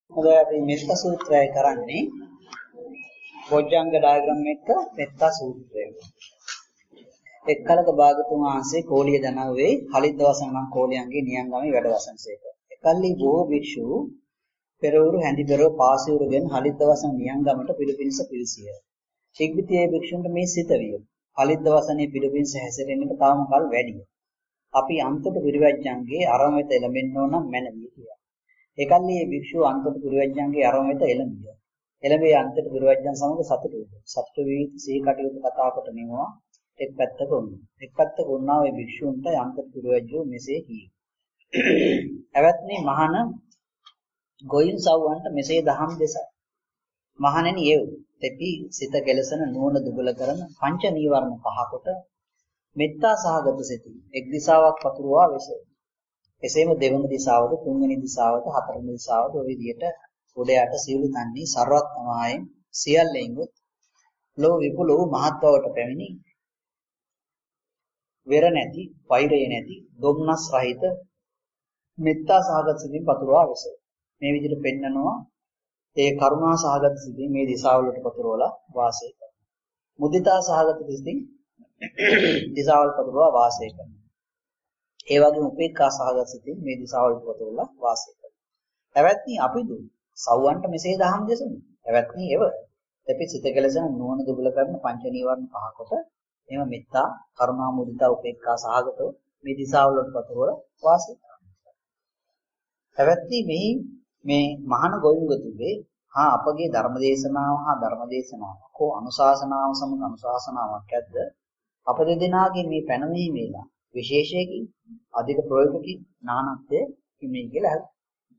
මොකද අපි මෙත්ත සූත්‍රය කරන්නේ බොජ්ජංග ඩයග්‍රෑම් එක මෙත්ත සූත්‍රය. එක්කලක භාගතුන් වහන්සේ කෝලිය දනව්වේ හලිද්දවසන නම් කෝලියන්ගේ නියංගමේ වැඩවසන්සේක. එකල්ලි බොහෝ භික්ෂු පෙරවරු හැඳි පෙරව පාසිවුරුගෙන් හලිද්දවසන නියංගමට පිළිපින්ස පිවිසිය. ශිග්විතයේ භික්ෂුන්ට මේ සිත විය. හලිද්දවසනේ පිළිපින්ස හැසිරෙන්නට තාම කල් වැඩිය. අපි අන්තට පිරිවැජ්ජන්ගේ අරම වෙත එළඹෙන්න ඕන නම් මැනවි කියා. එකල්ලි මේ භික්ෂුව අන්තට පිරිවැජ්ජන්ගේ අරම වෙත එළඹිය. එළඹේ අන්තට පිරිවැජ්ජන් සමග සතුටු වුණා. සතුටු වී සිහි කටයුතු කතා කොට නිමවා එක් පැත්තක වුණා. එක් පැත්තක වුණා මේ භික්ෂුන්ට අන්තට පිරිවැජ්ජෝ මෙසේ කීවා. එවත්නි මහාන ගෝයින් සව්වන්ට මෙසේ දහම් දෙසයි. මහණෙනි එව් තෙපි සිත කෙලසන නුවණ දුබල කරන පංච නීවරණ පහ කොට මෙත්තා සහගත සිතින් එක් දිශාවක් පතුරවා වෙස. එසේම දෙවන දිශාවද තුන්වෙනි දිශාවද හතරවෙනි දිශාවද ඔය විදිහට උඩ යට සියලු තන්නේ ਸਰවඥායෙන් සියල්ලෙන්ගොත් ලෝ විපුල වූ මහත් බවට පැමිණි වෙර නැති වෛරය නැති දුම්නස් රහිත මෙත්තා සහගත සිතින් පතුරවා වෙස. මේ විදිහට පෙන්නනවා ඒ කරුණා සහගත සිතින් මේ දිශාවලට පතුරවලා වාසය කරනවා. මුදිතා සහගත සිතින් දිශාවල් පතුරවා වාසය කරනවා. ඒ වගේම උපේක්ඛා සහගත සිතින් මේ දිශාවලට පතුරවලා වාසය කරනවා. එවත්නි අපිදු සව්වන්ට මෙසේ දහම් දෙසමු. එවත්නි එව තෙපි සිත කෙලසන නුවණ දුබල කරන පංච නීවරණ පහ කොට එම මෙත්තා කරුණා මුදිතා උපේක්ඛා සහගතව මේ දිශාවලට පතුරවලා වාසය කරනවා. එවත්නි මේ මහාන ගෝවින්දතුගේ අපගේ ධර්මදේශනාව හා ධර්මදේශනාව කෝ අනුශාසනාව සමග අනුශාසනාවක් ඇද්ද අප දෙදෙනාගේ මේ පැනවීම වේලා විශේෂයකින් අධික ප්‍රයෝගකින් නානත්වයේ හිමි කියලා හරි.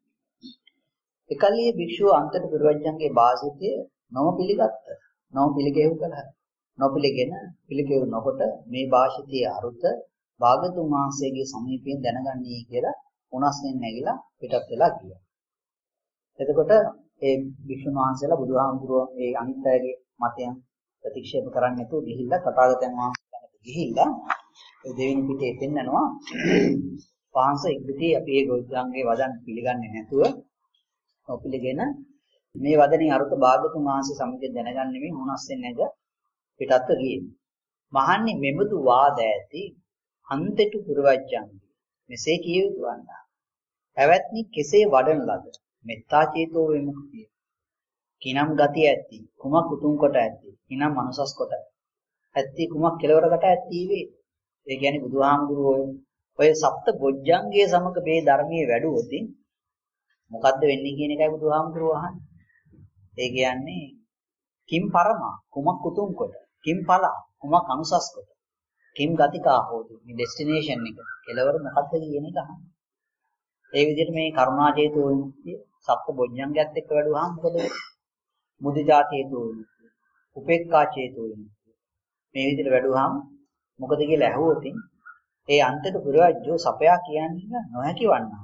එකල්ලියේ භික්ෂුව අන්තට පිරිවැජ්ජන්ගේ වාසිතය නොම පිළිගත්ත. නොම පිළිගෙව් කළා. නොපිළිගෙන පිළිගෙව් නොකොට මේ වාසිතයේ අරුත භාගතුන් වහන්සේගේ සමීපයෙන් දැනගන්නී කියලා උනස්නෙන් නැගිලා පිටත් වෙලා ගියා. එතකොට ඒ භික්ෂුන් වහන්සේලා බුදුහාමුදුරුවෝ ඒ අනිත් අයගේ මතයන් ප්‍රතික්ෂේප කරන්නේ නැතුව ගිහිල්ලා තථාගතයන් වහන්සේට ගිහිල්ලා ඒ දෙවෙනි පිටේ පෙන්නනවා පාංශ ඉක්විතී අපි ඒ ගොජ්ජංගේ වදන් පිළිගන්නේ නැතුව ඔපිලගෙන මේ වදනේ අරුත භාගතුන් වහන්සේ සමග දැනගන්නේ මේ මොනස්ෙන් නැග පිටත්ව ගියේ. මහන්නේ මෙබඳු වාද ඇති අන්තෙට පුරවැජ්ජං මෙසේ කිය යුතු වන්නා. පැවැත්නි කෙසේ වඩන ලද මෙත්තා චේතෝ විමුක්තිය. කිනම් ගතිය ඇති කුමක් උතුම් කොට ඇති කිනම් මනුසස් කොට ඇති කුමක් කෙලවරකට ඇති වේ. ඒ කියන්නේ බුදුහාමුදුරුවෝ ඔය සප්ත බොජ්ජංගයේ සමග මේ ධර්මයේ වැඩුවොත් මොකද්ද වෙන්නේ කියන එකයි බුදුහාමුදුරුවෝ අහන්නේ. ඒ කියන්නේ කිම් පරමා කුමක් උතුම් කොට කිම් ඵල කුමක් අනුසස් කොට කිම් ගතිකා හෝති මේ ඩෙස්ටිනේෂන් එක කෙලවර මොකද්ද කියන එක අහන්නේ. ඒ විදිහට මේ කරුණා චේතෝ විමුක්තිය සප්ත බොජ්ජංගයත් එක්ක වැඩුවාම මොකද වෙන්නේ? මුදිතා චේතෝ විමුක්තිය, උපේක්ඛා චේතෝ විමුක්තිය. මේ විදිහට වැඩුවාම මොකද කියලා ඇහුවොත් ඒ අන්තයට පුරවැජ්ජෝ සපයා කියන්නේ නොහැකි වන්නා.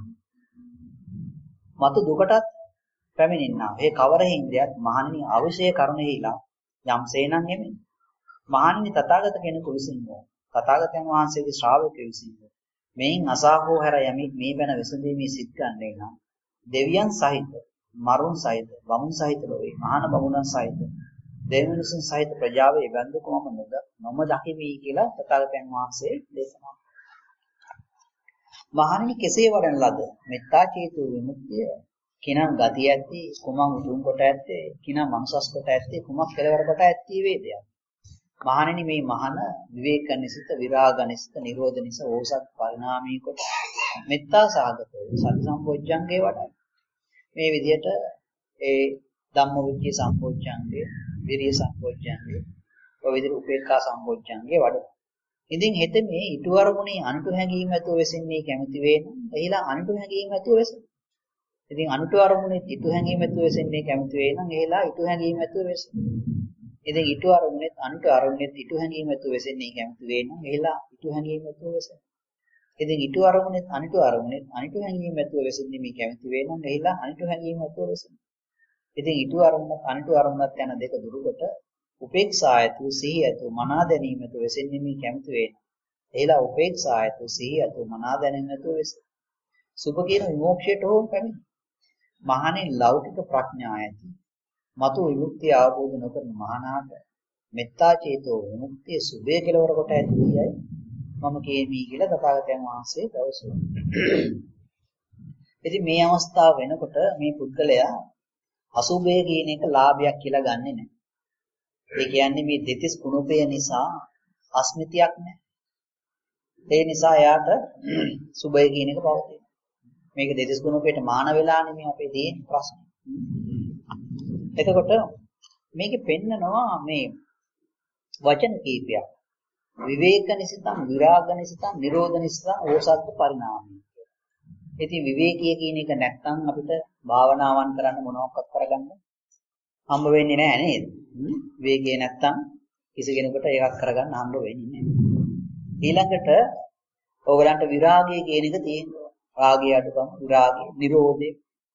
මතු දුකටත් පැමිණෙන්නා. මේ කවර හින්දයක් මහණනි අවශ්‍ය කරුණෙහිලා යම්සේනම් එමෙ. මහණනි තථාගත කෙනෙකු විසින් තථාගතයන් වහන්සේගේ ශ්‍රාවකයෝ විසින් මේන් අසාහෝ හැර යමි මේ බැන විසඳීමේ සිත් ගන්නේ නම් දෙවියන් සහිත මරුන් සහිත වමුන් සහිත ලෝවේ මහාන බමුණන් සහිත දෙවියන්සන් සහිත ප්‍රජාවේ බඳු කොමනද නොම දකිමි කියලා තථාගතයන් වහන්සේ දේශනා කළා. මහණනි කෙසේ වඩන ලද මෙත්තා චේතෝ විමුක්තිය කිනම් ගතිය ඇති කුමක් උතුම් කොට ඇත්තේ කිනම් මනුසස් කොට ඇත්තේ කුමක් කෙලවර කොට ඇත්තේ වේදයක්. මහණෙනි මේ මහන විවේකනිසිත විරාගනිසිත නිරෝධනිස ඕසත් පරිණාමී කොට මෙත්තා සාගතෝ සති සම්පෝච්ඡංගේ වඩයි. මේ විදිහට ඒ ධම්මවිචේ සම්පෝච්ඡංගේ විරිය සම්පෝච්ඡංගේ ඔය විදිහට උපේක්ඛා සම්පෝච්ඡංගේ වඩනවා. ඉතින් හෙට මේ ඊට වරමුණේ අනුතු හැඟීම ඇතුව වෙසින්නේ කැමති වේ නම් එහිලා අනුතු හැඟීම ඇතුව වෙසෙන. ඉතින් අනුතු වරමුණේ ඊට හැඟීම ඇතුව වෙසින්නේ කැමති වේ නම් එහිලා ඊට හැඟීම ඇතුව වෙසෙන. ඉතින් ඊට අරමුණෙත් අනුට අරමුණෙත් ඊට හැඟීම ඇතුව වෙසෙන්නේ කැමති වේ නම් එහෙලා ඊට හැඟීම ඇතුව වෙසෙන. ඉතින් ඊට අරමුණෙත් අනුට අරමුණෙත් අනිට හැඟීම ඇතුව වෙසෙන්නේ මේ කැමති වේ නම් එහෙලා අනිට හැඟීම ඇතුව වෙසෙන. ඉතින් ඊට අරමුණත් අනිට අරමුණත් යන දෙක දුරුකොට උපේක්ෂා ඇතුව සිහිය ඇතුව මනා දැනීම ඇතුව වෙසෙන්නේ මේ කැමති වේ. එහෙලා උපේක්ෂා ඇතුව සිහිය ඇතුව මනා දැනීම ඇතුව වෙසෙන. සුභ කියන විමෝක්ෂයට හෝ පැමිණ. මහණේ ලෞකික ප්‍රඥා ඇති. මතු විමුක්තිය අවබෝධ නොකරන මහානාට මෙත්තා චේතෝ විමුක්තිය සුභය කෙලවර කොට ඇතියයි මම කියමි කියලා තථාගතයන් වහන්සේ පැවසුවා. ඉතින් මේ අවස්ථාව වෙනකොට මේ පුද්ගලයා අසුභය කියන එක ලාභයක් කියලා ගන්නෙ නැහැ. ඒ කියන්නේ මේ දෙතිස් කුණුපය නිසා අස්මිතියක් නැහැ. ඒ නිසා එයාට සුභය කියන එක පවතින. මේක දෙතිස් කුණුපයට මාන වෙලානේ මේ අපේ තියෙන ප්‍රශ්නේ. එතකොට මේකෙ පෙන්නනවා මේ වචන කීපයක්. විවේක නිසිතං විරාග නිසිතං නිරෝධ නිසිතං ඕසග්ග පරිණාමය. ඉතින් විවේකීය කියන එක නැත්තම් අපිට භාවනාවන් කරන්න මොනවක්වත් කරගන්න හම්බ වෙන්නේ නැහැ නේද? විවේකීය නැත්තම් කිසි කෙනෙකුට ඒකක් කරගන්න හම්බ වෙන්නේ නැහැ. ඊළඟට ඕගලන්ට විරාගය කියන එක තියෙනවා. රාගය අඩුකම විරාගය, නිරෝධය.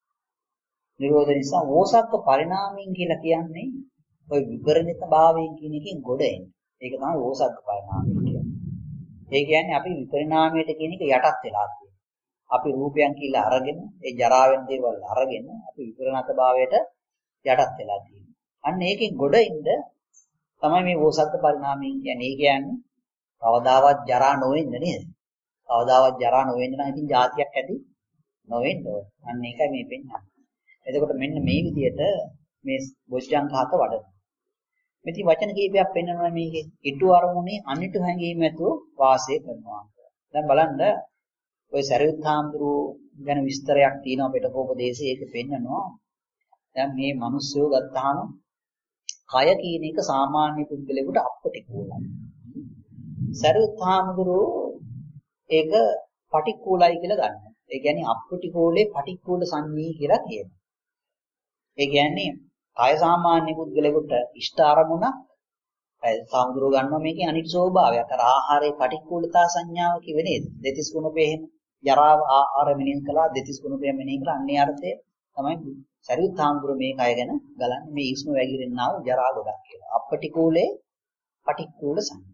නිරෝධ නිසා ඕසග්ග පරිණාමයෙන් කියලා කියන්නේ ওই විපරිණිත භාවයෙන් කියන එකෙන් ගොඩ එන්නේ. ඒක තමයි ඕසග්ග පරිණාමය කියන්නේ. ඒ කියන්නේ අපි විපරිණාමයට කියන එක යටත් වෙලා තියෙනවා. අපි රූපයන් කියලා අරගෙන ඒ ජරාවෙන් දේවල් අරගෙන අපි විපරිණත භාවයට යටත් වෙලා තියෙනවා. අන්න ඒකෙන් ගොඩ ඉන්න තමයි මේ ඕසග්ග පරිණාමය කියන්නේ. ඒ කියන්නේ කවදාවත් ජරා නොවෙන්න නේද? කවදාවත් ජරා නොවෙන්න නම් ඉතින් જાතියක් ඇති නොවෙන්න ඕන. අන්න ඒකයි මේ පෙන්නන්නේ. එතකොට මෙන්න මේ විදිහට මේ බොජ්ජංග හත වඩන. මෙති වචන කීපයක් පෙන්වනවා මේකේ. ඊටු අරමුණේ අනිටු හැඟීම ඇතුව වාසය කරනවා. දැන් බලන්න ඔය සරියුත් හාමුදුරුවෝ ගැන විස්තරයක් තියෙනවා පිටකෝපදේශයේ. ඒක පෙන්නනවා. දැන් මේ මිනිස්සුયો ගත්තාම කය කියන එක සාමාන්‍ය පුද්ගලයෙකුට අපටිකූලයි. සරියුත් හාමුදුරුවෝ ඒක පටික්කුලයි කියලා ගන්නවා. ඒ කියන්නේ අපටිකූලේ පටික්කුල සංඤී කියලා කියනවා. ඒ කියන්නේ කය සාමාන්‍ය පුද්ගලයෙකුට ඉෂ්ට අරමුණක් සාමුද්‍රෝ ගන්නවා මේකේ අනිත් ස්වභාවයක්. අර ආහාරයේ පටික්කුලතා සංඥාව කිව්වේ නේද? දෙතිස් කුණපේ එහෙම ජරාව ආහාර මෙනෙහි කළා දෙතිස් කුණපේ මෙනෙහි කළා අන්නේ අර්ථය තමයි සරියුත් සාමුද්‍රෝ මේ කය ගැන ගලන්නේ මේ ඉස්ම වැగిරෙන්නා වූ ජරා ගොඩක් කියලා. අපටිකූලේ පටික්කුල සංඥා.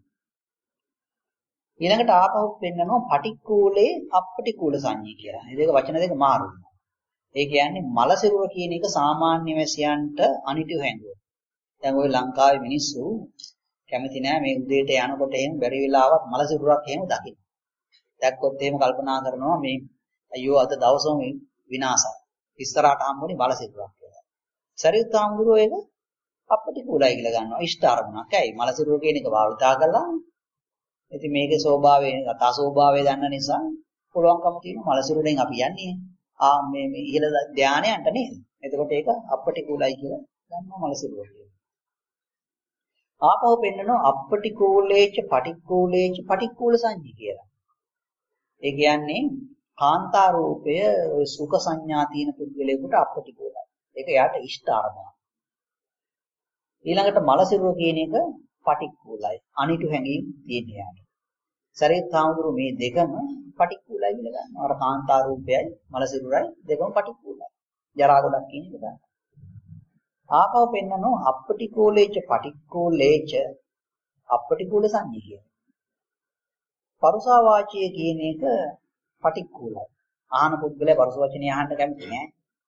ඊළඟට ආපහු පෙන්නනවා පටික්කුලේ අපටිකූල සංඥා කියලා. මේ දෙක වචන දෙක මාරු වෙනවා. ඒ කියන්නේ මල සිරුර කියන එක සාමාන්‍ය වැසියන්ට අනිටු හැඟුව. දැන් ওই ලංකාවේ මිනිස්සු කැමති නෑ මේ උදේට යනකොට එහෙම බැරි වෙලාවක් මල සිරුරක් එහෙම දකින්න. දැක්කොත් එහෙම කල්පනා කරනවා මේ අයියෝ අද දවසම විනාශයි. ඉස්සරහට හම්බුනේ මල සිරුරක් කියලා. සරියුත් හාමුදුරුවෝ ඒක අපටිකූලයි කියලා ගන්නවා. ඉෂ්ට අරමුණක්. ඇයි මල සිරුර කියන එක භාවිතා කළා. ඉතින් මේකේ ස්වභාවය අතා ස්වභාවය දන්න නිසා පුළුවන්කම තියෙන මල සිරුරෙන් අපි යන්නේ මේ ඉහළ ධානයන්ට නේද? එතකොට ඒක අපටිකූලයි කියලා ගන්නවා මල සිරුර කියලා. ආපහු පෙන්නනවා අපටිකූලේච පටික්කුලේච පටික්කුල සංඥා කියලා. ඒ කියන්නේ කාන්තා රූපය සුඛ සංඥා තියෙන පුද්ගලයෙකුට අපටිකූලයි. ඒක යාට ඉෂ්ට අරමුණක්. ඊළඟට මල සිරුර කියන එක පටික්කුලයි. අනිටු හැඟීම් තියෙන යාට. සරියුත් හාමුදුරුවෝ මේ දෙකම පටික්කුලයි කියලා ගන්නවා. අර කාන්තා රූපයයි මල සිරුරයි දෙකම පටික්කුලයි. ජරා ගොඩක් කියන එක ගන්න. ආපහු පෙන්නනවා අපටිකූලේච පටික්කුලේච අපටිකූල සංඥා කියන. පරුසා වාචිය කියන එක පටික්කුලයි. ආහන පුද්ගලයා පරුස වචනේ අහන්න කැමති නෑ.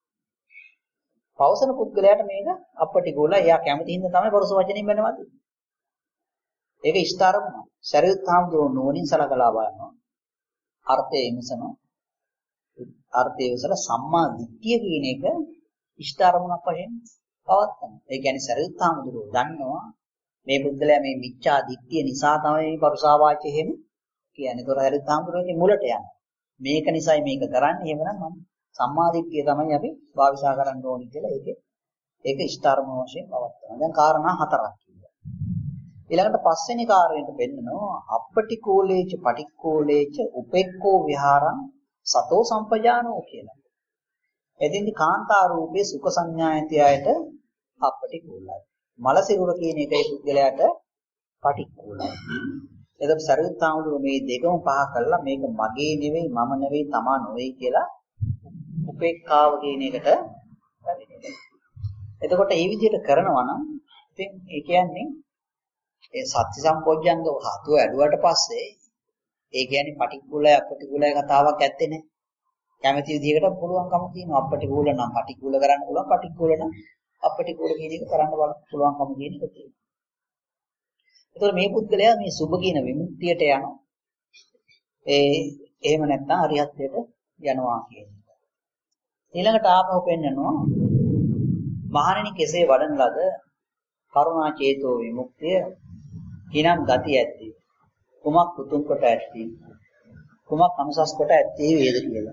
පවසන පුද්ගලයාට මේක අපටිකූලයි. එයා කැමති හින්දා තමයි පරුස වචනේ වෙනවද? ඒක ඉෂ්ඨාරමුණ. සරියුත් හාමුදුරුවෝ නෝනින් සලකලා බලනවා. අර්ථය විමසනවා. අර්ථය විමසලා සම්මා දිට්ඨිය කියන එක ඉෂ්ඨාරමුණක් වශයෙන් පවත්නවා. ඒ කියන්නේ සරියුත් හාමුදුරුවෝ දන්නවා මේ පුද්ගලයා මේ මිච්ඡා දිට්ඨිය නිසා තමයි මේ පරුසා වාචය එහෙම කියන්නේ. ඒතොර සරියුත් හාමුදුරුවෝගේ මුලට යනවා. මේක නිසායි මේක කරන්නේ. එහෙමනම් මම සම්මා දිට්ඨිය තමයි අපි භාවිතා කරන්න ඕනි කියලා ඒක ඉෂ්ඨාරමුණ වශයෙන් පවත්නවා. දැන් කාරණා හතරක්. ඊළඟට පස්වෙනි කාර්යයට පෙන්නනවා අපටිකූලේච පටික්කුලේච උපෙක්ඛෝ විහාරං සතෝ සම්පජානෝ කියලා. එදින්දි කාන්තා රූපේ සුඛ සංඥා ඇති අයට අපටිකූලයි. මල සිරුර කියන එකේ පුද්ගලයාට පටික්කුලයි. එතකොට සරියුත් හාමුදුරුවෝ මේ දෙකම පහ කළා මේක මගේ නෙවෙයි මම නෙවෙයි තමා නෙවෙයි කියලා උපේක්ඛාව කියන එකට වැඩිනේ. එතකොට මේ විදිහට කරනවා නම් ඉතින් ඒ කියන්නේ ඒ සත්‍ය සම්පෝඥංග හතුව ඇදුවට පස්සේ ඒ කියන්නේ පටික්කුලයි අපටික්කුලයි කතාවක් ඇත්තේ නැහැ. කැමති විදිහකට පුළුවන්කම තියෙනවා. අපටිකූල නම් පටිකූල කරන්න පුළුවන්. පටිකූල නම් අපටිකූල කියන එක කරන්න පුළුවන්කම කියන එක තියෙනවා. ඒතකොට මේ පුද්ගලයා මේ සුභ කියන විමුක්තියට යනවා. එහෙම නැත්නම් අරිහත්ත්වයට යනවා කියන්නේ. ඊළඟට ආපහු පෙන්නනවා මහණෙනි කෙසේ වඩන ලද කරුණා චේතෝ විමුක්තිය කිනම් ගති ඇත්ති කුමක් උතුම් කොට ඇත්ති කුමක් අනුසස් කොට ඇත්ති වේද කියලා.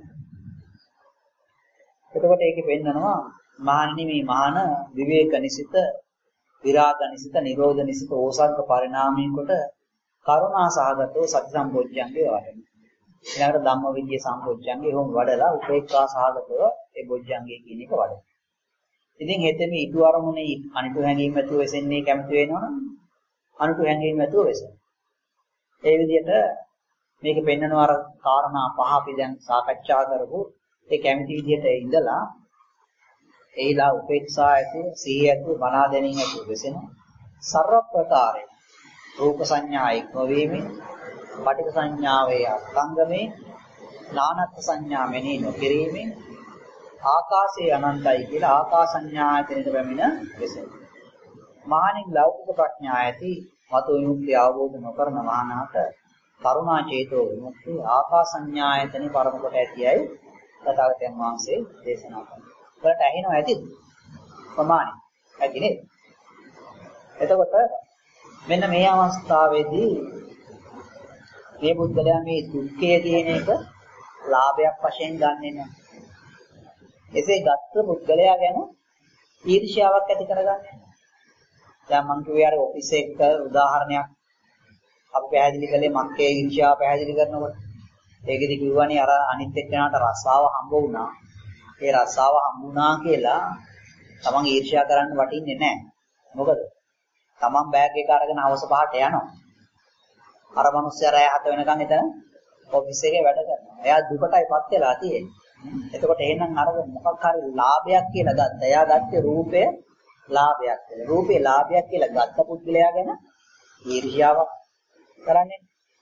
එතකොට ඒකෙ පෙන්නනවා මහණෙනි මේ මහාන විවේක නිසිත විරාග නිසිත නිරෝධ නිසිත ඕසග්ග පරිණාමයෙන් කොට කරුණා සහගතව සති සම්පෝඥංගේ වඩන. ඊළඟට ධම්මවිද්‍ය සම්පෝඥංගේ එහෙම වඩලා උපේක්ඛා සහගතව ඒ බොජ්ජංගේ කියන එක වඩන. ඉතින් හෙතෙම ඊතු අරමුණේ අනිතු හැඟීම් ඇතුව වෙසෙන්නේ කැමති වෙනවනම් අනිතු හැඟීම් ඇතුව වෙසෙන. ඒ විදිහට මේක පෙන්නනවා අර කාරණා පහ අපි දැන් සාකච්ඡා කරපු ඒ කැමති විදිහට ඉඳලා ඒලා උපේක්ෂා ඇතුව සිහිය ඇතුව බලා දැනීම ඇතුව වෙසෙන සර්ව ප්‍රකාරයෙන් රූප සංඥා ඉක්මවීමේ පටික සංඥාවේ අත්ංගමේ නානත් සංඥා මෙනෙහි නොකිරීමේ ආකාශයේ අනන්තයි කියලා ආකාසඤ්ඤායතනෙට පැමිණ වෙසෙන. මහණින් ලෞකික ප්‍රඥා ඇති මතු විමුක්තිය අවබෝධ නොකරන මහානාට කරුණා චේතෝ විමුක්තිය ආකාසඤ්ඤායතනෙ පරම කොට ඇතියයි තථාගතයන් වහන්සේ දේශනා කළා. ඒකට ඇහෙනව ඇතිද? ප්‍රමාණයි. ඇති නේද? එතකොට මෙන්න මේ අවස්ථාවේදී මේ බුද්ධලයා මේ දුක්ඛය කියන එක ලාභයක් වශයෙන් ගන්නෙ නැහැ. එසේ ගත්ත පුද්ගලයා ගැන ඊර්ෂ්‍යාවක් ඇති කරගන්නේ. දැන් මම කිව්වේ අර ඔෆිස් එක උදාහරණයක් අපි පැහැදිලි කළේ මක්කේ ඊර්ෂ්‍යාව පැහැදිලි කරනකොට. ඒකෙදි කිව්වනේ අර අනිත් එක්කෙනාට රස්සාව හම්බ වුණා. ඒ රස්සාව හම්බුණා කියලා තමන් ඊර්ෂ්‍යා කරන්න වටින්නේ නැහැ. මොකද තමන් බෑග් එක අරගෙන හවස 5ට යනවා. අර මිනිස්සයා රැය 7 වෙනකන් එතන ඔෆිස් එකේ වැඩ කරනවා. එයා දුකටයිපත් වෙලා තියෙන්නේ. එතකොට එහෙනම් අර මොකක් හරි ලාභයක් කියලා ගත්ත. එයා ගත්තේ රූපය ලාභයක් කියලා. රූපේ ලාභයක් කියලා ගත්ත පුද්ගලයා ගැන ඊර්ෂ්‍යාවක් කරන්නේ.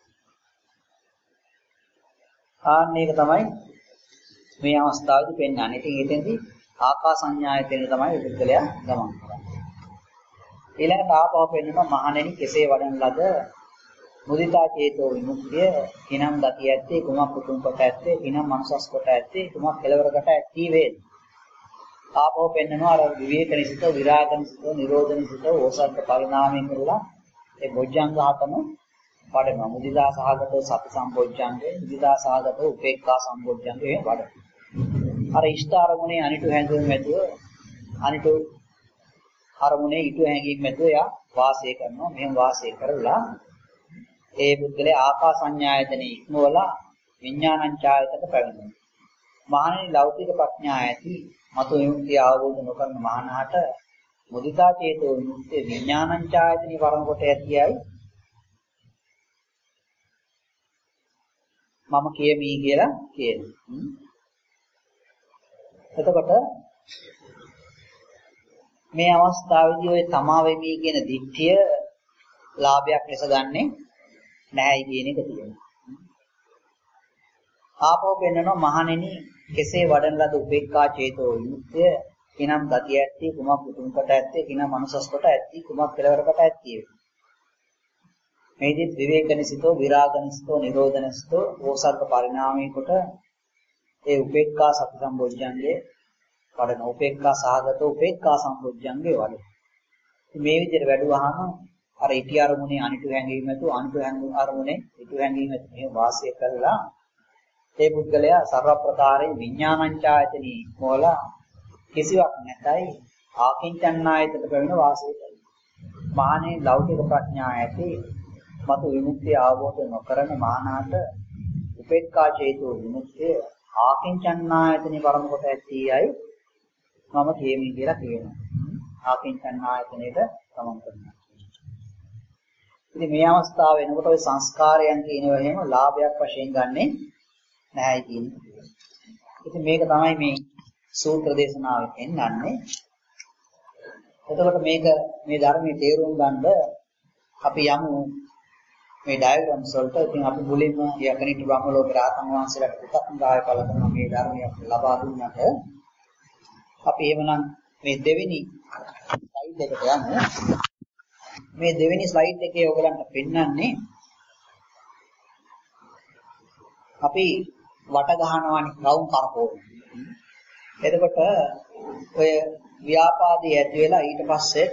මේක තමයි මේ අවස්ථාවේදී පෙන්වන්නේ. ඉතින් එතෙන්දී ආකාසඤ්ඤායතනෙ තමයි පුද්ගලයා ගමන් කරන්නේ. ඊළඟට ආපහු පෙන්වනවා මහණෙනි කෙසේ වඩන ලද මුදිතා චේතෝ විමුක්තිය කිනම් ගතිය ඇත්තේ කුමක් උතුම් කොට ඇත්තේ කිනම් මනසස් කොට ඇත්තේ කුමක් කෙලවරකට ඇත්තී වේද. ආපහු පෙන්නනවා අර විවේක නිසිත විරාග නිසිත නිරෝධ නිසිත ඕසග්ග පරිණාමයෙන් කරලා ඒ බොජ්ජංග හතම වඩනවා. මුදිතා සහගතව සති සම්බොජ්ජංගේ මුදිතා සහගතව උපේක්ඛා සම්බොජ්ජංගේ වඩන. අර ඉෂ්ඨ අරමුණේ අනිතු හැඟීම් ඇතුව අනිතු අරමුණේ ඊතු හැඟීම් ඇතුව යා වාසය කරනවා. මෙහෙම වාසය කරලා ඒ පුද්ගලයා ආකාසඤ්ඤායතනෙ ඉක්මවලා විඥානංචායතට පැමිණෙනවා. මහණෙනි ලෞකික ප්‍රඥා ඇති මතු විමුක්තිය අවබෝධ නොකරන මහානහට මුදිතා චේතෝ විමුක්තිය විඥානංචායතනෙ පරම කොට ඇතියයි මම කියමි කියලා කියනවා. එතකොට මේ අවස්ථාවේදී ඔය තමා වෙමි කියන දිට්ඨිය ලාභයක් ලෙස ගන්නේ නැහැ කියන එක තියෙනවා. ආපහු පෙන්නනවා මහණෙනි කෙසේ වඩන ලද උපේක්ඛා චේතෝ විමුක්තිය කිනම් ගතිය ඇත්තේ කුමක් උතුම් කොට ඇත්තේ කිනම් මනුසස් කොට ඇත්තේ කුමක් කෙලවර කොට ඇත්තේ. මේදිත් විවේකනිසිතෝ විරාගනිසිතෝ නිරෝධනිසිතෝ ඕසග්ග පරිණාමී කොට ඒ උපේක්ඛා සති සම්බොජ්ජංගේ වඩන උපේක්ඛා සාගතෝ උපේක්ඛා සම්බොජ්ජංගේ වඩන. මේ විදිහට වැඩුවාම අර ඉටි අරමුණේ අනිතු හැඟීම් ඇතු අනිතු අරමුණේ ඉටු හැඟීම් ඇතු මේ වාසය කරලා ඒ පුද්ගලයා සර්ව ප්‍රකාරයෙන් විඥානංචායතනී මොලා කිසිවක් නැතයි ආකින්චන්නායතට පැමිණ වාසය කරයි. මහණේ ලෞකික ප්‍රඥා ඇති මතු විමුක්තිය අවබෝධ නොකරන මහානාට උපේක්ඛා චේතෝ විමුක්තිය ආකින්චන්නායතනී පරම කොට ඇතියයි මම කියමි කියලා කියනවා. ආකින්චන්නායතනයේද සමම් කරනවා. ඉතින් මේ අවස්ථාව වෙනකොට ওই සංස්කාරයන් කියනවා එහෙම ලාභයක් වශයෙන් ගන්නෙ නැහැ කියන්නේ. ඉතින් මේක තමයි මේ සූත්‍ර දේශනාවෙන් එන්නන්නේ. එතකොට මේක මේ ධර්මයේ තේරුම් ගන්න අපි යමු මේ ඩයග්‍රෑම්ස් වලට ඉතින් අපි මුලින්ම යකනිට බ්‍රහ්ම ලෝක රාතන් වහන්සේලාට පුතත්දාය පළ කරන මේ ධර්මය ලබා දුන්නට අපි එවනම් මේ දෙවෙනි ස්ලයිඩ් එකට යමු. මේ දෙවෙනි ස්ලයිඩ් එකේ ඔයගලන්ට පෙන්වන්නේ අපි වට ගහනවානේ රවුම් කරකෝන. එතකොට ඔය ව්‍යාපාදයේ ඇති වෙලා ඊට පස්සෙත්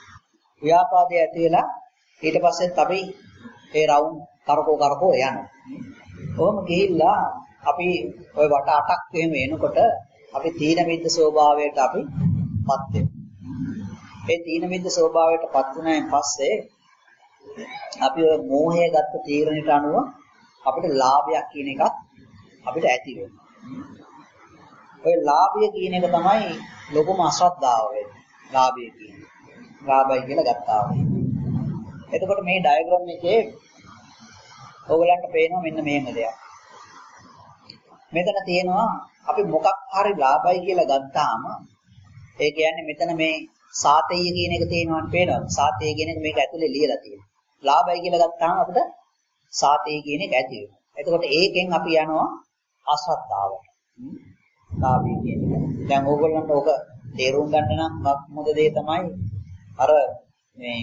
අපි ඒ රවුම් කරකෝ යනවා. කොහොම ගිහිල්ලා අපි ඔය වට 8ක් එහෙම එනකොට අපි තීන මිද්ද ස්වභාවයට අපිපත් වෙනවා. ඒ තීන මිද්ද ස්වභාවයටපත් වුණායින් පස්සේ අපි ඔය මෝහය ගත්ත තීරණයට අනුව අපිට ලාභයක් කියන එකක් අපිට ඇති වෙනවා. ඔය ලාභය කියන එක තමයි ලොකුම අශ්‍රද්ධාව වෙන්නේ. ලාභය කියන්නේ. ලාභය කියලා ගත්තා වගේ. එතකොට මේ ඩයග්‍රෑම් එකේ ඔයගලන්ට පේනවා මෙන්න මේම දෙයක්. මෙතන තියෙනවා අපි මොකක් හරි ලාභයි කියලා ගත්තාම ඒ කියන්නේ මෙතන මේ සාතේය කියන එක තියෙනවනේ පේනවද? සාතේය කියන එක මේක ඇතුලේ ලියලා තියෙනවා. ලාභයි කියලා ගත්තාම අපිට සාතේය කියන එක ඇති වෙනවා. එතකොට ඒකෙන් අපි යනවා අශ්‍රද්ධාවට. ලාභය කියන එක. දැන් ඕගොල්ලන්ට ඕක තේරුම් ගන්න නම් මොකද දේ තමයි අර මේ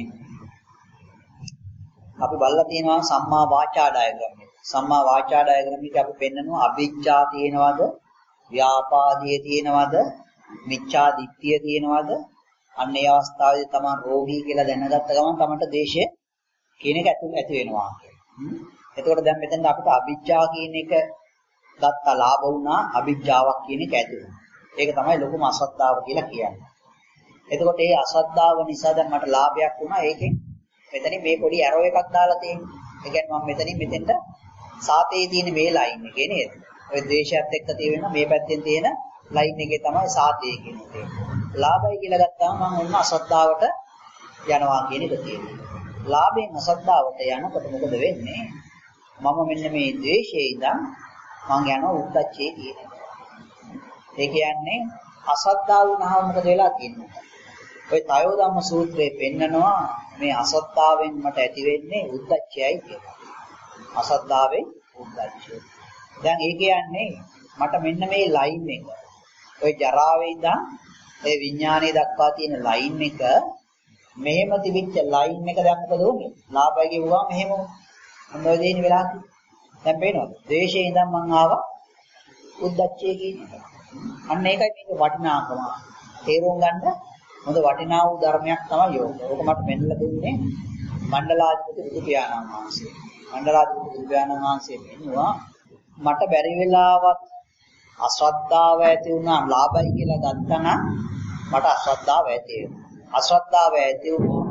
අපි බලලා තියෙනවා සම්මා වාචා ඩයග්‍රෑම් එක. සම්මා වාචා ඩයග්‍රෑම් එකේ අපි පෙන්නනවා අවිජ්ජා තියෙනවද? ව්‍යාපාදියේ තියෙනවද? මිච්ඡා දිට්ඨිය තියෙනවද? අන්න ඒ අවස්ථාවේදී තමයි රෝගී කියලා දැනගත්ත ගමන් තමන්ට දේශය කියන එක ඇති වෙනවා. එතකොට දැන් මෙතෙන්ද අපිට අවිජ්ජා කියන එක ගත්තා ලාභ වුණා අවිජ්ජාවක් කියන එක ඇති වෙනවා. ඒක තමයි ලොකුම අසද්ධාව කියලා කියන්නේ. එතකොට මේ අසද්ධාව නිසා දැන් මට ලාභයක් වුණා. ඒකෙන් මෙතනින් මේ පොඩි ඇරෝ එකක් දාලා තියෙනවා. ඒ කියන්නේ මම මෙතනින් මෙතෙන්ට සාතේ තියෙන මේ ලයින් එකේ නේද? ඔය ද්වේෂයත් එක්ක තියෙන මේ පැත්තෙන් තියෙන ලයින් එකේ තමයි සාතේ කියන එක. ලාභයි කියලා ගත්තාම මම ඔන්න අසද්ධාවට යනවා කියන එක තියෙනවා. ලාභයෙන් අසද්ධාවට යනකොට මොකද වෙන්නේ? මම මෙන්න මේ ද්වේෂයේ ඉඳන් මම යනවා උද්දච්චයේ කියන එක. ඒ කියන්නේ අසද්ධාව වුණාම මොකද වෙලා තියෙන්නේ? ඔය තයෝ ධම්ම සූත්‍රයේ පෙන්නනවා මේ අසද්ධාවෙන් මට ඇති වෙන්නේ උද්දච්චයයි කියලා. අසද්ධාවෙන් උද්දච්චය. දැන් ඒ කියන්නේ මට මෙන්න මේ ලයින් එක. ඔය ජරාවේ ඉඳන් ඒ විඥානයේ දක්වා තියෙන ලයින් එක මෙහෙම තිබිච්ච ලයින් එක දැන් මොකද උනේ? ලාභය ගෙවුවා මෙහෙම මොන ඔය දෙන්නේ වෙලා තියෙන්නේ. දැන් පේනවද? ද්වේෂයේ ඉඳන් මං ආවා උද්දච්චය කියන එක. අන්න ඒකයි මේක වටිනාකම. තේරුම් ගන්න හොඳ වටිනා වූ ධර්මයක් තමයි යෝග. ඕක මට මෙන්නලා දුන්නේ මණ්ඩලාධිපති බුදු පියාණන් වහන්සේ. මණ්ඩලාධිපති බුදු පියාණන් වහන්සේ මෙන්නවා මට බැරි වෙලාවත් අශ්‍රද්ධාව ඇති වුණා ලාභයි කියලා ගත්තා නම් මට අශ්‍රද්ධාව ඇති වෙනවා. අශ්‍රද්ධාව ඇති වුණා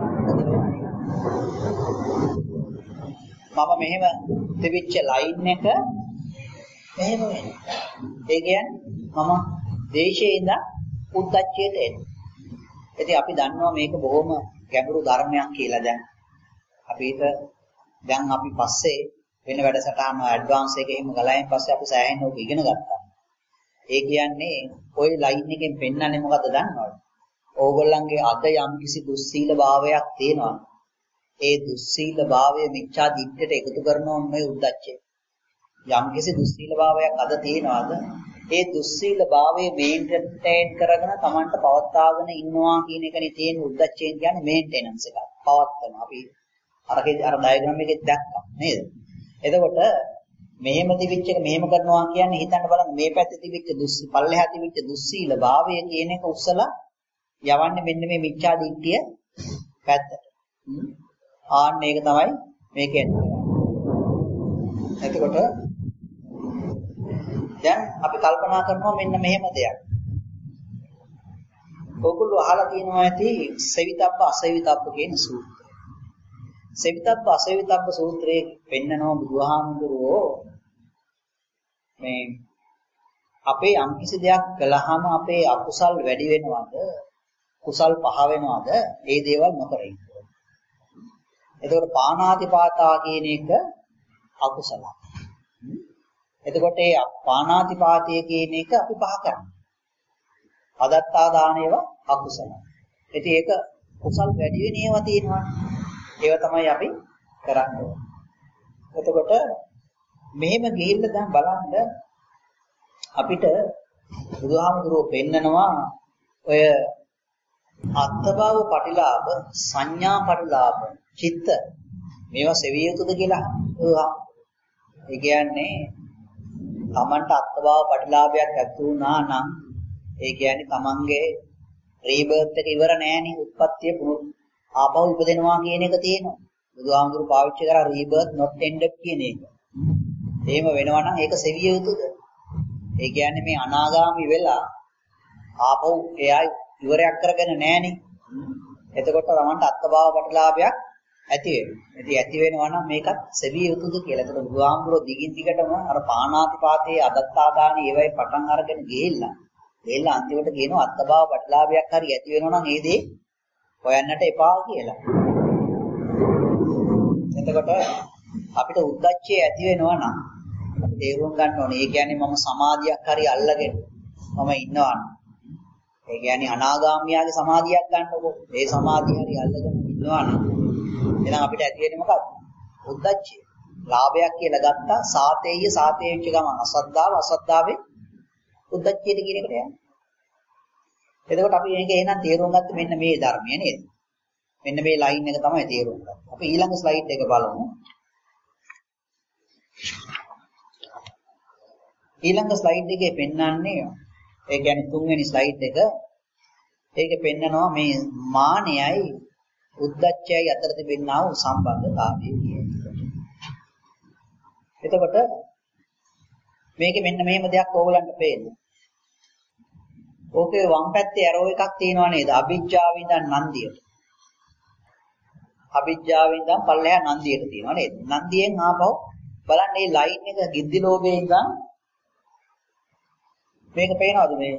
මම මෙහෙම තිබිච්ච ලයින් එක මෙහෙම වෙනවා. ඒ කියන්නේ මම දේශයේ ඉඳන් උද්දච්චයට එනවා. ඉතින් අපි දන්නවා මේක බොහොම ගැඹුරු ධර්මයක් කියලා දැන්. දැන් අපි පස්සේ වෙන වැඩසටහන ඇඩ්වාන්ස් එකේ එහෙම ගලයින් පස්සේ අපි සෑහෙන ඕක ඉගෙන ගත්තා. ඒ කියන්නේ ওই ලයින් එකෙන් පෙන්නන්නේ මොකද්ද දන්නවද? ඕගොල්ලන්ගේ අද යම් කිසි දුස්සීල භාවයක් තියෙනවා. ඒ දුස්සීල භාවය මිච්ඡා දිට්ඨියට එකතු කරනවා මේ උද්දච්චය. යම් කිසි දුස්සීල භාවයක් අද තියෙනවාද? ඒ දුස්සීල භාවයේ මේන්ටේන් කරගෙන Tamanට පවත්වාගෙන ඉන්නවා කියන එකනේ තියෙන උද්දච්චයෙන් කියන්නේ මේන්ටෙනන්ස් එක. පවත්වන අපි අර ඩයග්‍රෑම් එකේ දැක්කා නේද? එතකොට මෙහෙම තිබිච්ච එක මෙහෙම කරනවා කියන්නේ හිතන්න බලන්න මේ පැත්තේ තිබිච්ච පල්ලෙහා තිබිච්ච දුස්සීල භාවය කියන එක උස්සලා යවන්නේ මෙන්න මේ මිච්ඡා දිට්ඨිය පැත්තට. ආන්න ඒක තමයි මේකෙන්. එතකොට දැන් අපි කල්පනා කරනවා මෙන්න මෙහෙම දෙයක්. ඔයගොල්ලෝ අහලා තියෙනවා ඇති සවිතබ්බ අසවිතබ්බ කියන සූත්‍රය. සවිතබ්බ අසවිතබ්බ සූත්‍රයේ පෙන්නනවා බුදුහාමුදුරුවෝ මේ අපේ යම්කිසි දෙයක් කළාම අපේ අකුසල් වැඩි වෙනවද? කුසල් පහ වෙනවද? ඒ දේවල් නොකර ඉන්න. එතකොට පාණාතිපාතා කියන එක අකුසලයි. එතකොට ඒ පාණාතිපාතය කියන එක අපි පහ කරනවා. අදත්තා දාන ඒවා අකුසලයි. ඉතින් ඒක කුසල් වැඩි වෙන ඒවා තියෙනවා. ඒවා තමයි අපි කරන්නේ. එතකොට මෙහෙම ගිහිල්ලා දැන් බලන්න අපිට බුදුහාමුදුරුවෝ පෙන්නනවා ඔය අත්බව පටිලාභ සංඥා පටිලාභ චිත්ත මේවා සෙවිය යුතුද කියලා ඒ කියන්නේ තමන්ට අත්බව පටිලාභයක් ඇති වුණා නම් ඒ කියන්නේ තමන්ගේ රීබර්ත් එක ඉවර නෑනේ උත්පත්තිය ආපහු ඉපදෙනවා කියන එක තියෙනවා බුදුහාමුදුරු පාවිච්චි කරා රීබර්ත් not ended කියන එක. එහෙම වෙනවා නම් ඒක සෙවිය යුතුද? ඒ කියන්නේ මේ අනාගාමි වෙලා ආපහු එයා ඉවරයක් කරගෙන නෑනේ. එතකොට තමන්ට අත්බව පටිලාභයක් ඇති වෙනවා. ඉතින් ඇති වෙනවා නම් මේකත් සෙවිය යුතුද කියලා. ඒකට බුදුහාමුදුරුවෝ දිගින් දිගටම අර පාණාතිපාතේ අදත්තාදානි ඒවයි පටන් අරගෙන ගිහිල්ලා අන්තිමට කියනවා අත්බව පටිලාභයක් හරි ඇති වෙනවා නම් ඒ දේ හොයන්නට එපා කියලා. එතකොට අපිට උද්දච්චය ඇති වෙනවා නම් තේරුම් ගන්න ඕනේ. ඒ කියන්නේ මම සමාධියක් හරි අල්ලගෙන මම ඉන්නවා. ඒ කියන්නේ අනාගාමියාගේ සමාධියක් ගන්නකො. ඒ සමාධිය හරි අල්ලගෙන ඉන්නවා නම් එහෙනම් අපිට ඇති වෙන්නේ මොකක්ද? උද්දච්චය. ලාභයක් කියලා ගත්තා සාතේය සාතේච්ච ගමන් අසද්ධාවේ උද්දච්චයට කියන එකට යනවා. එතකොට අපි මේක එහෙනම් තේරුම් ගත්ත මෙන්න මේ ධර්මය නේද? මෙන්න මේ ලයින් එක තමයි තේරුම් ගන්න. අපි ඊළඟ ස්ලයිඩ් එක බලමු. ඊළඟ ස්ලයිඩ් එකේ පෙන්වන්නේ ඒ කියන්නේ තුන්වෙනි ස්ලයිඩ් එක. ඒකේ පෙන්නනවා මේ මානයයි උද්දච්චයයි අතර තිබෙනා වූ සම්බන්ධතාවය කියන එක. එතකොට මේකේ මෙන්න මෙහෙම දෙයක් ඕගලන්ට පේනවා. ඕකේ වම් පැත්තේ ඇරෝ එකක් තියෙනවා නේද? අවිජ්ජාවෙන් ඉඳන් නන්දියට. අවිජ්ජාවෙන් ඉඳන් පල්ලෙහා නන්දියට තියෙනවා නේද? නන්දියෙන් ආපහු බලන්න මේ ලයින් එක ගිද්දි ලෝභයෙන් ඉඳන් මේක පේනවද මේ?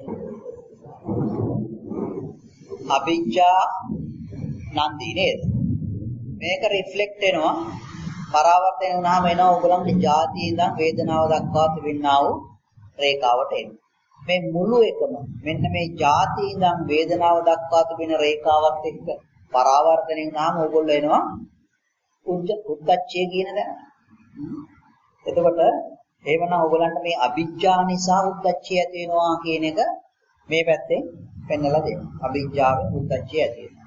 අවිජ්ජා නන්දි නේද? මේක රිෆ්ලෙක්ට් වෙනවා පරාවර්තනය වුණාම එනවා ඕගලන්ගේ ಜಾතිය ඉඳන් වේදනාව දක්වා තිබෙනා වූ රේඛාවට එනවා. මේ මුළු එකම මෙන්න මේ ಜಾති ඉඳන් වේදනාව දක්වා තිබෙන රේඛාවත් එක්ක පරාවර්තනය වුණාම ඕගොල්ලෝ එනවා උද්දච්චය කියන දේ. එතකොට එහෙමනම් ඕගලන්ට මේ අවිජ්ජා නිසා උද්දච්චය ඇති වෙනවා කියන එක මේ පැත්තෙන් පෙන්නලා දෙනවා. අවිජ්ජාවෙන් උද්දච්චය ඇති වෙනවා.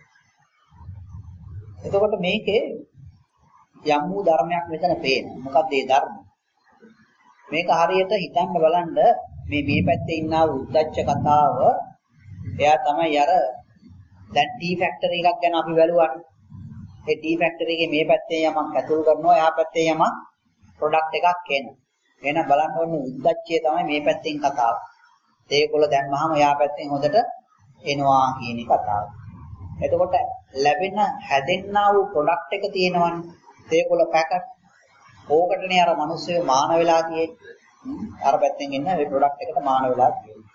එතකොට මේකේ යම් වූ ධර්මයක් මෙතන පේනවා. මොකක්ද ඒ ධර්ම? මේක හරියට හිතන්න බලන්න මේ පැත්තේ ඉන්නා උද්දච්ච කතාව එයා තමයි අර දැන් ටී ෆැක්ටරි එකක් ගැන අපි බැලුවානේ. ඒ ටී ෆැක්ටරි එකේ මේ පැත්තේ යමක් ඇතුල් කරනවා එහා පැත්තේ යමක් ප්‍රොඩක්ට් එකක් එනවා. එහෙනම් බලන්න ඕනේ උද්දච්චය තමයි මේ පැත්තෙන් කතාව. ඒකවල දැම්මහම එහා පැත්තෙන් හොඳට එනවා කියන කතාව. එතකොට ලැබෙන හැදෙන්නා වූ ප්‍රොඩක්ට් එක තියෙනවනේ. ඒකවල පැකට් ඕකටනේ අර මිනිස්සු මාන වෙලා තියෙන්නේ. අර පැත්තෙන් එන්න මේ ප්‍රොඩක්ට් එකට මාන වෙලා තියෙන්නේ.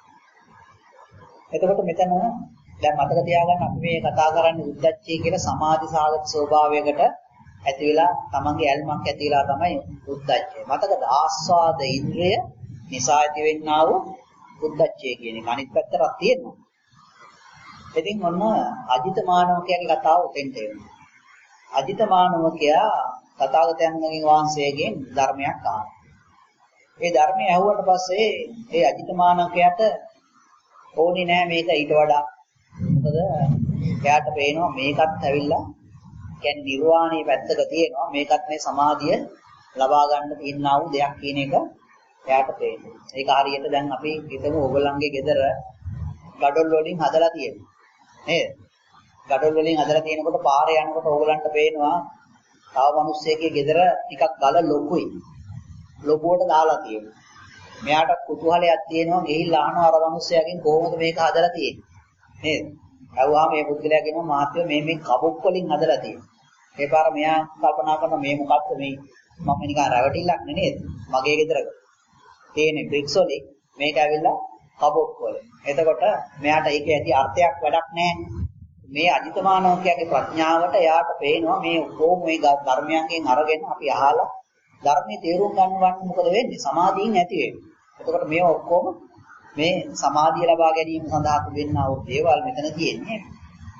එතකොට මෙතන දැන් මතක තියාගන්න අපි මේ කතා කරන්නේ උද්දච්චය කියලා සමාධි සාගත ස්වභාවයකට ඇති වෙලා තමන්ගේ ඇල්මක් ඇති වෙලා තමයි උද්දච්චය. මතකද ආස්වාද ඉන්ද්‍රිය නිසා ඇති වෙන්නා වූ උද්දච්චය කියන එක අනිත් පැත්තට තියෙනවා. ඉතින් ඔන්න අජිත මානවකයාගේ කතාව උතෙන්ට එනවා. අජිත මානවකයා තථාගතයන් වහන්සේගෙන් ධර්මයක් අහනවා. ඒ ධර්මය ඇහුවට පස්සේ ඒ අජිත මානවකයාට ඕනේ නෑ මේක ඊට වඩා. මොකද එයාට පේනවා මේකත් ඇවිල්ලා කියන්නේ නිර්වාණයේ පැත්තක තියෙනවා. මේකත් මේ සමාධිය ලබා ගන්න තියෙනා වූ දෙයක් කියන එක එයාට පේනවා. ඒක හරියට දැන් අපි හිතමු ඕගොල්ලන්ගේ ගෙදර ගඩොල් වලින් හදලා තියෙනවා. නේද? ගඩොල් වලින් හදලා තියෙනකොට පාරේ යනකොට ඕගොල්ලන්ට පේනවා තව මිනිස්සෙක්ගේ ගෙදර ටිකක් ගල ලොකුයි. ලොකුවට දාලා තියෙනවා. මෙයාට කුතුහලයක් තියෙනවා ගිහිල්ලා අහනවා අර මිනිස්සයාගෙන් කොහොමද මේක හදලා තියෙන්නේ? නේද? අහුවාම මේ පුද්ගලයා කියනවා මහත්තයෝ මේ කබොක් වලින් හදලා තියෙනවා. ඒ පාර මෙයා කල්පනා කරනවා මේ මොකක්ද මේ මම නිකන් රැවටිල්ලක් නේද? මගේ ගෙදර තියෙන බ්‍රික්ස් වලින් මේක ඇවිල්ලා කබොක් වල. එතකොට මෙයාට ඒකේ ඇති අර්ථයක් වැඩක් නැහැ. මේ අජිතමානෝකයාගේ ප්‍රඥාවට එයාට පේනවා මේ කොහොම මේ ධර්මයන්ගෙන් අරගෙන අපි අහලා ධර්මයේ තේරුම් ගන්නවත් මොකද වෙන්නේ? සමාධියෙන් ඇති වෙන්නේ. එතකොට මේ ඔක්කොම මේ සමාධිය ලබා ගැනීම සඳහා තිබෙනා වූ දේවල් මෙතන තියෙන්නේ.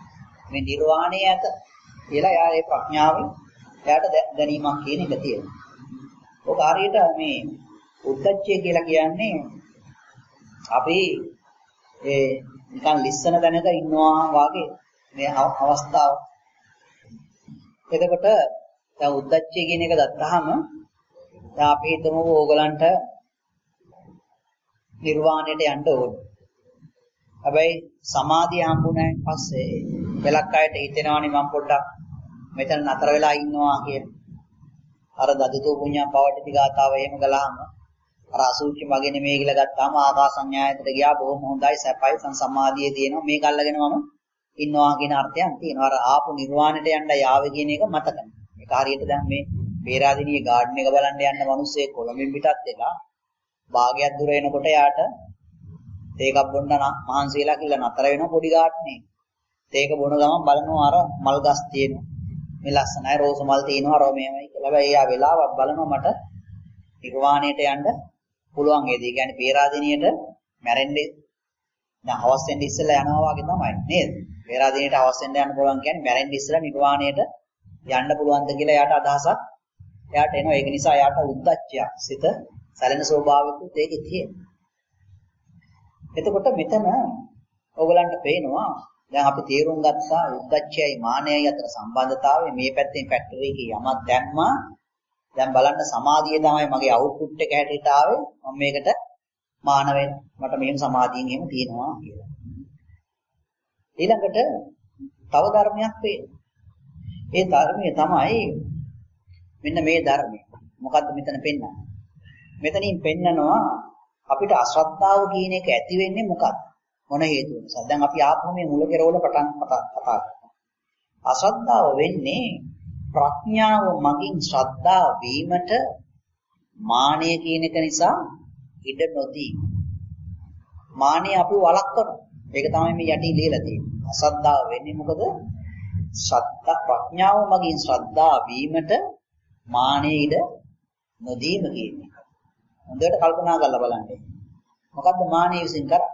මේ නිර්වාණය ඇත කියලා එයා ඒ ප්‍රඥාවෙන් එයාට දැනීමක් කියන එක තියෙනවා. ඔක හරියට මේ උද්දච්චය කියලා කියන්නේ අපි නිකන් ලිස්සන දැනක ඉන්නවා වගේ මේ අවස්ථාව. එතකොට දැන් උද්දච්චය කියන එක ගත්තාම දැන් අපි හිතමු ඕගලන්ට නිර්වාණයට යන්න ඕන. හැබැයි සමාධිය හම්බුනායින් පස්සේ වෙලක් අයට හිතෙනවානේ මම පොඩ්ඩක් මෙතන නතර වෙලා ඉන්නවා කියලා. අර දදුතෝ පුඤ්ඤා පවටි ගාතාව එහෙම ගලහම අර අසුචි මගේ නෙමෙයි කියලා ගත්තාම ආකාසඤ්ඤායතට ගියා බොහොම හොඳයි සැපයි සංසමාධියේ තියෙනවා මේක අල්ලගෙන මම ඉන්නවා කියන අර්ථයක් තියෙනවා. අර ආපු නිර්වාණයට යන්න යාවේ කියන එක මතක නැහැ. මේක හරියට දැන් මේ පේරාදෙනියේ ගාඩන් එක බලන්න යන්න මිනිස්සේ කොළඹින් පිටත් වෙලා භාගයක් දුර එනකොට යාට තේකක් බොන්න මහන්සි වෙලා කියලා නතර වෙන පොඩි ගාඩනේ. තේක බොන ගමන් බලනවා අර මල් ගස් තියෙනවා. මේ ලස්සනයි රෝස මල් තියෙනවා අර මේමයි කියලා. හැබැයි එයා වෙලාවක් බලනවා මට නිර්වාණයට යන්න පුළුවන් වේද? ඒ කියන්නේ පේරාදෙනියට මැරෙන්නේ දැන් හවස් වෙන්න ඉස්සෙල්ලා යනවා වගේ තමයි නේද? පේරාදෙනියට හවස් වෙන්න යන්න පුළුවන් කියන්නේ මැරෙන්න ඉස්සෙල්ලා නිර්වාණයට යන්න පුළුවන්ද කියලා එයාට අදහසක් එයාට එනවා. ඒක නිසා එයාට උද්දච්චයක් සිත සැලෙන ස්වභාවිකුත් ඒකේ තියෙනවා. එතකොට මෙතන ඕගලන්ට පේනවා දැන් අපි තේරුම් ගත්තා උද්දච්චයයි මානයයි අතර සම්බන්ධතාවය. මේ පැත්තෙන් ෆැක්ටරි එකේ යමක් දැම්මා. දැන් බලන්න සමාධිය තමයි මගේ අවුට්පුට් එක හැටියට ආවේ. මම මේකට මාන වෙන මට මෙහෙම සමාධියෙන් එහෙම තියෙනවා කියලා. ඊළඟට තව ධර්මයක් පේනවා. ඒ ධර්මය තමයි මෙන්න මේ ධර්මය. මොකද්ද මෙතන පෙන්නන්නේ? මෙතනින් පෙන්නනවා අපිට අශ්‍රද්ධාව කියන එක ඇති වෙන්නේ මොකක්ද? මොන හේතුව නිසා? දැන් අපි ආපහු මේ මුල කෙරවල පටන් කතා කරනවා. අශ්‍රද්ධාව වෙන්නේ ප්‍රඥාව මගින් ශ්‍රද්ධා වීමට මානය කියන එක නිසා ඉඩ නොදී. මානය අපි වළක්වනවා. ඒක තමයි මේ යටි ලියලා තියෙන්නේ. අශ්‍රද්ධාව වෙන්නේ මොකද? ශ්‍රද්ධා ප්‍රඥාව මගින් ශ්‍රද්ධා වීමට මානය ඉඩ නොදීම කියන්නේ. හොඳට කල්පනා කරලා බලන්න. මොකද්ද මානය විසින් කරන්නේ?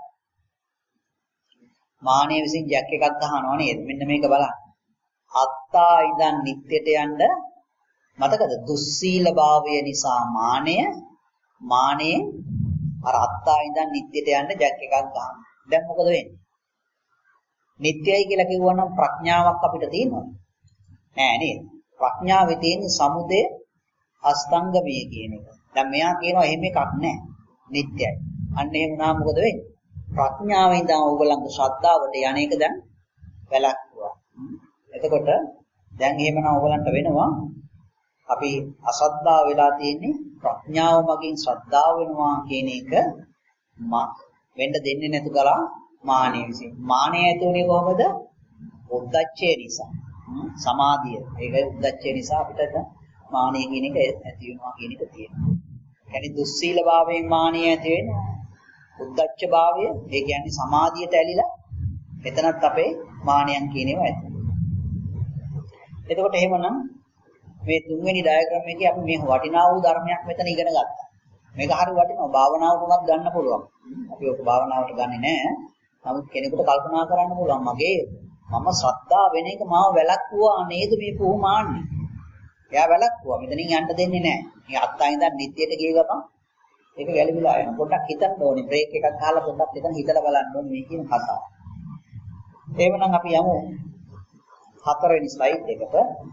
මානය විසින් ජැක් එකක් ගහනවා නේද? මෙන්න මේක බලන්න. අත්තා ඉඳන් නිත්‍යට යන්න මතකද? දුස්සීල භාවය නිසා මානයෙන් අර අත්තා ඉඳන් නිත්‍යට යන්න ජැක් එකක් ගහනවා. දැන් මොකද වෙන්නේ? නිත්‍යයි කියලා කිව්වනම් ප්‍රඥාවක් අපිට තියෙනවද? නෑ නේද? ප්‍රඥාවේ තියෙන සමුදය අස්තංගමයේ කියන එක. දැන් මෙයා කියනවා එහෙම එකක් නෑ. නිත්‍යයි. අන්න එහෙම වුණාම මොකද වෙන්නේ? ප්‍රඥාවෙන් ඉඳන් ඕගලන්ගේ ශ්‍රද්ධාවට යන එක දැන් වැළක්වුවා. එතකොට දැන් එහෙමනම් ඕගලන්ට වෙනවා අපි අශ්‍රද්ධාව වෙලා තියෙන්නේ ප්‍රඥාව මගින් ශ්‍රද්ධාව වෙනවා කියන එක වෙන්න දෙන්නේ නැතු කලා මානෙ විසින්. මානෙ ඇතුනේ කොහොමද? උද්දච්චය නිසා. සමාධිය. ඒක උද්දච්චය නිසා අපිට මානෙ කියන එක ඇති වෙනවා කියන එක තියෙනවා. يعني දුස්සීල භාවයෙන් මානෙ ඇති වෙනවා. උද්දච්ච භාවය ඒ කියන්නේ සමාධියට ඇලිලා එතනත් අපේ මානයන් කියන ඒවා ඇති. එතකොට එහෙමනම් මේ තුන්වෙනි ඩයග්‍රෑම් එකේ අපි මේ වටිනා වූ ධර්මයක් මෙතන ඉගෙන ගත්තා. මේක හරි වටිනවා. භාවනාවට උනත් ගන්න පුළුවන්. අපි ඔක භාවනාවට ගන්නෙ නෑ. නමුත් කෙනෙකුට කල්පනා කරන්න පුළුවන් මම ශ්‍රද්ධා වෙන එක මාව වැළක්වුවා නේද මේ පුහුමාන්නේ. එයා වැළක්වුවා. මෙතනින් යන්න දෙන්නේ නෑ. මේ අත්තා ඉඳන් නිත්‍යයට ගිය ගමන් ඒක ගැළවිලා යනවා. පොඩ්ඩක් හිතන්න ඕනේ. බ්‍රේක් එකක් ගහලා පොඩ්ඩක් එතන හිතලා බලන්න ඕනේ මේ කියන කතාව. එහෙමනම් අපි යමු හතරවෙනි ස්ලයිඩ් එකට.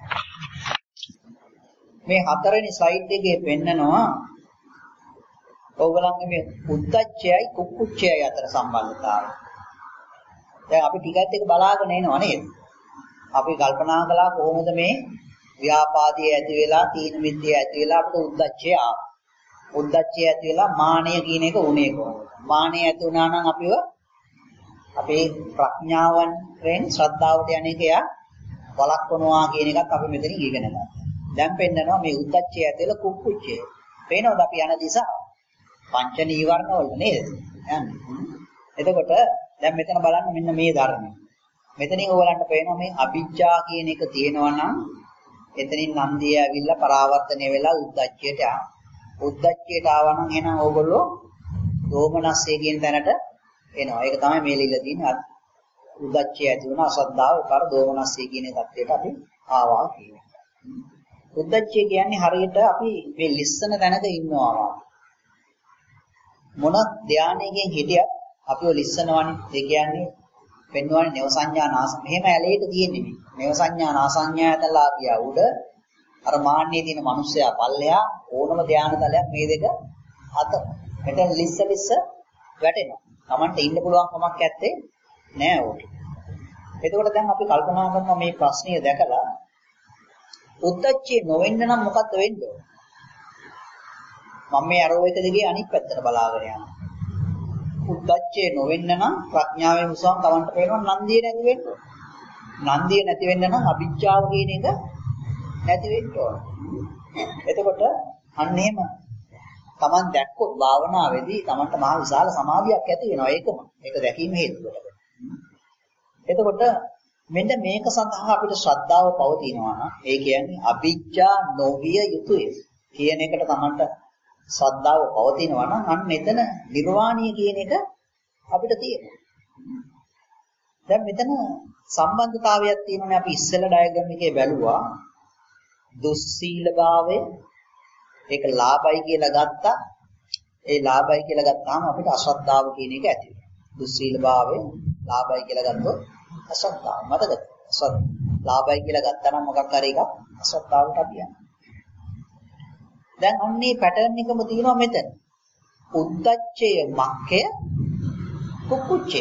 මේ හතරවෙනි ස්ලයිඩ් එකේ පෙන්නනවා ඕගොල්ලන්ගේ මේ උද්දච්චයයි කුක්කුච්චයයි අතර සම්බන්ධතාවය. දැන් අපි ටිකත් එක බලාගෙන එනවා නේද? අපි කල්පනා කළා කොහොමද මේ ව්‍යාපාදයේ ඇති වෙලා තීන මිද්දේ ඇති වෙලා අපිට උද්දච්චය ආවා. උද්දච්චය ඇති වෙලා මානය කියන එක උනේ කොහොමද? මානය ඇති වුණා නම් අපේ ප්‍රඥාවෙන් ශ්‍රද්ධාවට යන එක යා වළක්වනවා කියන එකත් අපි මෙතන ඉගෙන ගන්නවා. දැන් පෙන්නනවා මේ උද්දච්චය ඇති වෙලා කුක්කුච්චය. පේනවද අපි යන දිශාව? පංච නීවරණ වල නේද? යන්නේ. එතකොට දැන් මෙතන බලන්න මෙන්න මේ ධර්මය. මෙතනින් ඔයගලන්ට පේනවා මේ අවිජ්ජා කියන එක තියෙනවා නම් එතනින් නන්දිය ඇවිල්ලා පරාවර්තනය වෙලා උද්දච්චයට ආවා. උද්දච්චයට ආවා නම් එහෙනම් ඕගොල්ලෝ දෝමනස්සේ කියන තැනට එනවා. ඒක තමයි මේ ලියලා තියෙන්නේ. උද්දච්චය ඇති වුණා අසද්ධාව කර දෝමනස්සේ කියන தත්ත්වයට අපි ආවා කියන්නේ. උද්දච්චය කියන්නේ හරියට අපි මේ ලිස්සන තැනක ඉන්නවා. මොන ධානයකින් හිටියත් අපිව ලිස්සනවනේ. ඒ කියන්නේ පෙන්වන්නේ නව සංඥා නාස. මෙහෙම ඇලේට තියෙන්නේ නේ. නව සංඥා නාසඤ්ඤායතලා ගියා උඩ අර මාන්නේ තියෙන මිනිස්සයා පල්ලෙහා ඕනම ධානතලයක් මේ දෙක අත. මෙතන ලිස්ස වැටෙනවා. Tamanට ඉන්න පුළුවන් කමක් නැත්තේ නෑ ඕකේ. එතකොට දැන් අපි කල්පනා කරනවා මේ ප්‍රශ්නය දැකලා උද්දච්චය නොවෙන්න නම් මොකද්ද වෙන්න ඕන? මම මේ අරෝ එක දිගේ අනිත් පැත්තට බලාගෙන යනවා. උද්දච්චය නොවෙන්න නම් ප්‍රඥාවෙන් උසාවම් Tamanට පේනවා නන්දිය නැති වෙන්න ඕන. නන්දිය නැති වෙන්න නම් අවිජ්ජාව කියන එක නැති වෙන්න ඕන. එතකොට අන්න එහෙම Taman දැක්කොත් භාවනාවේදී Tamanට මහ විශාල සමාධියක් ඇති වෙනවා. ඒක දැකීම හේතුව. එතකොට මෙන්න මේක සඳහා අපිට ශ්‍රද්ධාව පවතිනවා නම් ඒ කියන්නේ අවිජ්ජා නොවිය යුතුය කියන එකට Tamanට ශ්‍රද්ධාව පවතිනවා නම් අන්න එතන නිර්වාණීය කියන එක අපිට තියෙනවා. දැන් මෙතන සම්බන්ධතාවයක් තියෙනවානේ අපි ඉස්සෙල්ලා ඩයග්‍රෑම් එකේ බැලුවා දුස්සීලභාවය ඒක ලාභයි කියලා ගත්තා. ඒ ලාභයි කියලා ගත්තාම අපිට අශ්‍රද්ධාව කියන එක ඇති වෙනවා. දුස්සීලභාවය ලාභයි කියලා ගත්තොත් අශ්‍රද්ධාව. මතකද? ලාභයි කියලා ගත්තා නම් මොකක් හරි එකක් අශ්‍රද්ධාවට අපි යනවා. දැන් අන්නේ පැටර්න් එකම තියෙනවා මෙතන. උද්දච්චය මක්කය කුක්කුච්චය.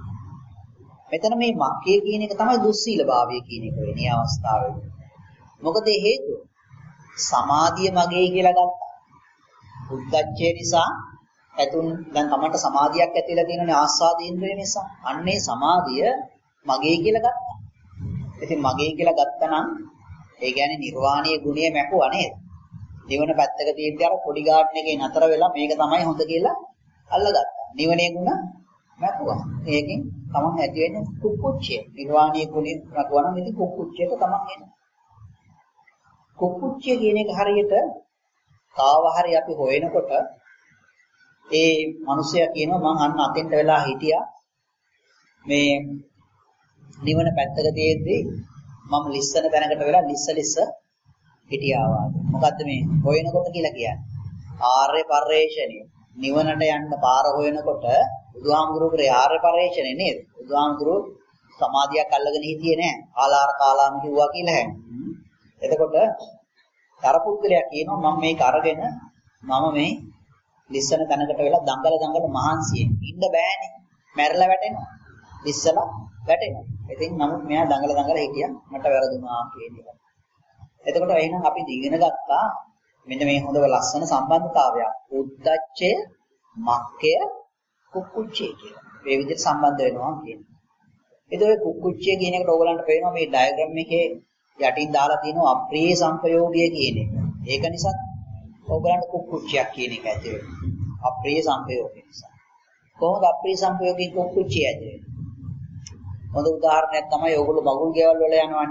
මෙතන මේ මක්කය කියන එක තමයි දුස්සීලභාවය කියන එක වෙන්නේ අවස්ථාවේ. මොකද හේතුව? සමාධිය මගේ කියලා ගත්තා. උද්දච්චය නිසා ඇතුන් දැන් තමන්ට සමාධියක් ඇතිලා තියෙනනේ ආස්වාදීන්ද්‍රය නිසා. අන්නේ සමාධිය මගේ කියලා ගත්තා. ඉතින් මගේ කියලා ගත්තා නම් ඒ කියන්නේ නිර්වාණීය ගුණය මැකුවා නේද? නිවන පැත්තක තියෙද්දී අර පොඩි ගාඩන් එකේ නතර වෙලා මේක තමයි හොඳ කියලා අල්ලගත්තා. නිවනේ ගුණ මැකුවා. ඒකෙන් තමන් ඇති වෙන්නේ කුක්කුච්චය. නිර්වාණීය ගුණය මැකුවා නම් ඉතින් කුක්කුච්චයට තමන් එන්නේ. කුක්කුච්චය කියන එක හරියට කාව හරි අපි හොයනකොට ඒ මිනිසයා කියනවා මං අන්න අතෙන්ට වෙලා හිටියා මේ නිවන පැත්තක තියෙද්දි මම ලිස්සන තැනකට වෙලා ලිස්ස හිටියා වාගේ. මොකද්ද මේ හොයනකොට කියලා කියන්නේ? ආර්ය පරිශ්‍රණය. නිවනට යන්න පාර හොයනකොට බුදුහාමුදුරුවෝ ආර්ය පරිශ්‍රණය නේද? බුදුහාමුදුරුවෝ සමාධියක් අල්ලගෙන හිටියේ නෑ. ආලාර කාලාම කිව්වා කියලා හැම. එතකොට තරපුද්ගලයා කියනවා මම මේක අරගෙන මම මේ ලිස්සන තැනකට වෙලා දඟල මහන්සියෙන් ඉන්න බෑනේ. මැරලා වැටෙනවා. ලිස්සලා වැටෙනවා. ඉතින් නමුත් මෙයා දඟල හිටියා මට වැරදුනා කියන එක. එතකොට එහෙනම් අපි ඉගෙන ගත්තා මෙන්න මේ හොඳ ලස්සන සම්බන්ධතාවයක්. උද්දච්චය, මක්කය, කුක්කුච්චය කියලා. මේ විදිහට සම්බන්ධ වෙනවා කියන්නේ. ඒතකොට ඔය කුක්කුච්චය කියන එකට ඕගලන්ට පේනවා මේ ඩයග්‍රෑම් එකේ යටින් දාලා තියෙනවා අප්‍රිය සංපයෝගය කියන එක. ඒක නිසා ඕගලන්ට කුක්කුච්චයක් කියන එක ඇති වෙනවා. අප්‍රිය සංපයෝගය නිසා. කොහොමද අප්‍රිය සංපයෝගයෙන් කුක්කුච්චය ඇති වෙන්නේ? හොඳ උදාහරණයක් තමයි ඕගොල්ලෝ මගුල් ගෙවල් වල යනවනේ.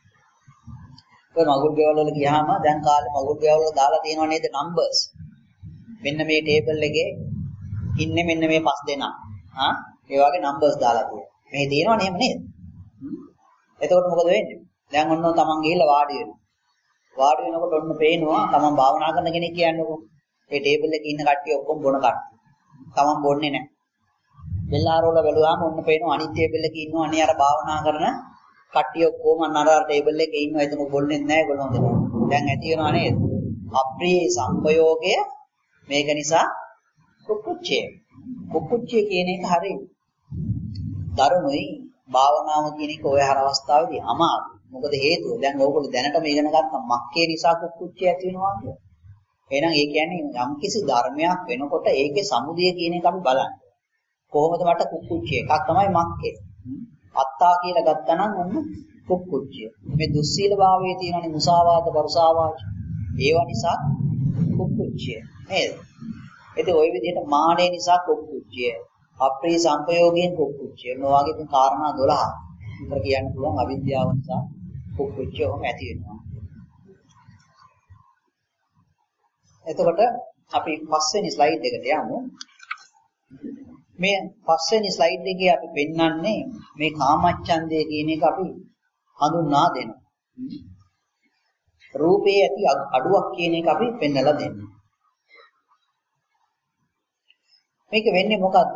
ඔය මගුල් ගෙවල් වල ගියාම දැන් කාලේ මගුල් ගෙවල් වල දාලා තියෙනව නේද නම්බර්ස්. මෙන්න මේ ටේබල් එකේ ඉන්නේ මෙන්න මේ 5 දෙනා. ඒ වගේ නම්බර්ස් දාලා තියෙනවා. මේ තියෙනවනේ එහෙම නේද? එතකොට මොකද වෙන්නේ? දැන් ඔන්න තමන් ගිහිල්ලා වාඩි වෙනවා. වාඩි වෙනකොට ඔන්න පේනවා තමන් භාවනා කරන කෙනෙක් කියන්නකො. ඒ ටේබල් එකේ ඉන්න කට්ටිය ඔක්කොම බොන කට්ටිය. තමන් බොන්නේ නැහැ. බෙල්ලාරෝල බැලුවාම ඔන්න පේනවා අනිත් ටේබල් එකේ ඉන්නවා අනේ අර භාවනා කරන කට්ටිය ඔක්කොම අර ටේබල් එකේ ඉන්නවා. එතන බොන්නේ නැහැ ඒගොල්ලෝ හොඳට. දැන් ඇති වෙනවා නේද? අප්‍රිය සංපයෝගය මේක නිසා කුක්කුච්චය. කුක්කුච්චය කියන එක හරියි. දරුණුයි භාවනාව කියන එක ඔය හර අවස්ථාවේදී අමාරුයි. මොකද හේතුව දැන් ඕගොල්ලෝ දැනටම ඉගෙන ගත්තා මක්කේ නිසා කුක්කුච්චය ඇති වෙනවා කියලා. එහෙනම් ඒ කියන්නේ යම් කිසි ධර්මයක් වෙනකොට ඒකේ සමුදය කියන එක අපි බලන්න. කොහොමද මට කුක්කුච්චය එකක් තමයි මක්කේ. අත්තා කියලා ගත්තා නම් ඔන්න කුක්කුච්චය. මේ දුස්සීල භාවයේ තියෙනනේ මුසාවාද වරුසාවාද. ඒවා නිසා කුක්කුච්චය. නේද? ඉතින් ওই විදිහට මානෙ නිසා කුක්කුච්චය. අප්‍රිය සංපයෝගයෙන් කුක්කුච්චය. මොනවාගේ තියෙන කාරණා 12 විතර කියන්න පුළුවන් අවිද්‍යාව නිසා කුක්කුච්චය ඔහොම ඇති වෙනවා. එතකොට අපි පස්වෙනි ස්ලයිඩ් එකට යමු. මේ පස්වෙනි ස්ලයිඩ් එකේ අපි පෙන්වන්නේ මේ කාමච්ඡන්දය කියන එක අපි හඳුන්වා දෙනවා. රූපේ ඇති අඩුවක් කියන එක අපි පෙන්නලා දෙන්නේ. මේක වෙන්නේ මොකද්ද?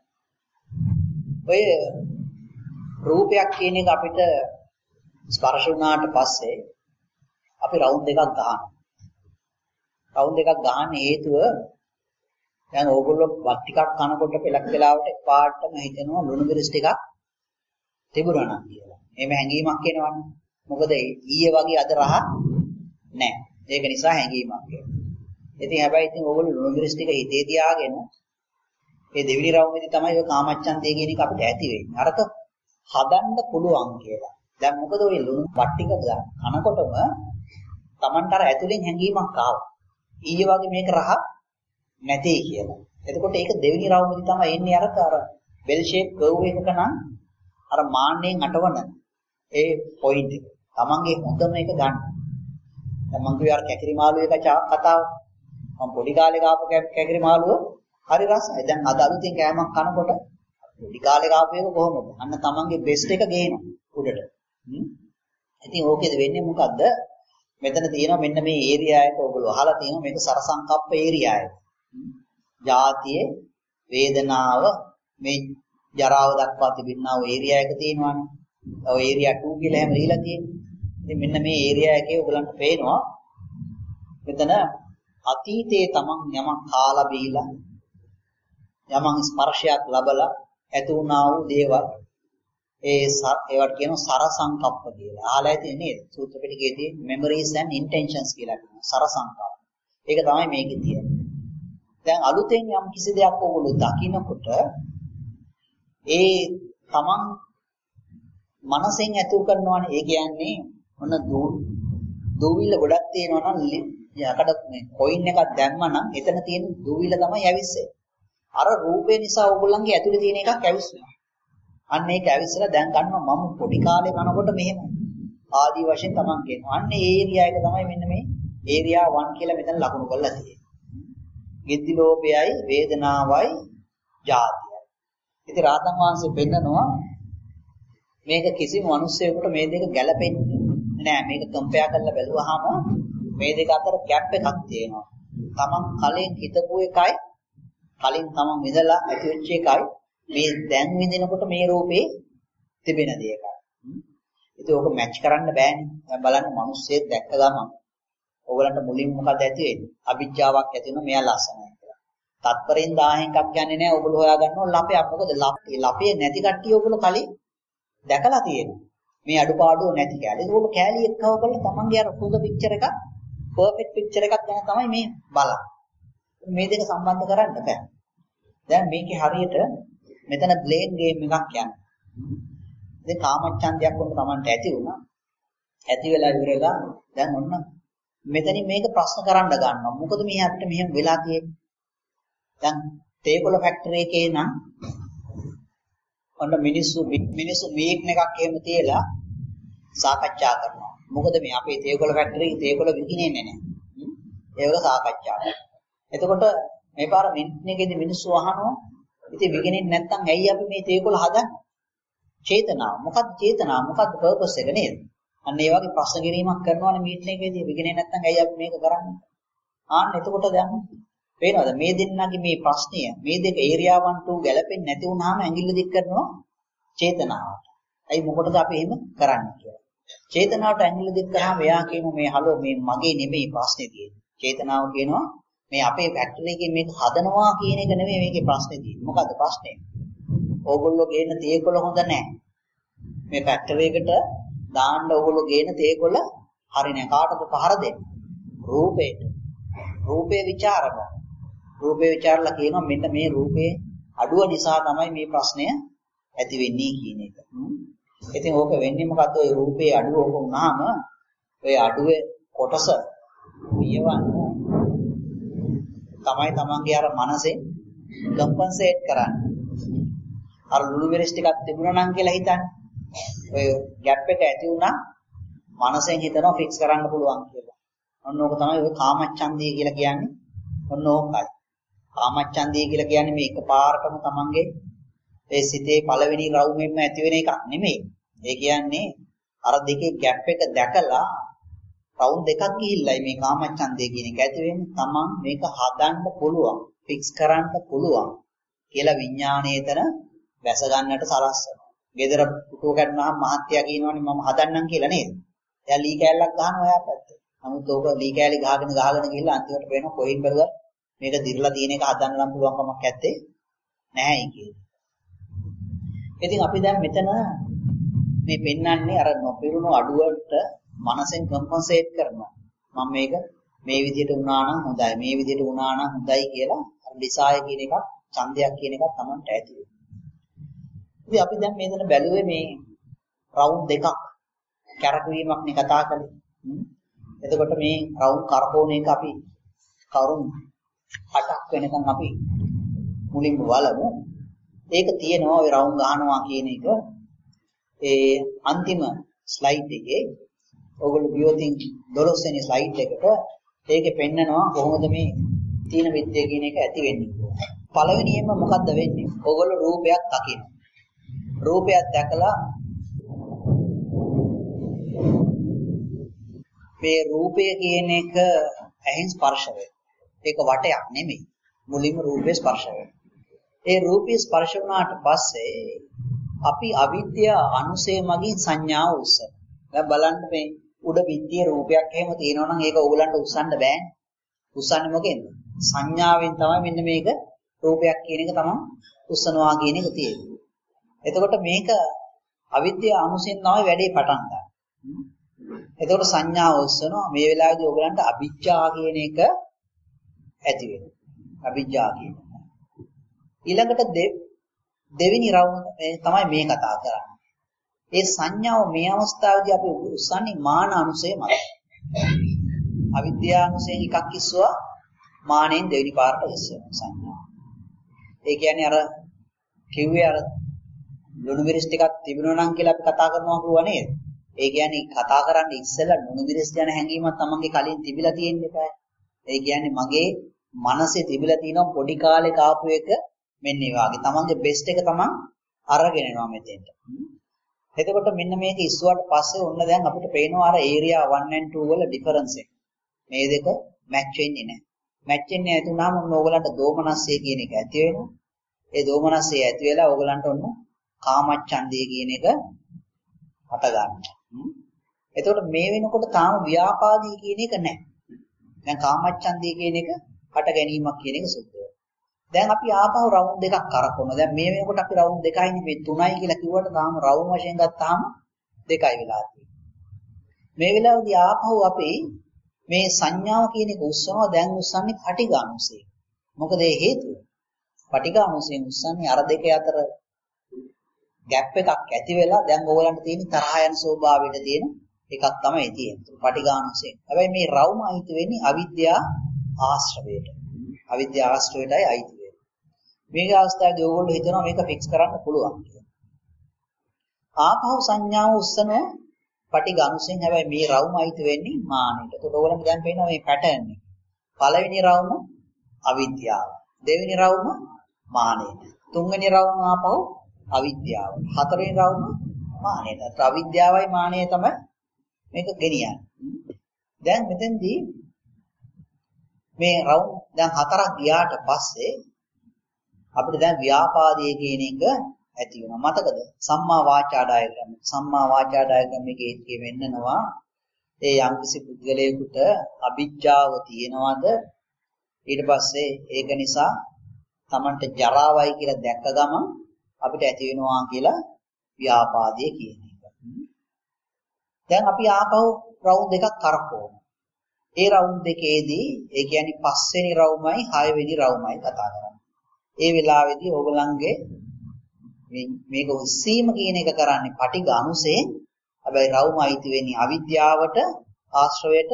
ඔය රූපයක් කියන එක අපිට ස්පර්ශ වුණාට පස්සේ අපි රවුන්ඩ් එකක් ගන්නවා. රවුන්ඩ් එකක් ගන්න හේතුව දැන් ඕගොල්ලෝ වත් ටිකක් කනකොට පෙලක් වෙලාවට පාටම හිතෙනවා ලුණු මිරිස් ටිකක් තිබුණා නම් කියලා. එහෙම හැඟීමක් එනවනේ. මොකද ඊයේ වගේ අද රහ නැහැ. ඒක නිසා හැඟීමක් එනවා. ඉතින් හැබැයි ඉතින් ඕගොල්ලෝ ලුණු මිරිස් ටික හිතේ තියාගෙන මේ දෙවිලි රවුමේදී තමයි ඔය කාමච්ඡන්දය කියන එක අපිට ඇති වෙන්නේ. අරක හදන්න පුළුවන් කියලා. දැන් මොකද ඔය ලුණු වත් ටික කනකොටම Tamanට අර ඇතුලෙන් හැඟීමක් ආවා. ඊයේ වගේ මේක රහ නැtei කියලා. එතකොට ඒක දෙවෙනි රවුමේදී තමයි එන්නේ අර බෙල් ෂේප් කර්ව් එකක නම් අර මාන්නෙන් අටවන ඒ පොයින්ට් එක. Tamanගේ හොඳම එක ගන්න. දැන් මම කිව්වා අර කැකිරි මාළුවේ කතාව. මම පොඩි කාලේ ගාපු කැකිරි මාළුව හරි රසයි. දැන් අද අලුතෙන් කෑමක් කනකොට පොඩි කාලේ ගාපු එක කොහොමද? අන්න Tamanගේ බෙස්ට් එක ගේනවා උඩට. ඉතින් ඕකේද වෙන්නේ මොකද්ද? මෙතන තියෙනවා මෙන්න මේ ඒරියා එක ඔයගොල්ලෝ අහලා තියෙනවා මේක සරසංකප්ප ඒරියා එක. ජාතිය, වේදනාව, මේ ජරාව දක්වා තිබෙනා ඔය ඒරියා එක තියෙනවානේ. ඔය ඒරියා 2 කියලා හැම ලියලා තියෙන්නේ. ඉතින් මෙන්න මේ ඒරියා එකේ ඔයගලන්ට පේනවා මෙතන අතීතයේ තමන් යමක් කාලා බීලා යමන් ස්පර්ශයක් ලැබලා ඇති වුණා වූ දේවල් ඒවට කියනවා සරසංකප්ප කියලා. අහලා ඇති නේද? සූත්‍ර පිටකයේ තියෙන memories and intentions කියලා කියනවා. සරසංකප්ප. ඒක තමයි මේකේ තියෙන්නේ. දැන් අලුතෙන් යම් කිසි දෙයක් ඔයගොල්ලෝ දකිනකොට ඒ තමන් මනසෙන් ඇතුල් කරනවානේ. ඒ කියන්නේ මොන දූවිල්ල ගොඩක් තියෙනවා නම් යකඩ මේ කොයින් එකක් දැම්මා නම් එතන තියෙන දූවිල්ල තමයි ඇවිස්සෙන්නේ. අර රූපේ නිසා ඕගොල්ලන්ගේ ඇතුලේ තියෙන එකක් ඇවිස්සෙනවා. අන්න ඒක ඇවිස්සලා දැන් ගන්නවා මම පොඩි කාලේ කනකොට මෙහෙම ආදි වශයෙන් තමන් කියනවා. අන්න ඒ ඒරියා එක තමයි මෙන්න මේ ඒරියා 1 කියලා මෙතන ලකුණු කරලා තියෙන්නේ. ගෙද්දි ලෝභයයි වේදනාවයි ජාතියයි. ඉතින් රාතන් වහන්සේ පෙන්නනවා මේක කිසිම මිනිස්සෙකුට මේ දෙක ගැලපෙන්නේ නෑ. මේක කම්පෙයා කරලා බැලුවාම මේ දෙක අතර ગેප් එකක් තියෙනවා. තමන් කලින් හිතපු එකයි කලින් තමන් විඳලා ඇති වෙච්ච එකයි මේ දැන් විඳිනකොට මේ රූපේ තිබෙන දෙයකයි. ඉතින් ඕක මැච් කරන්න බෑනේ. දැන් බලන්න මිනිස්සෙක් දැක්ක ගමන් ඕගලන්ට මුලින් මොකද ඇති වෙන්නේ? අවිජ්ජාවක් ඇති වෙනවා මෙයා ලස්සනයි කියලා. තත්පරෙන් 1000 එකක් ගන්නෙ නෑ. ඕගොල්ලෝ හොයාගන්නවා ලපයක්. මොකද ලපේ නැති කට්ටිය ඕගොල්ලෝ කලින් දැකලා තියෙනවා. මේ අඩුපාඩුව නැති කැලේ. ඒක කැලේ එක්කව කරලා තමන්ගේ අර හොඳ පික්චර් එකක්, පර්ෆෙක්ට් පික්චර් එකක් ගැන තමයි මේ බලන්නේ. මේ දෙක සම්බන්ධ කරන්න බෑ. දැන් මේකේ හරියට මෙතන බ්ලේන් ගේම් එකක් යනවා. ඉතින් කාමච්ඡන්දයක් වුණ තමන්ට ඇති වුණා. ඇති වෙලා ඉවරලා දැන් ඔන්න මෙතනින් මේක ප්‍රශ්න කරන්න ගන්නවා. මොකද මේ අපිට මෙහෙම වෙලා තියෙන්නේ? දැන් තේකොළ ෆැක්ටරි එකේ නම් ඔන්න මිනිස්සු මීට් එකක් එහෙම තියලා සාකච්ඡා කරනවා. මොකද මේ අපේ තේකොළ ෆැක්ටරි තේකොළ විකිනෙන්නේ නැහැ. ඒක සාකච්ඡා කරනවා. එතකොට මේ පාර මිනිත් එකේදී මිනිස්සු අහනවා ඉතින් විකිනෙන්නේ නැත්නම් ඇයි අපි මේ තේකොළ හදන්නේ? චේතනාව. මොකක්ද චේතනාව? මොකක්ද පර්පස් එක නේද? අන්න ඒ වගේ ප්‍රශ්න කිරීමක් කරනවානේ මීට් එකේදී විකිනෙන්නේ නැත්නම් ඇයි අපි මේක කරන්නේ? ආන්න එතකොට දැන් පේනවද මේ දෙන්නගේ මේ ප්‍රශ්නය මේ දෙක ඒරියා 1 2 ගැලපෙන්නේ නැති වුනහම ඇඟිල්ල දික් කරනවා චේතනාවට. ඇයි මොකටද අපි එහෙම කරන්නේ කියලා. චේතනාවට ඇඟිල්ල දික් කරාම එයා කියනවා මේ හලෝ මේ මගේ නෙමෙයි ප්‍රශ්නේ තියෙන්නේ. චේතනාව කියනවා මේ අපේ ෆැක්ටරි එකේ මේක හදනවා කියන එක නෙමෙයි මේකේ ප්‍රශ්නේ තියෙන්නේ. මොකද්ද ප්‍රශ්නේ? ඕගොල්ලෝ ගේන තේකොළ හොඳ නැහැ. මේ ෆැක්ටරි එකට දාන්න ඕගොල්ලෝ ගේන තේකොළ හරි නැහැ. කාටද පහර දෙන්නේ? රූපේට. රූපේ ਵਿਚාරනවා. රූපේ ਵਿਚාරලා කියනවා මෙන්න මේ රූපේ අඩුව නිසා තමයි මේ ප්‍රශ්නය ඇති වෙන්නේ කියන එක. ඉතින් ඕක වෙන්නේ මොකද්ද? ඔය රූපේ අඩුව ඕක වුණාම ඔය අඩුවේ කොටස පියවන්න තමයි තමන්ගේ අර මනසෙන් කම්පන්සේට් කරන්නේ. අර ලුණු මිරිස් ටිකක් තිබුණා නම් කියලා හිතන්නේ. ඔය ગેප් එක ඇති වුණා මනසෙන් හිතනවා ෆික්ස් කරන්න පුළුවන් කියලා. ඔන්න ඕක තමයි ඔය කාමච්ඡන්දය කියලා කියන්නේ. ඔන්න ඕකයි. කාමච්ඡන්දය කියලා කියන්නේ මේ එකපාරටම තමන්ගේ ඒ සිතේ පළවෙනි රවුමෙන්ම ඇති වෙන එකක් නෙමෙයි. ඒ කියන්නේ අර දෙකේ ગેප් එක දැකලා රවුන්ඩ් දෙකක් ගිහිල්ලායි මේ කාමච්ඡන්දය කියන එක ඇති වෙන්නේ. තමන් මේක හදන්න පුළුවන්, ෆික්ස් කරන්න පුළුවන් කියලා විඥාණයතන වැස ගන්නට සලස්සනවා. ගෙදර පුටුව කඩනහම මහත්තයා කියනවනේ මම හදන්නම් කියලා නේද? එයා ලී කෑල්ලක් ගහනවා ඔයා පැත්තේ. නමුත් ඕක ලී කෑලි ගහගෙන ගිහිල්ලා අන්තිමට වෙන කොහෙන් බැලුවත් මේක දිරලා තියෙන එක හදන්න නම් පුළුවන් කමක් නැත්තේ නැහැ කියලා. ඉතින් අපි දැන් මෙතන මේ පෙන්වන්නේ අර නොපිරුණු අඩුවට මනසෙන් කම්පන්සේට් කරනවා. මම මේක මේ විදිහට වුණා නම් හොඳයි, මේ විදිහට වුණා නම් හොඳයි කියලා අර ඩිසායර් කියන එකක්, ඡන්දයක් කියන එකක් Tamanට ඇති වෙනවා. ඉතින් අපි දැන් මේතන බැලුවේ මේ රවුන්ඩ් දෙකක් කැරකවීමක් නේ කතා කළේ. එතකොට මේ රවුන්ඩ් කරකෝන එක අපි කරුණු 8ක් වෙනකන් අපි මුලින්ම බලමු. ඒක තියෙනවා ඔය රවුන්ඩ් ගහනවා කියන එක ඒ අන්තිම ස්ලයිඩ් එකේ ඔයගොල්ලෝ ගියොතින් 12 වෙනි ස්ලයිඩ් එකට ඒකේ පෙන්නනවා කොහොමද මේ තීන විද්‍ය කියන එක ඇති වෙන්නේ. පළවෙනියෙන්ම මොකද්ද වෙන්නේ? ඔයගොල්ලෝ රූපයක් දකිනවා. රූපයක් දැකලා මේ රූපය කියන එක ඇහෙන් ස්පර්ශ වෙනවා. ඒක වටයක් නෙමෙයි. මුලින්ම රූපේ ස්පර්ශ වෙනවා. ඒ රූපේ ස්පර්ශ වුණාට පස්සේ අපි අවිද්‍යා අනුසය මගින් සංඥාව උස්සන. දැන් බලන්න මේ උඩ පිටියේ රූපයක් එහෙම තියෙනවා නම් ඒක ඕගලන්ට උස්සන්න බෑනේ. උස්සන්නේ මොකෙන්ද? සංඥාවෙන් තමයි මෙන්න මේක රූපයක් කියන එක තමයි උස්සනවා කියන එක තියෙන්නේ. එතකොට මේක අවිද්‍යා අනුසයෙන් තමයි වැඩේ පටන් ගන්න. එතකොට සංඥාව උස්සනවා මේ වෙලාවේදී ඕගලන්ට අවිජ්ජා කියන එක ඇති වෙනවා. අවිජ්ජා කියන එක. ඊළඟට දෙවෙනි රවුම තමයි මේ කතා කරන්නේ. ඒ සංඥාව මේ අවස්ථාවේදී අපි උස්සන්නේ මාන අනුසය මත. අවිද්‍යා අනුසයෙන් එකක් ඉස්සුවා මානෙන් දෙවෙනි පාරට ඉස්සෙනවා සංඥාව. ඒ කියන්නේ අර කිව්වේ අර ලුණු මිරිස් ටිකක් තිබුණා නම් කියලා අපි කතා කරනවා කිව්වා නේද? ඒ කියන්නේ කතා කරන්නේ ඉස්සෙල්ලා ලුණු මිරිස් යන හැඟීමක් තමන්ගේ කලින් තිබිලා තියෙන්න එපා. ඒ කියන්නේ මගේ මනසේ තිබිලා තියෙන පොඩි කාලේ කාපු එක මෙන්න ඒ වගේ තමන්ගේ බෙස්ට් එක තමන් අරගෙන එනවා මෙතෙන්ට. එතකොට මෙන්න මේක ඉස්සුවාට පස්සේ ඔන්න දැන් අපිට පේනවා අර ඒරියා 1 and 2 වල ඩිෆරන්ස් එක. මේ දෙක මැච් වෙන්නේ නැහැ. මැච් වෙන්නේ නැති වුණාම ඔන්න ඕගලන්ට දෝමනස්සය කියන එක ඇති වෙනවා. ඒ දෝමනස්සය ඇති වෙලා ඕගලන්ට ඔන්න කාමච්ඡන්දය කියන එක හට ගන්නවා. එතකොට මේ වෙනකොට තාම ව්‍යාපාදී කියන එක නැහැ. දැන් කාමච්ඡන්දය කියන එක හට ගැනීමක් කියන එක සුද්ධ වෙනවා. දැන් අපි ආපහු රවුන්ඩ් දෙකක් කරකවනවා. දැන් මේ වෙනකොට අපි රවුන්ඩ් දෙකයිනේ මේ 3යි කියලා කිව්වට තාම රවුන්ඩ් වශයෙන් ගත්තාම 2යි වෙලා තියෙන්නේ. මේ වෙලාවේදී ආපහු අපි මේ සංඥාව කියන එක උස්සනවා. දැන් උස්සන්නේ පටිඝානුසයෙන්. මොකද ඒ හේතුව? පටිඝානුසයෙන් උස්සන්නේ අර දෙක අතර ગેප් එකක් ඇති වෙලා දැන් ඕගලන්ට තියෙන තරහ යන ස්වභාවයට තියෙන එකක් තමයි තියෙන්නේ. පටිඝානුසයෙන්. හැබැයි මේ රවුම අයිති වෙන්නේ අවිද්‍යා ආශ්‍රවයට. අවිද්‍යා ආශ්‍රවයටයි අයිති වෙන්නේ. මේක අවස්ථාවේදී ඕගොල්ලෝ හිතනවා මේක ෆික්ස් කරන්න පුළුවන් කියලා. ආපහු සංඥාව උස්සන පටිඝානුසයෙන් හැබැයි මේ රවුම අයිති වෙන්නේ මානෙට. ඒකට ඕගොල්ලන්ට දැන් පේනවා මේ පැටර්න් එක. පළවෙනි රවුම අවිද්‍යාව. දෙවෙනි රවුම මානෙට. තුන්වෙනි රවුම ආපහු අවිද්‍යාව. හතරවෙනි රවුම මානෙට. අවිද්‍යාවයි මානෙය තමයි මේක ගෙනියන්නේ. දැන් මෙතෙන්දී මේ රවුම් දැන් හතරක් ගියාට පස්සේ අපිට දැන් ව්‍යාපාදයේ කියන එක ඇති වෙනවා. මතකද? සම්මා වාචා ඩයග්‍රෑම්. සම්මා වාචා ඩයග්‍රෑම් එකේ වෙන්නනවා ඒ යම්කිසි පුද්ගලයෙකුට අවිජ්ජාව තියෙනවද? ඊට පස්සේ ඒක නිසා Tamanට ජරාවයි කියලා දැක්ක ගමන් අපිට ඇති වෙනවා කියලා ව්‍යාපාදයේ කියන එක. දැන් අපි ආපහු රවුන්ඩ් දෙකක් කරකවමු. ඒ රවුන්ඩ් දෙකේදී ඒ කියන්නේ 5 වෙනි රවුමයි 6 වෙනි රවුමයි කතා කරන්නේ. ඒ වෙලාවේදී ඕගලන්ගේ මේක උස්සීම කියන එක කරන්නේ පටිඝානුසයෙන්. හැබැයි රවුම අයිති වෙන්නේ අවිද්‍යාවට ආශ්‍රවයට.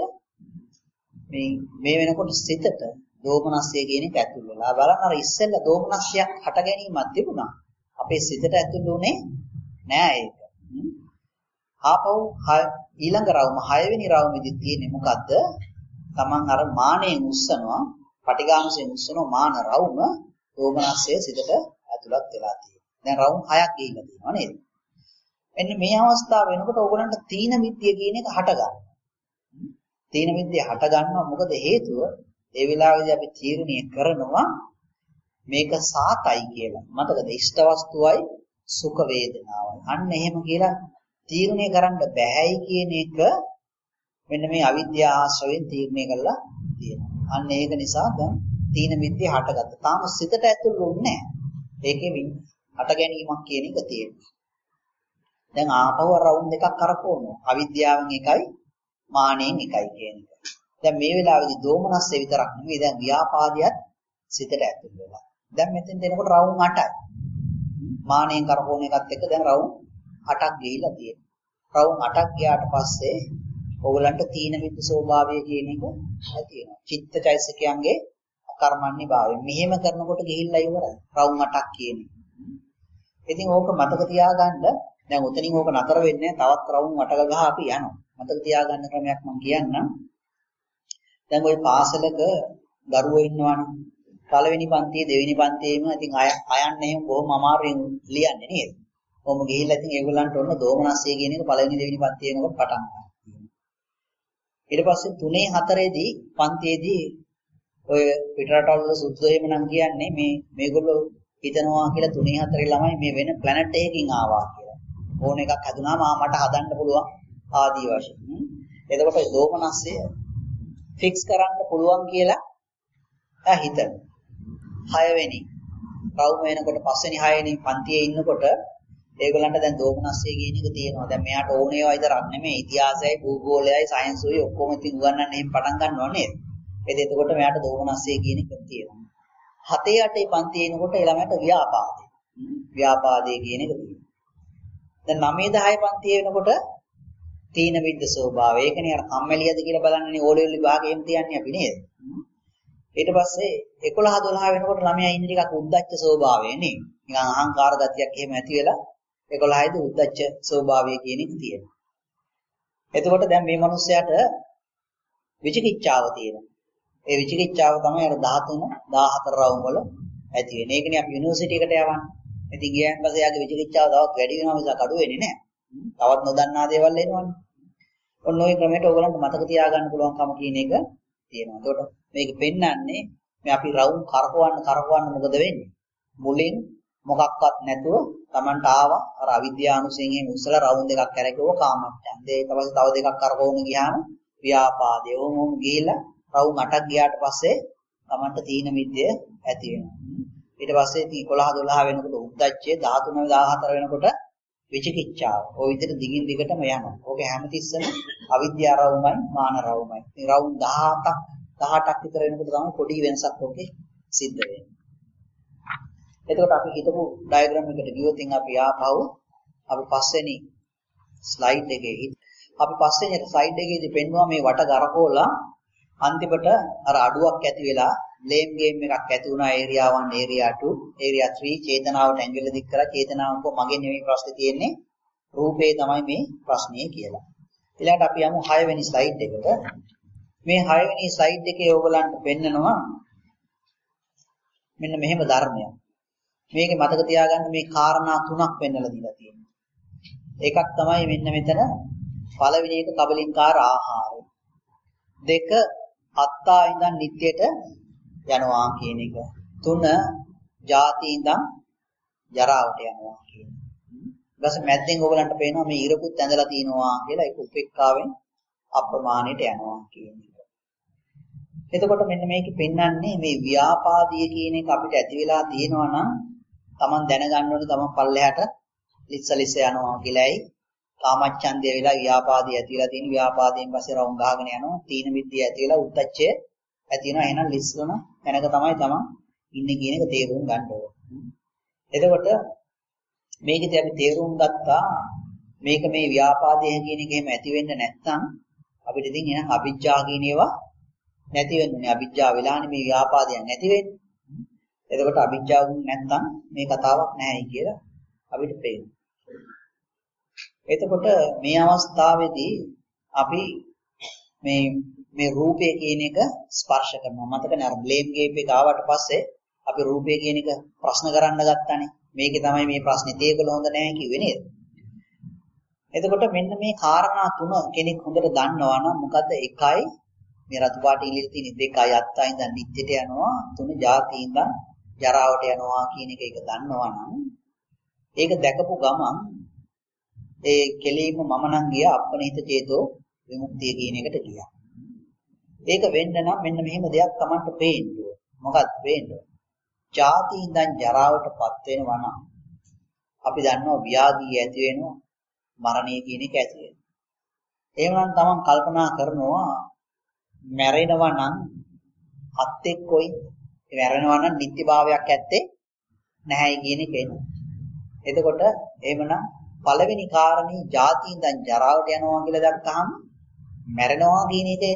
මේ වෙනකොට සිතට දෝමනස්සය කියන එක ඇතුල් වෙලා බලන්න අර ඉස්සෙල්ලා දෝමනස්සයක් හට ගැනීමක් තිබුණා. අපේ සිතට ඇතුල් වුණේ නෑ ඒක. ආපහු ඊළඟ රවුම 6 වෙනි රවුමේදී තියෙන්නේ මොකද්ද? Taman අර මානෙන් උස්සනවා, පටිඝානුසයෙන් උස්සනවා මාන රවුම දෝමනස්සය සිතට ඇතුළත් වෙලා තියෙනවා. දැන් රවුම් 6ක් ගිහිල්ලා තියෙනවා නේද? එන්න මේ අවස්ථාව වෙනකොට ඕගලන්ට තීන මිද්‍ය කියන එක හට ගන්නවා. තීන මිද්දේ හට ගන්නවා. මොකද හේතුව? ඒ වෙලාවේදී අපි තීරණය කරනවා මේක සාතයි කියලා. මතකද? ඉෂ්ට වස්තුවයි සුඛ වේදනාවයි. අන්න එහෙම කියලා තීරණය කරන්න බෑයි කියන එක මෙන්න මේ අවිද්‍යාව ආශ්‍රයෙන් තීරණය කරලා තියෙනවා. අන්න ඒක නිසා දැන් තීන මිද්දේ හටගත්තා. තාම සිතට ඇතුළු වෙන්නේ නැහැ. ඒකේ හට ගැනීමක් කියන එක තියෙනවා. දැන් ආපහු රවුන්ඩ් එකක් කරකවනවා. අවිද්‍යාවෙන් එකයි මානෙන් එකයි කියන එක. දැන් මේ වෙලාවේදී දෝමනස්සේ විතරක් නෙවෙයි දැන් ව්‍යාපාදියත් සිතට ඇතුළු වෙලා. දැන් මෙතෙන් දෙනකොට රවුම් 8යි. මානෙන් කරකවන එකත් එක්ක දැන් රවුම් 8ක් ගිහිලා තියෙනවා. රවුම් 8ක් ගියාට පස්සේ ඕගලන්ට තීන මිද්ද ස්වභාවය කියන එක ඇති වෙනවා. චිත්තචෛසිකයන්ගේ අකර්මණ්‍ය භාවය. මෙහෙම කරනකොට ගිහිල්ලා ඉවරයි. රවුම් 8ක් කියන එක. ඉතින් ඕක මතක තියාගන්න දැන් උතනින් ඕක නතර වෙන්නේ තවත් රවුම් 8ක ගහ අපි යනවා. මතක තියාගන්න ක්‍රමයක් මම කියන්නම්. දැන් ওই පාසලක දරුවෝ ඉන්නවනේ. පළවෙනි පන්තියේ දෙවෙනි පන්තියේම ඉතින් අයන්න එහෙම බොහොම අමාරුවෙන් ලියන්නේ නේද? කොහොම ගිහිල්ලා ඉතින් ඒගොල්ලන්ට ඔන්න දෝමනස්සේ කියන එක පළවෙනි දෙවෙනි පන්තියේ යනකොට පටන් ගන්නවා. ඊට පස්සේ 3 4ේදී පන්තියේදී ඔය පිටරටවල සුද්ධ එහෙම නම් කියන්නේ මේගොල්ලෝ හිතනවා කියලා 3 4 ළමයි මේ වෙන ප්ලැනට් එකකින් ආවා කියලා. ඕන එකක් හදුනාම මට හදන්න පුළුවන් ආදී වශයෙන්. එතකොට දෝමනස්සය ෆික්ස් කරන්න පුළුවන් කියලා හිතනවා. 6 වෙනි රවුම වෙනකොට 5 වෙනි 6 වෙනි පන්තියේ ඉන්නකොට ඒගොල්ලන්ට දැන් දෝමනස්සය කියන එක තියෙනවා. දැන් මෙයාට ඕන ඒවා විතරක් නෙමෙයි ඉතිහාසයයි භූගෝලයයි සයන්සුයි ඔක්කොම ඉතින් උගන්වන්න එහෙම පටන් ගන්නවා නේද? එතකොට මෙයාට දෝමනස්සය කියන එක තියෙනවා. 7 8 පන්තියේ ඉන්නකොට ළමයට ව්‍යාපාදේ කියන එක තියෙනවා. දැන් 9 10 පන්තියේ වෙනකොට තීන විද්ද ස්වභාවය. ඒකනේ අර කම්මැලියද කියලා බලන්නේ ඕලෙවල් විභාගයෙන් තියන්නේ අපි නේද? ඊට පස්සේ 11 12 වෙනකොට ළමයා ඉන්නේ ටිකක් උද්දච්ච ස්වභාවය නේ. නිකන් අහංකාර ගතියක් එහෙම ඇති වෙලා 11 යිද උද්දච්ච ස්වභාවය කියන එක තියෙනවා. එතකොට දැන් මේ මිනිස්සයාට විචිකිච්ඡාව තියෙනවා. ඒ විචිකිච්ඡාව තමයි අර 13 14 රවුම් වල ඇති වෙන්නේ. ඒකනේ අපි යුනිවර්සිටි එකට යවන්නේ. ඉතින් ගියන් පස්සේ යාගේ විචිකිච්ඡාව තවත් වැඩි වෙනවා මිසක් අඩු වෙන්නේ නැහැ. තවත් නොදන්නා දේවල් එනවනේ. ඔන්න ඔය ක්‍රමයට ඕගලන්ට මතක තියාගන්න පුළුවන්කම කියන එක තියෙනවා. එතකොට මේක පෙන්වන්නේ මේ අපි රවුම් කරකවන්න මොකද වෙන්නේ? මුලින් මොකක්වත් නැතුව Tamanට ආවා අර අවිද්‍යානුසයෙන් එහෙම උස්සලා රවුම් දෙකක් කරකවුව කාමච්ඡන්දේ. ඊට පස්සේ තව දෙකක් කරකවන්න ගියාම ව්‍යාපාදේ. ඕම ගිහිල්ලා රවුම් 8ක් ගියාට පස්සේ Tamanට තීන මිද්දය ඇති වෙනවා. ඊට පස්සේ 11 12 වෙනකොට උද්දච්චය 13 14 වෙනකොට විචිකිච්ඡාව. ඔය විදිහට දිගින් දිගටම යනවා. ඕක හැමතිස්සෙම අවිද්‍යාව රවුමයි මාන රවුමයි. මේ රවුම් 18ක් විතර වෙනකොට තමයි පොඩි වෙනසක් ඕකේ සිද්ධ වෙන්නේ. එතකොට අපි හිතමු ඩයග්‍රෑම් එකට ගියොත් අපි ආපහු අපි පස්වෙනි ස්ලයිඩ් එකේ අපි පස්වෙනි ස්ලයිඩ් එකේදී පෙන්වුවා මේ වට ගරකෝලා අන්තිමට අර අඩුවක් ඇති වෙලා ලේම් ගේම් එකක් ඇති වුණා ඒරියා 1 ඒරියා 2 ඒරියා 3 චේතනාවට ඇඟිල්ල දික් කරලා චේතනාවක මගේ නෙමෙයි ප්‍රශ්නේ තියෙන්නේ රූපේ තමයි මේ ප්‍රශ්නේ කියලා. ඊළඟට අපි යමු 6 වෙනි ස්ලයිඩ් එකට. මේ 6 වෙනි ස්ලයිඩ් එකේ ඕගලන්ට පෙන්නනවා මෙන්න මෙහෙම ධර්මයක්. මේකේ මතක තියාගන්න මේ කාරණා තුනක් පෙන්නලා දීලා තියෙනවා. එකක් තමයි මෙන්න මෙතන පළවෙනි එක කබලින්කාර ආහාරය. දෙක අත්තා ඉඳන් නිට්ටයට යනවා කියන එක. තුන ජාති ඉඳන් ජරාවට යනවා කියන එක. ඊපස්සේ මැද්දෙන් ඕගලන්ට පේනවා මේ ඉරකුත් ඇඳලා තිනවා කියලා ඒක උපේක්ඛාවෙන් අප්‍රමාණයට යනවා කියන එක. එතකොට මෙන්න මේක පෙන්වන්නේ මේ ව්‍යාපාදිය කියන එක අපිට ඇති වෙලා තියෙනවා නම් Taman දැනගන්න ඕනේ Taman පල්ලෙහාට ලිස්සලිස්ස යනවා කියලායි. කාමච්ඡන්දය වෙලා ව්‍යාපාදිය ඇති වෙලා තියෙන ව්‍යාපාදයෙන් පස්සේ රවුම් ගහගෙන යනවා. තීන විද්‍ය ඇති වෙලා උද්දච්චය ඇති වෙනවා. එහෙනම් ලිස්සන තැනක තමයි Taman ඉන්නේ කියන එක තේරුම් ගන්න ඕනේ. එතකොට මේකදී අපි තේරුම් ගත්තා මේක මේ ව්‍යාපාදය කියන එක එහෙම ඇති වෙන්න නැත්නම් අපිට ඉතින් එහෙනම් අවිජ්ජා කියන ඒවා නැති වෙන්නේ. අවිජ්ජා වෙලානේ මේ ව්‍යාපාදයන් නැති වෙන්නේ. එතකොට අවිජ්ජාවුන් නැත්නම් මේ කතාවක් නැහැයි කියලා අපිට පේනවා. එතකොට මේ අවස්ථාවේදී අපි මේ රූපය කියන එක ස්පර්ශ කරනවා. මතකනේ අර බ්ලේම් ගේම් එක ආවට පස්සේ අපි රූපය කියන එක ප්‍රශ්න කරන්න ගත්තානේ. මේකේ තමයි මේ ප්‍රශ්නේ තේකල හොඳ නැහැ කිව්වේ නේද? එතකොට මෙන්න මේ කාරණා තුන කෙනෙක් හොඳට දන්නවා නම් මොකද 1යි මේ රතු පාටින් ඉලිලා තියෙන 2යි 7යි ඉඳන් නිත්‍යට යනවා 3 ජාති ඉඳන් ජරාවට යනවා කියන එක දන්නවා නම් ඒක දැකපු ගමන් ඒ කෙලීම මම නම් ගියා අපනිත චේතෝ විමුක්තිය කියන එකට ගියා. ඒක වෙන්න නම් මෙන්න මෙහෙම දෙයක් Tamanට පේන්න ඕන. මොකක්ද පේන්න ඕන? ජාති ඉඳන් ජරාවටපත් වෙනවා නම් අපි දන්නවා ව්‍යාධිය ඇති වෙනවා මරණය කියන එක ඇති වෙනවා. එහෙමනම් Taman කල්පනා කරනවා මැරෙනවා නම් අත් එක්කොයි මැරෙනවා නම් නිත්‍යභාවයක් ඇත්තේ නැහැ කියන එක එනවා. එතකොට එහෙමනම් පළවෙනි කාරණේ ජාති ඉඳන් ජරාවට යනවා කියලා දැක්කහම මැරෙනවා කියන එක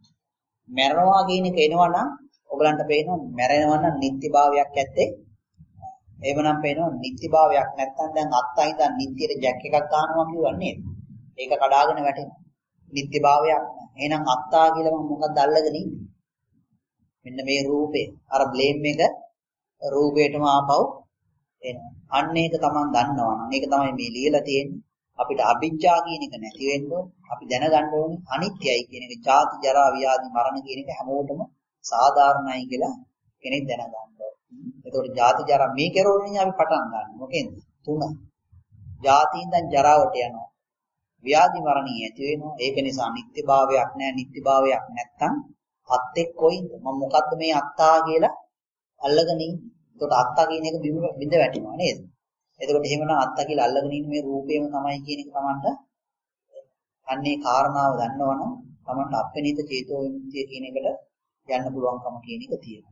එනවා නම් ඔයගලන්ට පේනවා මැරෙනවා නම් නිත්‍යභාවයක් ඇත්තේ. එහෙමනම් පේනවා නිත්‍යභාවයක් නැත්නම් දැන් අත්තයි ඉඳන් නිත්‍යයට ජැක් එකක් ගන්නවා කියවන්නේ. ඒක කඩාගෙන වැටෙනවා. නිත්‍යභාවයක් නැහැ. එහෙනම් අත්තා කියලා මම මොකක්ද අල්ලගෙන ඉන්නේ? මෙන්න මේ රූපේ. අර බ්ලේම් එක රූපේටම ආපහු එනවා. අන්න ඒක Taman දන්නවා නම් ඒක තමයි මේ ලියලා තියෙන්නේ. අපිට අවිජ්ජා කියන එක නැති වෙන්න අපි දැනගන්න ඕනේ අනිත්‍යයි කියන එක. ජාති ජරා ව්‍යාධි මරණ කියන එක හැමෝටම සාධාරණයි කියලා කෙනෙක් දැනගන්න ඕනේ. එතකොට ජාති ජරා මේ කෙරෝණින් අපි පටන් ගන්න. මොකෙන්ද? 3. ජාති ඉඳන් ජරාවට යනවා. ව්‍යාධි මරණී ඇති වෙනවා. ඒක නිසා නිත්‍යභාවයක් නැහැ. නිත්‍යභාවයක් නැත්තම් අත් එක්කොයින්ද මම මොකද්ද මේ අත්තා කියලා අල්ලගෙන ඉන්නේ. එතකොට අත්තා කියන එක බිඳ වැටෙනවා නේද? එතකොට එහෙමනම් අත්තා කියලා අල්ලගෙන ඉන්නේ මේ රූපේම තමයි කියන එක Tamanට අන්නේ කාරණාව දන්නවනම් Tamanට අප්පනිත චේතෝ විමුක්තිය කියන එකට යන්න පුළුවන්කම කියන එක තියෙනවා.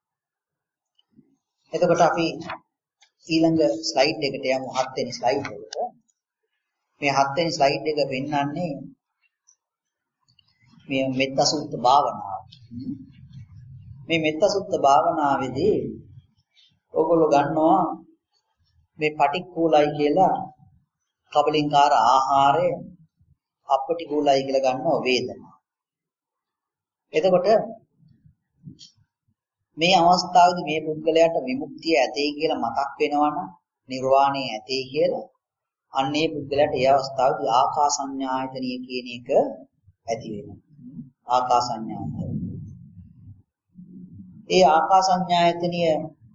එතකොට අපි ඊළඟ ස්ලයිඩ් එකට යමු 7 වෙනි ස්ලයිඩ් එකට. මේ 7 වෙනි ස්ලයිඩ් එක පෙන්නන්නේ මේ මෙත්තසුත්ත භාවනාව. මේ මෙත්තසුත්ත භාවනාවේදී ඔයගොල්ලෝ ගන්නවා මේ පටික්කුලයි කියලා කබලින්කාර ආහාරය අපටිකුලයි කියලා ගන්නවා වේදනාව. එතකොට මේ අවස්ථාවේදී මේ පුද්ගලයාට විමුක්තිය ඇතේ කියලා මතක් වෙනවනම් නිර්වාණය ඇතේ කියලා අන්නේ පුද්ගලයාට ඒ අවස්ථාවේදී ආකාසඤ්ඤායතනිය කියන එක ඇති වෙනවා. ආකාසඤ්ඤායතනිය. ඒ ආකාසඤ්ඤායතනිය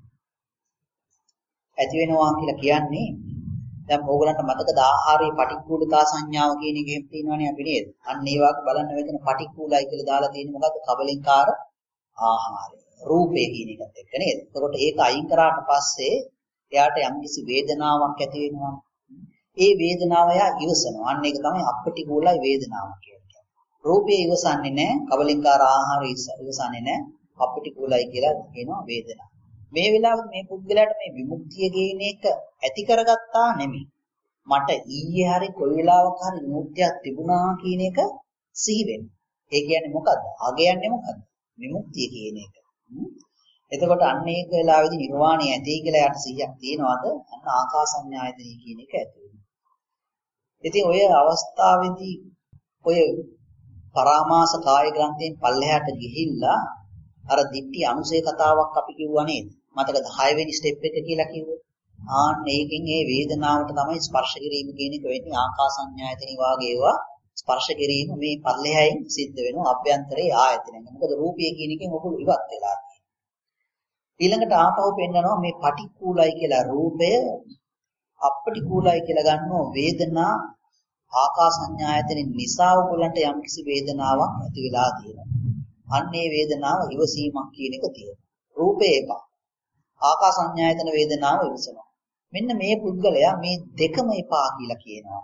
ඇති වෙනවා කියලා කියන්නේ දැන් ඕගලන්ට මතකද ආහාරයේ පටික්කුලතා සංඥාව කියන එක එහෙම තියෙනවනේ අපි නේද? අන්න ඒ වාක් බලන්න වෙන පටික්කුලයි කියලා දාලා තියෙන්නේ මොකද්ද? කබලින්කාර ආහාරය. රූපේ කියන එකත් එක්ක නේද? එතකොට ඒක අයින් කරාට පස්සේ එයාට යම්කිසි වේදනාවක් ඇති වෙනවා. ඒ වේදනාව එයා ඉවසනවා. අන්න ඒක තමයි අපටිකුලයි වේදනාව කියන්නේ. රූපේ ඉවසන්නේ නැහැ, කබලින්කාර ආහාරය ඉවසන්නේ නැහැ. අපටිකුලයි කියලා කියනවා වේදනාව. මේ වෙලාවට මේ පුද්ගලයාට මේ විමුක්තිය කියන එක ඇති කරගත්තා නෙමෙයි. මට ඊයේ හරි කොයි වෙලාවක හරි විමුක්තියක් තිබුණා කියන එක සිහි වෙනවා. ඒ කියන්නේ මොකද්ද? අගයන්නේ මොකද්ද? විමුක්තිය කියන එක. එතකොට අන්න ඒක වෙලාවේදී නිර්වාණය ඇති කියලා යට 100ක් තියනවාද? අන්න ආකාසඤ්ඤායතනෙ කියන එක ඇති වෙනවා. ඉතින් ඔය අවස්ථාවේදී ඔය පරාමාස කාය ග්‍රන්ථයෙන් පල්ලෙහාට ගිහිල්ලා අර දිට්ඨි අනුසය කතාවක් අපි කිව්වා නේද? මතකද 6 වෙනි ස්ටෙප් එක කියලා කිව්වේ. ආන්න ඒකෙන් ඒ වේදනාවට තමයි ස්පර්ශ කිරීම කියන එක වෙන්නේ. ආකාසඤ්ඤායතනෙ වාගේ ඒවා ස්පර්ශ කිරීම මේ පල්ලෙහායින් සිද්ධ වෙනවා අභ්‍යන්තරයේ ආයතනයෙන්. මොකද රූපය කියන එකෙන් ඔකුළු ඉවත් වෙලා තියෙනවා. ඊළඟට ආපහු පෙන්නනවා මේ පටික්කුලයි කියලා රූපය අපටිකුලයි කියලා ගන්නෝ වේදනා ආකාසඤ්ඤායතනෙ නිසා ඔයගලන්ට යම්කිසි වේදනාවක් ඇති වෙලා තියෙනවා. අන්න ඒ වේදනාව ඉවසීමක් කියන එක තියෙනවා. රූපේ එක. ආකාසඤ්ඤායතන වේදනාව ඉවසනවා. මෙන්න මේ පුද්ගලයා මේ දෙකම එපා කියලා කියනවා.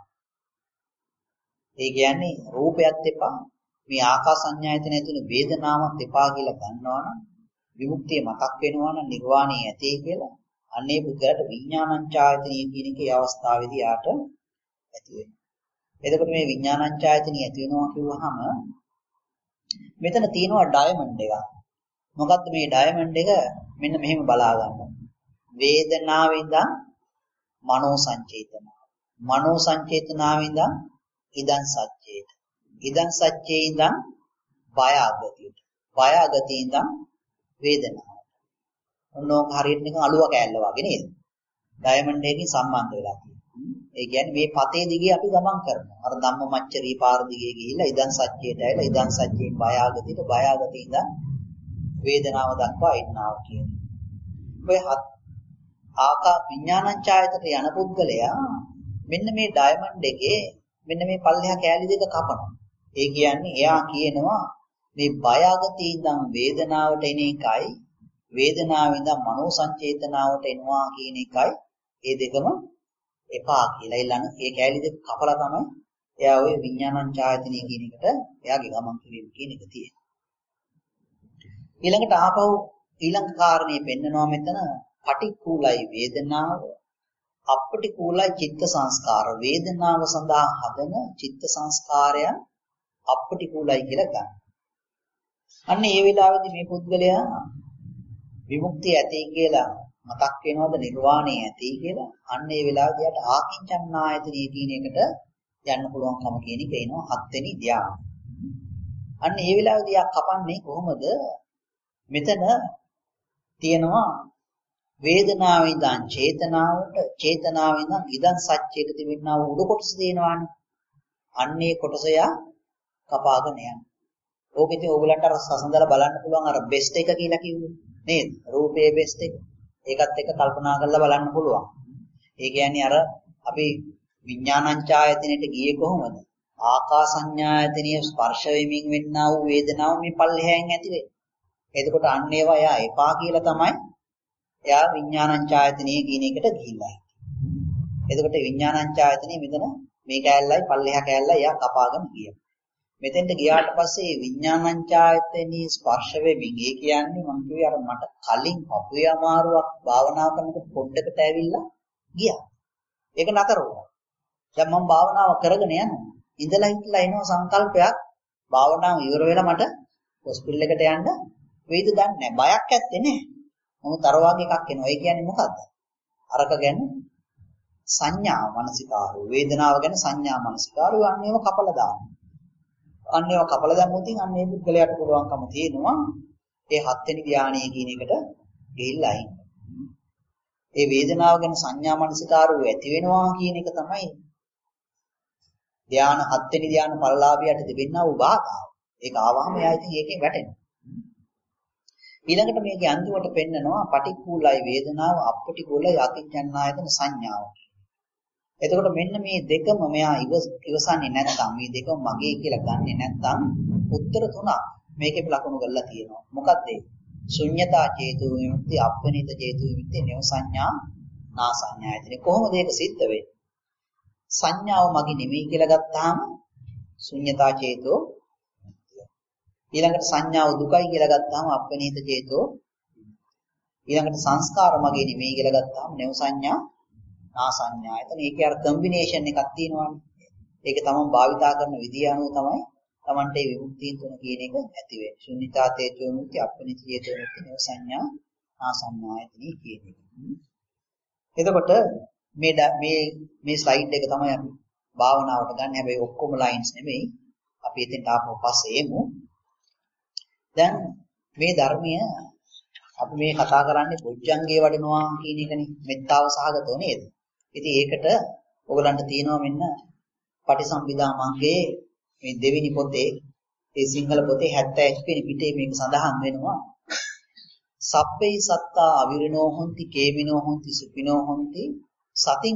ඒ කියන්නේ රූපයත් එපා, මේ ආකාසඤ්ඤායතන ඇතුළු වේදනාවක් එපා කියලා ගන්නවනම් විමුක්තිය මතක් වෙනවනම් නිර්වාණය ඇතේ කියලා. අන්නේ පුද්ගලයාට විඥානංචායතනිය කියන එකේ අවස්ථාවේදී යාට ඇති වෙනවා. එතකොට මේ විඥානංචායතනිය ඇති වෙනවා කිව්වහම මෙතන තියෙනවා ඩයමන්ඩ් එකක්. මොකද්ද මේ ඩයමන්ඩ් එක? මෙන්න මෙහෙම බලා ගන්න. වේදනාවෙන්ද මනෝ සංචේතන. මනෝ සංචේතනාවෙන්ද ඉදන් සච්චේත. ඉදන් සච්චේින්ද බය අගතියට. බය අගතියින්ද වේදනාව. ඔන්නෝක හරියට නිකන් අලුව කෑල්ල වගේ නේද? ඩයමන්ඩ් එකකින් සම්බන්ධ වෙලා තියෙනවා. ඒ කියන්නේ මේ පතේ දිගේ අපි ගමන් කරනවා. අර ධම්මමච්චරී පාර දිගේ ගිහිල්ලා ඉදන් සත්‍යයට ඇවිල්ලා ඉදන් සත්‍යයෙන් බයාගතිට බයාගති ඉඳන් වේදනාව දක්වා එන්නාව කියන්නේ. ඔය ආකා විඥානංචායතට යන පුද්ගලයා මෙන්න මේ ඩයමන්ඩ් එකේ මෙන්න මේ පල්ලෙහා කෑලි දෙක කපනවා. ඒ කියන්නේ එයා කියනවා මේ බයාගති ඉඳන් වේදනාවට එන එකයි වේදනාවෙන් ඉඳන් මනෝ සංචේතනාවට එනවා කියන එකයි ඒ දෙකම එපා කියලා. ඊළඟ ඒ කෑලි දෙක කපලා තමයි එයා ওই විඥානංචායතනෙ කියන එකට එයාගේ ගමන් කිරීම කියන එක තියෙන්නේ. ඊළඟට ආපහු ඊළඟ කාරණේ පෙන්නනවා මෙතන පටික්කුලයි වේදනාව අපටික්කුලයි චිත්ත සංස්කාර වේදනාව සඳහා හදන චිත්ත සංස්කාරයන් අපටික්කුලයි කියලා ගන්න. අන්න ඒ වෙලාවේදී මේ පුද්ගලයා විමුක්තිය ඇති කියලා මතක් වෙනවද නිර්වාණය ඇති කියලා අන්න ඒ වෙලාවේදී යට ආකින්චන්නායතනිය කියන එකට යන්න පුළුවන්කම කියන එක එනවා 7 වෙනි ධ්‍යාන. අන්න ඒ වෙලාවේදී යා කපන්නේ කොහොමද? මෙතන තියෙනවා වේදනාවෙන් ඉඳන් චේතනාවට චේතනාවෙන් ඉඳන් ඉදන් සත්‍යයට තිබෙනා වූ උඩ කොටස දෙනවානේ. අන්නේ කොටස යා කපාගෙන යනවා. ඕකෙදී ඕගලන්ට අර සසඳලා බලන්න පුළුවන් අර බෙස්ට් එක කියලා කිව්වේ නේද? රූපයේ බෙස්ට් එක. ඒකත් එක්ක කල්පනා කරලා බලන්න පුළුවන්. ඒ කියන්නේ අර අපි විඥානංචායතනෙට ගියේ කොහොමද? ආකාසඤ්ඤායතනිය ස්පර්ශ වෙමින් වෙන්නා වූ වේදනාව මේ පල්ලෙහෙන් ඇති වෙන්නේ. එතකොට අන්න ඒවා එයා එපා කියලා තමයි එයා විඥානංචායතනිය කියන එකට ගිහිල්ලා. එතකොට විඥානංචායතනිය මෙතන මේ කෑල්ලයි පල්ලෙහා කෑල්ලයි එයා කපාගෙන ගියා. මෙතෙන්ට ගියාට පස්සේ විඥානංචායතනිය ස්පර්ශ වෙමින් ඒ කියන්නේ මම කිව්වේ අර මට කලින් පපුවේ අමාරුවක් භාවනා කරනකොට පොඩ්ඩකට ඇවිල්ලා ගියා. ඒක නතර වුණා. දැන් මම භාවනාව කරගෙන යනවා. ඉඳලා හිටලා එනවා සංකල්පයක් භාවනාව ඉවර වෙලා මට හොස්පිටල් එකට යන්න වෙයිද දන්නේ නැහැ. බයක් ඇත්තේ නැහැ. මොකද අර වගේ එකක් එනවා. ඒ කියන්නේ මොකද්ද? අරක ගැන සංඥා මනසිකාරය, වේදනාව ගැන සංඥා මනසිකාරය අන්නේව කපලා දානවා. අන්නේව කපලා දැම්මොත් අන්න මේ පුද්ගලයාට පුළුවන්කම තියෙනවා ඒ 7 වෙනි ධානයේ කියන එකට ගිහිල්ලා ඉන්න. ඒ වේදනාව ගැන සංඥා මනසිකාරය ඇති වෙනවා කියන එක තමයි ධාන 7 වෙනි ධාන පරිලාභයට තිබෙනා වූ බාධාව. ඒක ආවම එයා ඉතින් ඒකෙන් වැටෙනවා. ඊළඟට මේකේ අන්තිමට පෙන්නනවා පටික්කුලයි වේදනාව අපටික්කුලයි අකින්චන්නායතන සංඥාව. එතකොට මෙන්න මේ දෙකම මෙයා ඉවසන්නේ නැත්නම් මේ දෙකම මගේ කියලා ගන්නෙ නැත්නම් උත්තර තුනක් මේකේ ලකුණු කරලා තියෙනවා. මොකක්ද ඒ? ශුන්‍යතා චේතු විමුක්ති, අප්පනිත චේතු විමුක්ති, නව සංඥා, නා සංඥායතන. කොහොමද ඒක සිද්ධ වෙන්නේ? සංඥාව මගේ නෙමෙයි කියලා ගත්තාම ශුන්‍යතා චේතෝ ඊළඟට සංඥාව දුකයි කියලා ගත්තාම අප්පනිත චේතෝ ඊළඟට සංස්කාර මගේ නෙමෙයි කියලා ගත්තාම නව සංඥා නා සංඥායතන. ඒකේ අර කම්බිනේෂන් එකක් තියෙනවානේ. ඒක තමයි භාවිතා කරන විදිය අනුව තමයි Tamante විමුක්තිය තුන කියන එක ඇති වෙන්නේ. ශුන්‍යතා චේතෝ විමුක්ති, අප්පනිත චේතෝ විමුක්ති, නව සංඥා නා සංඥායතන කියන එක. එතකොට මේ ස්ලයිඩ් එක තමයි අපි භාවනාවට ගන්න. හැබැයි ඔක්කොම ලයින්ස් නෙමෙයි. අපි එතෙන්ට ආපහු පස්සේ එමු. දැන් මේ ධර්මය අපි මේ කතා කරන්නේ බොජ්ජංගේ වඩනවා කියන එකනේ. මෙත්තාව සහගතව නේද? ඉතින් ඒකට ඔයගලන්ට තියෙනවා මෙන්න පටිසම්භිදා මග්ගේ මේ දෙවෙනි පොතේ ඒ සිංහල පොතේ 71 වෙනි පිටේ මේක සඳහන් වෙනවා. සබ්බේ සත්තා අවිරිනෝ හොಂತಿ කේමිනෝ හොಂತಿ සුපිනෝ හොಂತಿ සතින්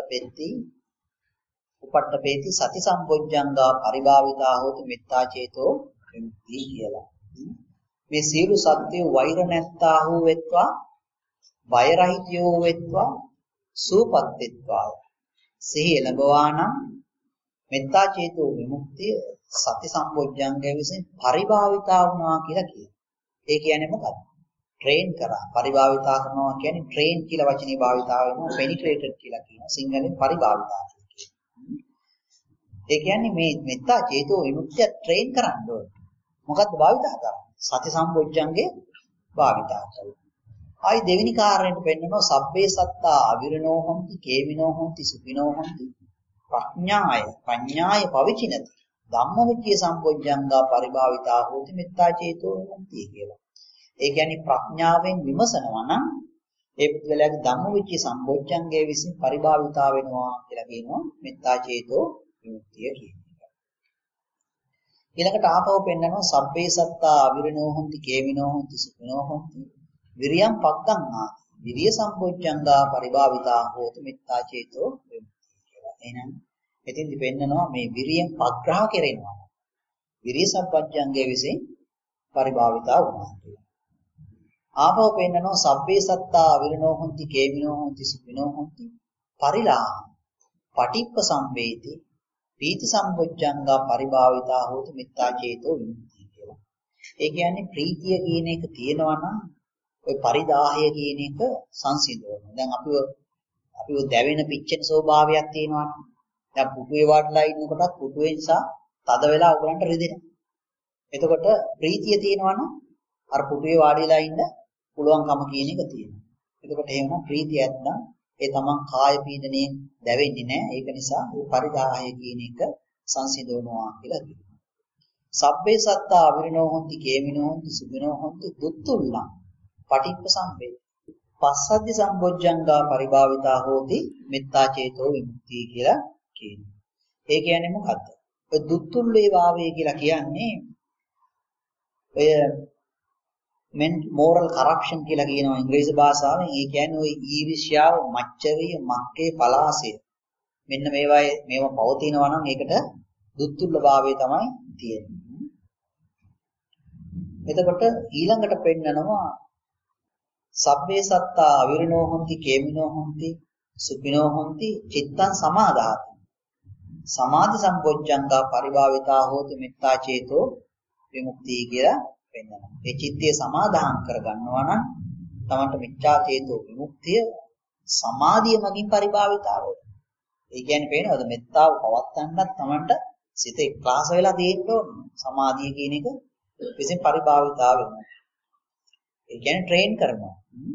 උපට්ඨපේති සති සම්බොජ්ජංගා පරිභාවිතා හෝති මෙත්තා චේතෝ විමුක්ති කියලා. මේ සියලු සත්‍යය වෛර නැත්තා වූ වෙත්වා බය රහිතයෝ වෙත්වා සූපත් වෙත්වා සිහි එළඹවා නම් මෙත්තා චේතෝ විමුක්තිය සති සම්බොජ්ජංගය විසින් පරිභාවිතා වුණා කියලා කියනවා. ඒ කියන්නේ මොකක්ද? ට්‍රේන් කරා. පරිභාවිතා කරනවා කියන්නේ ට්‍රේන් කියලා වචනේ භාවිතා වෙනවා. පෙනිට්‍රේටඩ් කියලා කියනවා. සිංහලෙන් පරිභාවිතා කියලා කියනවා. ඒ කියන්නේ මේ මෙත්තා චේතෝ විමුක්තිය ට්‍රේන් කරන්න ඕනේ. මොකද්ද භාවිතා කරන්නේ? සති සම්බොජ්ජංගේ භාවිතා කරනවා. ආයි දෙවෙනි කාරණයට පෙන්නනවා සබ්බේ සත්තා අවිරණෝ හොಂತಿ කේමිනෝ හොಂತಿ සුපිනෝ හොಂತಿ පඤ්ඤාය පවිචිනති ධම්මවිචය සම්බොජ්ජංගා පරිභාවිතා හෝති මෙත්තා චේතෝ විමුක්තිය කියලා. ඒ කියන්නේ ප්‍රඥාවෙන් විමසනවා නම් ඒ පුද්ගලයාගේ ධම්මවිචය සම්බොජ්ජංගයේ විසින් පරිභාවිතා වෙනවා කියලා කියනවා මෙත්තා චේතෝ විමුක්තිය කියන්නේ. ඊළඟට ආපහු පෙන්නනවා සබ්බේ සත්තා අවිරිනෝ හොಂತಿ කේමිනෝ හොಂತಿ සුඛිනෝ හොಂತಿ විරියම් පග්ගංහා විරිය සම්බොජ්ජංගා පරිභාවිතා හෝති මෙත්තා චේතෝ විමුක්තිය කියලා. එහෙනම් එතින්දි පෙන්නනවා මේ විරියෙන් පග්‍රහ කෙරෙනවා. විරිය සම්පජ්ජංගයේ විසින් පරිභාවිතා වුණා කියලා. ආපහු පෙන්නනවා සබ්බේ සත්තා අවිරිනෝ හොಂತಿ කේමිනෝ හොಂತಿ සුඛිනෝ හොಂತಿ පරිලාහ පටිප්ප සම්වේති පීති සම්පොච්චංගා පරිභාවිතා හෝති මෙත්තා චේතෝ විමුක්තිය කියලා. ඒ කියන්නේ ප්‍රීතිය කියන එක තියෙනවා නම් ඔය පරිදාහය කියන එක සංසිඳවනවා. දැන් අපිව දැවෙන පිච්චෙන ස්වභාවයක් තියෙනවානේ. දැන් පුටුවේ වඩලා ඉන්නකොටත් පුටුවේ නිසා තද වෙලා උගලන්ට රිදෙනවා. එතකොට ප්‍රීතිය තියෙනවා නම් අර පුටුවේ වාඩිලා ඉන්න පුළුවන්කම කියන එක තියෙනවා. එතකොට එහෙම ප්‍රීතිය නැත්නම් ඒ තමන් කාය පීඩණයෙන් දැවෙන්නේ නැහැ. ඒක නිසා මේ පරිදාහය කියන එක සංසිඳවනවා කියලා කියනවා. සබ්බේ සත්තා අවිරිනෝ හොಂತಿ කේමිනෝ හොಂತಿ සුඛිනෝ හොಂತಿ දුත්තුල්ලං පටිච්ච සම්පේ පස්සද්ධි සම්බොජ්ජංගා පරිභාවිතා හෝති මෙත්තා චේතෝ විමුක්තිය කියලා කියනවා. ඒ කියන්නේ මොකද්ද? ඔය දුත්තුල්ලේ වාවේ කියලා කියන්නේ ඔය moral corruption කියලා කියනවා ඉංග්‍රීසි භාෂාවෙන්. ඒ කියන්නේ ওই ඊර්ෂ්‍යාව, මච්චරිය, මක්කේ, පලාසය. මෙන්න මේවා පවතිනවා නම් ඒකට දුත්තුල්ලභාවය තමයි තියෙන්නේ. එතකොට ඊළඟට පෙන්නනවා සබ්බේ සත්තා අවිරිනෝ හොಂತಿ කේමිනෝ හොಂತಿ සුඛිනෝ හොಂತಿ චිත්තං සමාදාති. සමාධි සම්පොච්චංගා පරිභාවිතා හෝති මෙත්තා චේතෝ විමුක්තිය කියලා වෙනවා. ඒ චිත්තය සමාදාන් කරගන්නවා නම් තමන්ට මිච්ඡා චේතෝ විමුක්තිය සමාධිය මගින් පරිභාවිතා වෙනවා. ඒ කියන්නේ පේනවද මෙත්තාව පවත්තන්නත් තමන්ට සිත එක්ලාස වෙලා තියෙන්න ඕන. සමාධිය කියන එක විසින් පරිභාවිතා වෙනවා. ඒ කියන්නේ ට්‍රේන් කරනවා.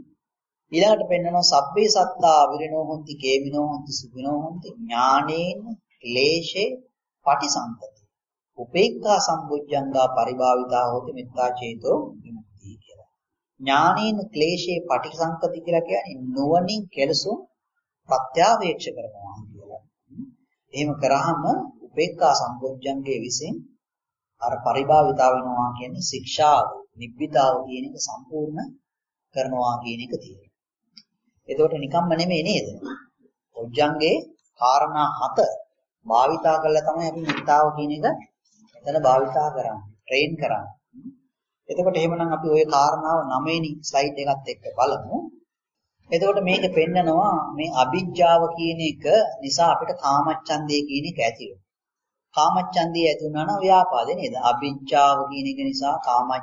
ඊළඟට පෙන්නනවා සබ්බේ සත්තා අවිරිනෝ හොಂತಿ කේමිනෝ හොಂತಿ සුඛිනෝ හොಂತಿ ඥානේන ක්ලේශේ පටිසංකති උපේක්ඛා සම්බුද්ධංගා පරිභාවිතා හෝති මෙත්තා චේතෝ විමුක්තිය කියලා. ඥානේන ක්ලේශේ පටිසංකති කියලා කියන්නේ නුවණින් කෙලසුම් ප්‍රත්‍යාවේක්ෂ කරනවා කියලා. එහෙම කරාම උපේක්ඛා සම්බුද්ධංගයේ විසින් අර පරිභාවිතා වෙනවා කියන්නේ ශික්ෂාව, නිබ්බිදාව කියන එක සම්පූර්ණ කරනවා කියන එක තියෙනවා. එතකොට නිකම්ම නෙමෙයි නේද? ඔජ්ජංගේ කාරණා 7 භාවිතා කරලා තමයි අපි මෙත්තාව කියන එක එතන භාවිතා කරන්නේ, ට්‍රේන් කරන්නේ. එතකොට එහෙමනම් අපි ওই කාරණාව 9 වෙනි ස්ලයිඩ් එකත් එක්ක බලමු. එතකොට මේක පෙන්නනවා මේ අවිජ්ජාව කියන එක නිසා අපිට කාමච්ඡන්දය කියන එක ඇති වෙනවා. කාමච්ඡන්දය ඇති වුණා නම් ව්‍යාපාදේ නේද? අවිජ්ජාව කියන එක නිසා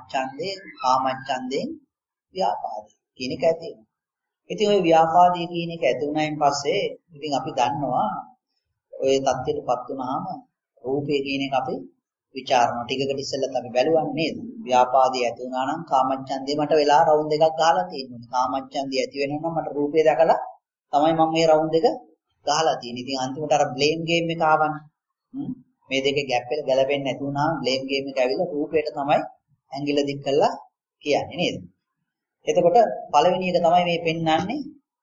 කාමච්ඡන්දයෙන් ව්‍යාපාදේ කියන එක ඇති වෙනවා. ඉතින් ওই ව්‍යාපාදේ කියන එක ඇති වුණායින් පස්සේ ඉතින් අපි දන්නවා ඔය தත්ත්වයටපත් වුණාම රූපය කියන එක අපි විචාරනවා. ටිකකට ඉස්සෙල්ලත් අපි බැලුවානේ නේද? ව්‍යාපාදේ ඇති වුණා නම් කාමච්ඡන්දේ මට වෙලා රවුන්ඩ් එකක් ගහලා තියෙනවා. කාමච්ඡන්දේ ඇති වෙනවා නම් මට රූපය දැකලා තමයි මම මේ රවුන්ඩ් එක ගහලා තියෙන්නේ. ඉතින් අන්තිමට අර බ්ලේම් ගේම් එක ආවනේ. මේ දෙකේ ગેප් එක ගැලපෙන්නේ නැති වුණාම බ්ලේම් ගේම් එක ඇවිල්ලා රූපයට තමයි ඇඟිල්ල දික් කළා කියන්නේ නේද? එතකොට පළවෙනි එක තමයි මේ පෙන්වන්නේ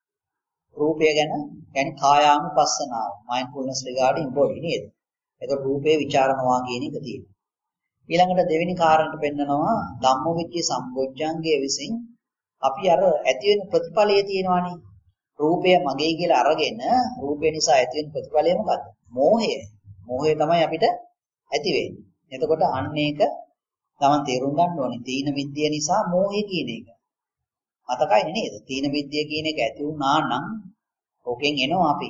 රූපය ගැන, يعني කායානුපස්සනාව, mindfulness regarding body නේද? එතකොට රූපේ ਵਿਚාරනවා කියන එක තියෙනවා. ඊළඟට දෙවෙනි කාරණට පෙන්නනවා ධම්මවිචේ සම්බොජ්ජංගයේ විසින් අපි අර ඇති වෙන ප්‍රතිඵලය තියෙනවානේ. රූපය මගේ කියලා අරගෙන රූපය නිසා ඇති වෙන ප්‍රතිඵලය මොකද්ද? මෝහය. මෝහය තමයි අපිට ඇති වෙන්නේ. එතකොට අන්න ඒක තමන් තේරුම් ගන්න ඕනේ. තීන විද්‍ය නිසා මෝහය කියන එක. අතකයිනේ නේද? තීන විද්‍ය කියන එක ඇති වුණා නම් ඕකෙන් එනවා අපි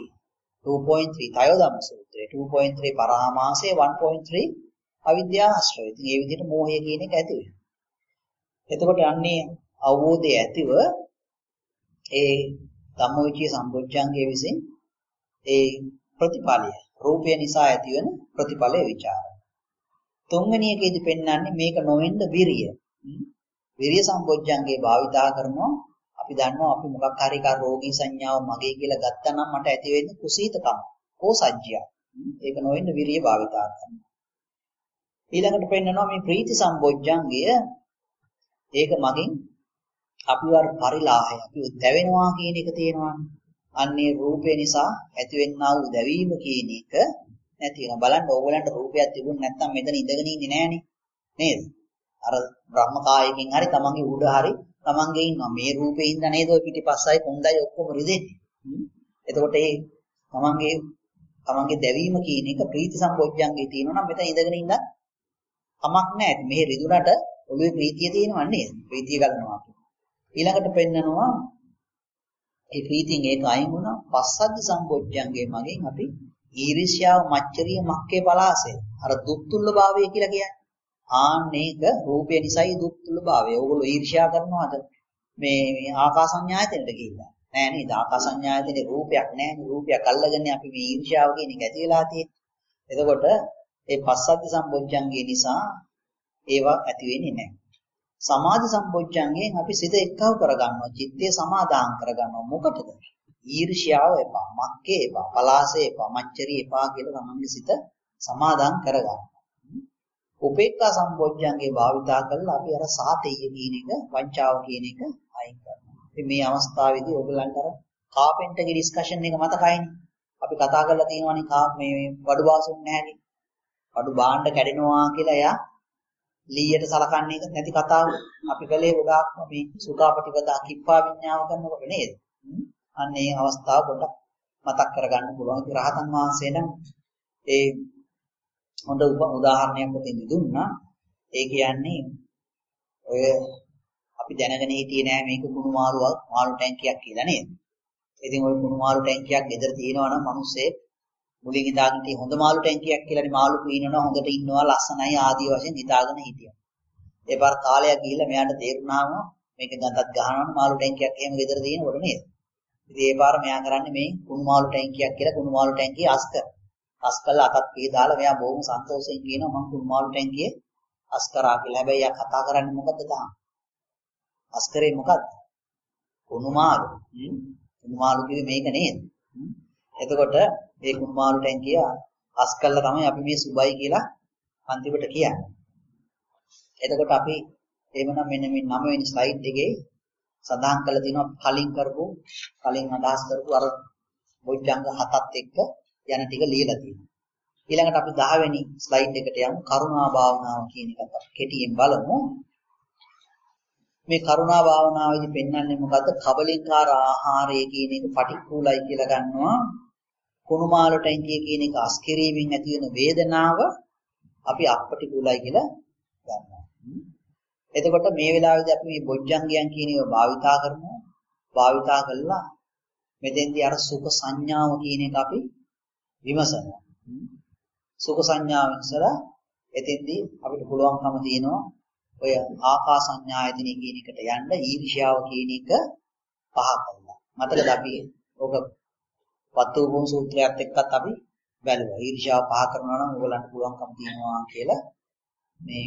2.3 තයෝදම්ම සූත්‍රය 2.3 පරාමාසය 1.3 අවිද්‍යාව ආශ්‍රය. ඉතින් මේ විදිහට මෝහය කියන එක ඇති වෙනවා. එතකොට යන්නේ අවබෝධය ඇතිව ඒ ධම්මවිචේ සම්බොජ්ජංගයේ විසින් ඒ ප්‍රතිඵලය රූපය නිසා ඇති වෙන ප්‍රතිඵලය ਵਿਚාරය. තුන්වෙනි එකේදී පෙන්වන්නේ මේක නොවෙන්න විරිය. විරිය සම්බොජ්ජංගේ භාවිතා කරනවා. අපි දන්නවා අපි මොකක් හරි කර රෝගී සංඥාව මගේ කියලා ගත්තා නම් මට ඇති වෙන්නේ කුසීතකම, කෝසජ්ජය. ඒක නොවෙන්න විරිය භාවිතා කරනවා. ඊළඟට පෙන්නනවා මේ ප්‍රීති සම්බොජ්ජංගය ඒක මගින් අපි වර පරිලාහය අපි දැවෙනවා කියන එක තියෙනවානේ. අන්නේ රූපේ නිසා ඇතිවෙනා වූ දැවීම කියන එක නැති වෙනවා. බලන්න ඕගලන්ට රූපයක් තිබුණ නැත්නම් මෙතන ඉඳගෙන ඉන්නේ නෑනේ. නේද? අර බ්‍රහ්මකායකින් හරි තමන්ගේ උඩ හරි තමන්ගේ ඉන්නවා. මේ රූපේ ඉඳ නේද ඔය පිටිපස්සයි කොන්දයි ඔක්කොම රිදෙන්නේ. එතකොට ඒ තමන්ගේ දැවීම කියන එක ප්‍රීති සම්පෝඥංගේ තියෙනවා නම් මෙතන ඉඳගෙන ඉන්න කමක් නැහැ. මේ රිදුනට ඔළුවේ ප්‍රීතිය තියෙනව නේද? ප්‍රීතිය ගන්නවා. ඊළඟට පෙන්නනවා ඒ ප්‍රීතියෙන් ඒක අයින් වුණා පස්සද්ධි සම්පෝඥංගේ මගෙන් අපි ඊර්ෂ්‍යාව මච්චරිය මක්කේ පලාසය. අර දුක්තුල්ල භාවය කියලා කියන්නේ. ආන්නේක රූපය නිසායි දුක්තුල්ල භාවය. ඕගොල්ලෝ ඊර්ෂ්‍යා කරනවාද? මේ ආකාසඤ්ඤායතනෙට ගිහිල්ලා. නෑ නේද? ආකාසඤ්ඤායතනේ රූපයක් නෑනේ. රූපයක් අල්ලගෙන අපි මේ ඊර්ෂ්‍යාව කියන එක ඇති වෙලා තියෙන්නේ. එතකොට ඒ පස්සද්ධි සම්පෝඥංගේ නිසා ඒවා ඇති වෙන්නේ නැහැ. සමාධි සම්පෝඥංගෙන් අපි සිත එක්කව කරගන්නවා. චිත්තය සමාදාන් කරගන්නවා. මොකටද? ඊර්ෂ්‍යාව එපා, මක්කේ එපා, පලාසය එපා, මච්චරිය එපා කියලා තමන්ගේ සිත සමාදාන් කරගන්නවා. උපේක්ඛා සම්පෝඥංගේ භාවිතා කරලා අපි අර සාතේය කියන එක, වංචාව කියන එක අයින් කරනවා. ඉතින් මේ අවස්ථාවේදී ඔයගලන්ට අර කාපෙන්ටර්ගේ ඩිස්කෂන් එක මතකයිනේ. අපි කතා කරලා තියෙනවානේ මේ වඩු වාසුන් නැහැ. වඩු භාණ්ඩ කැඩෙනවා කියලා එයා ලීයට සලකන්නේ නැති කතාව. අපි කලේ ගොඩාක්ම මේ සුඛාපටිපදා කිප්පා විඤ්ඤාව කරනකොට නේද? අන්න ඒ අවස්ථාව පොඩ්ඩක් මතක් කරගන්න පුළුවන්. ඒ රහතන් වහන්සේ නම් ඒ හොඳ උදාහරණයක් උතින් දුන්නා. ඒ කියන්නේ ඔය අපි දැනගෙන හිටියේ නෑ මේක කුණු මාළු ටැංකියක් කියලා නේද? ඉතින් ওই කුණු මාළු ටැංකියක් ගෙදර තියෙනවා නම් මිනිස්සේ මුලින් හිතාගෙන ඉතින් හොඳ මාළු ටැංකියක් කියලානේ මාළු පීනනවා හොඳට ඉන්නවා ලස්සනයි ආදී වශයෙන් හිතාගෙන හිටියා. ඒ පාර කාලයක් ගිහිල්ලා මෙයාට තේරුණාම මේක ගඳක් ගහනවනේ මාළු ටැංකියක් එහෙම ගෙදර තියෙනකොට නේද? ඉතින් ඒ පාර මෙයා කරන්නේ මේ කුණු මාළු ටැංකියක් කියලා කුණු මාළු ටැංකිය අස් කරලා අතක් පිහ දාලා මෙයා බොහොම සන්තෝෂයෙන් කියනවා මම කුණු මාළු ටැංකියේ අස් කරා කියලා. හැබැයි යා කතා කරන්නේ මොකද්ද තාම? අස් කරේ මොකද්ද? කුණු මාළු. කුණු මාළු කිව්වේ මේක නේද? එතකොට මේ කුණු මාළු ටැංකිය අස් කළා තමයි අපි මේ සුබයි කියලා අන්තිමට කියන්නේ. එතකොට අපි එහෙමනම් මෙන්න මේ 9 වෙනි ස්ලයිඩ් එකේ සඳහන් කරලා තියෙනවා කලින් අදහස් කරපු අර බොජ්ජංග 7ත් එක්ක යන ටික ලියලා තියෙනවා. ඊළඟට අපි 10 වෙනි ස්ලයිඩ් එකට යමු. කරුණා භාවනාව කියන එකත් අපි කෙටියෙන් බලමු. මේ කරුණා භාවනාවේදී පෙන්වන්නේ මොකද්ද? කබලින්කාර ආහාරය කියන එක පටික්කුලයි කියලා ගන්නවා. කුණු මාළු ටැංකිය කියන එක අස්කිරීමෙන් ඇති වෙන වේදනාව අපි අපටිකුලයි කියලා ගන්නවා. එතකොට මේ වෙලාවේදී අපි මේ බොජ්ජංගයන් කියන ඒවා භාවිතා කරනවා. භාවිතා කළා මෙතෙන්දී අර සුඛ සංඥාව කියන එක අපි විමසනවා. සුඛ සංඥාව ඉස්සලා එතෙන්දී අපිට පුළුවන්කම තියෙනවා ඔය ආකාසඤ්ඤායතනෙ කියන එකට යන්න ඊර්ෂ්‍යාව කියන එක පහ කරලා. මතකද අපි ඔක වත්තුපෝම සූත්‍රයත් එක්කත් අපි බැලුවා. ඊර්ෂ්‍යාව පහ කරනවා නම් ඕගලන්ට පුළුවන්කම තියෙනවා කියලා මේ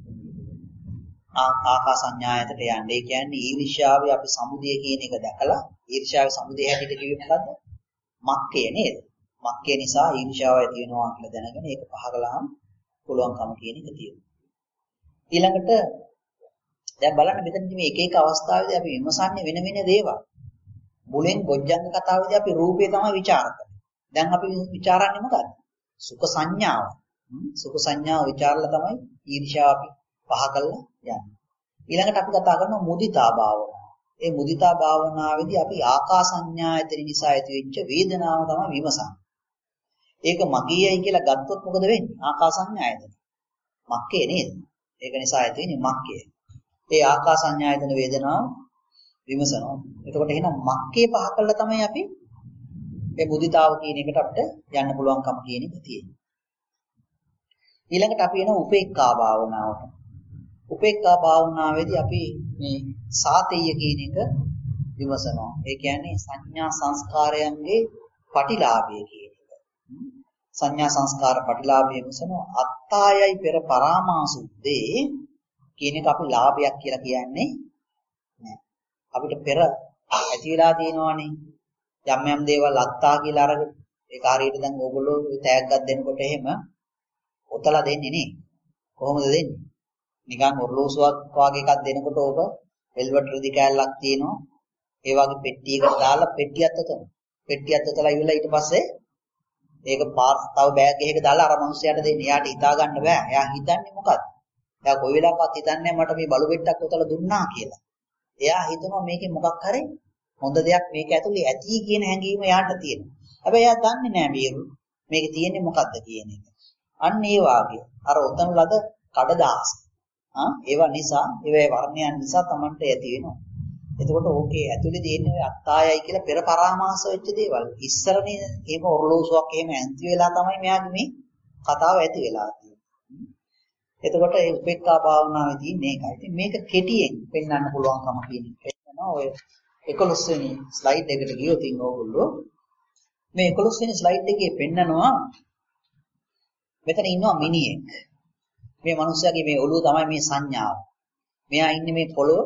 ආකාසඤ්ඤායතට යන්න. ඒ කියන්නේ ඊර්ෂ්‍යාවේ අපි සමුදය කියන එක දැකලා ඊර්ෂ්‍යාවේ සමුදය හැටියට කිව්වෙ මොකද්ද? මක්කය නේද? මක්කය නිසා ඊර්ෂ්‍යාව ඇති වෙනවා කියලා දැනගෙන ඒක පහ කළාම පුළුවන්කම කියන එක තියෙනවා. ඊළඟට දැන් බලන්න මෙතනදී මේ එක එක අවස්ථාවේදී අපි විමසන්නේ වෙන වෙන දේවල්. මුලින් බොජ්ජංග කතාවේදී අපි රූපය තමයි ਵਿਚාර කරන්නේ. දැන් අපි ਵਿਚාරන්නේ මොකද්ද? සුඛ සංඥාව. සුඛ සංඥාව ਵਿਚාරලා තමයි ඊර්ෂ්‍යාව අපි පහ කළා යන්නේ. ඊළඟට අපි කතා කරනවා මුදිතා භාවනාව. ඒ මුදිතා භාවනාවේදී අපි ආකාසඤ්ඤායතන නිසා ඇතිවෙච්ච වේදනාව තමයි විමසන්නේ. ඒක මගේයි කියලා ගත්තොත් මොකද වෙන්නේ? ආකාසඤ්ඤායතන. මක්කේ නේද? ඒක නිසා ඇති වෙන්නේ මක්කය. ඒ ආකාසඤ්ඤායතන වේදනාව විමසනවා. එතකොට එහෙනම් මක්කේ පහ කළා තමයි අපි මේ මුදිතාව කියන එකට අපිට යන්න පුළුවන්කම කියන එක තියෙන්නේ. ඊළඟට අපි එන උපේක්ඛා භාවනාවට. උපේක්ඛා භාවනාවේදී අපි මේ සාතේය කියන එක විමසනවා. ඒ කියන්නේ සංඥා සංස්කාරයන්ගේ පටිලාභය කියන එක. සංඥා සංස්කාර පටිලාභය විමසනවා. අත්තායයි පෙර පරාමාසුද්දේ කියන එක අපි ලාභයක් කියලා කියන්නේ නෑ. අපිට පෙර ඇති වෙලා තියෙනවානේ යම් යම් දේවල් අත්තා කියලා අරගෙන ඒක හරියට දැන් ඕගොල්ලෝ තෑග්ගක් දෙනකොට එහෙම ඔතලා දෙන්නේ නේ. කොහොමද දෙන්නේ? නිකන් ඔරලෝසුවක් වගේ එකක් දෙනකොට ඕක වෙල්වට් රෙදි කෑල්ලක් තියෙනවා. ඒ වගේ පෙට්ටියකට දාලා පෙට්ටියත් අතන. පෙට්ටියත් අතලා ඉවරලා ඊට පස්සේ ඒක තව බෑග් එකක දාලා අර මිනිහයාට දෙන්න. එයාට හිතා ගන්න බෑ. එයා හිතන්නේ මොකද්ද? එයා කොයි වෙලාවකවත් හිතන්නේ මට මේ බලු බෙට්ටක් උතලා දුන්නා කියලා. එයා හිතනවා මේකේ මොකක් හරි හොඳ දෙයක් මේක ඇතුලේ ඇති කියන හැඟීම එයාට තියෙනවා. හැබැයි එයා දන්නේ නෑ මේකේ තියෙන්නේ මොකද්ද කියන එක. අන්න ඒ වාගේ අර උතන ලද කඩදාස. ඒවා නිසා ඒවේ වර්ණයන් නිසා Tamanට ඇති වෙනවා. එතකොට ඕකේ ඇතුලේ තියෙන ඔය අත්තායයි කියලා පෙර පරාමාස වෙච්ච දේවල්. ඉස්සරනේ එහෙම ඔරලෝසුවක් එහෙම ඇන්ති වෙලා තමයි මෙයාගේ මේ කතාව ඇති වෙලා තියෙන්නේ. එතකොට ඒ උපේක්ඛා භාවනාවේදී මේකයි. ඉතින් මේක කෙටියෙන් පෙන්වන්න පුළුවන්කම කියන එක. එනවා ඔය 11 වෙනි ස්ලයිඩ් එකට ගියොත් ඉන්න ඕගොල්ලෝ මේ 11 වෙනි ස්ලයිඩ් එකේ පෙන්නනවා මෙතන ඉන්නවා මිනිහෙක්. මේ මිනිස්යාගේ මේ ඔළුව තමයි මේ සංඥාව. මෙයා ඉන්නේ මේ පොළොව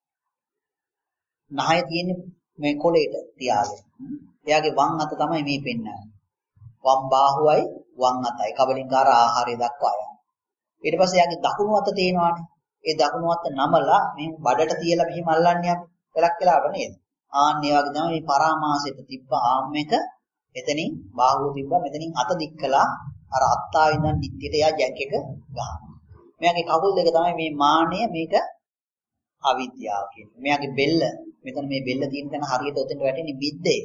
නහය තියෙන්නේ මේ කොළේට තියාගෙන. එයාගේ වම් අත තමයි මේ පෙන්නන්නේ. වම් බාහුවයි වම් අතයි කබලින්කාර ආහාරය දක්වා යනවා. ඊට පස්සේ එයාගේ දකුණු අත තියෙනවානේ. ඒ දකුණු අත නමලා මේ බඩට තියලා මෙහිම අල්ලන්නේ අපි. වෙලක් වෙලාව නේද? ආන්න ඒ වගේ තමයි මේ පරාමාසයට තිබ්බ ආම් එක එතනින් බාහුව තිබ්බා මෙතනින් අත දික් කළා අර අත්තා ඉඳන් දික්තියට එයා ජැක් එක ගහනවා. මෙයාගේ කකුල් දෙක තමයි මේ මානය මේක අවිද්‍යාව කියන්නේ. මෙයාගේ බෙල්ල මෙතන මේ බෙල්ල තියෙන තැන හරියට උතෙන්ට වැටෙන්නේ මිද්දේ.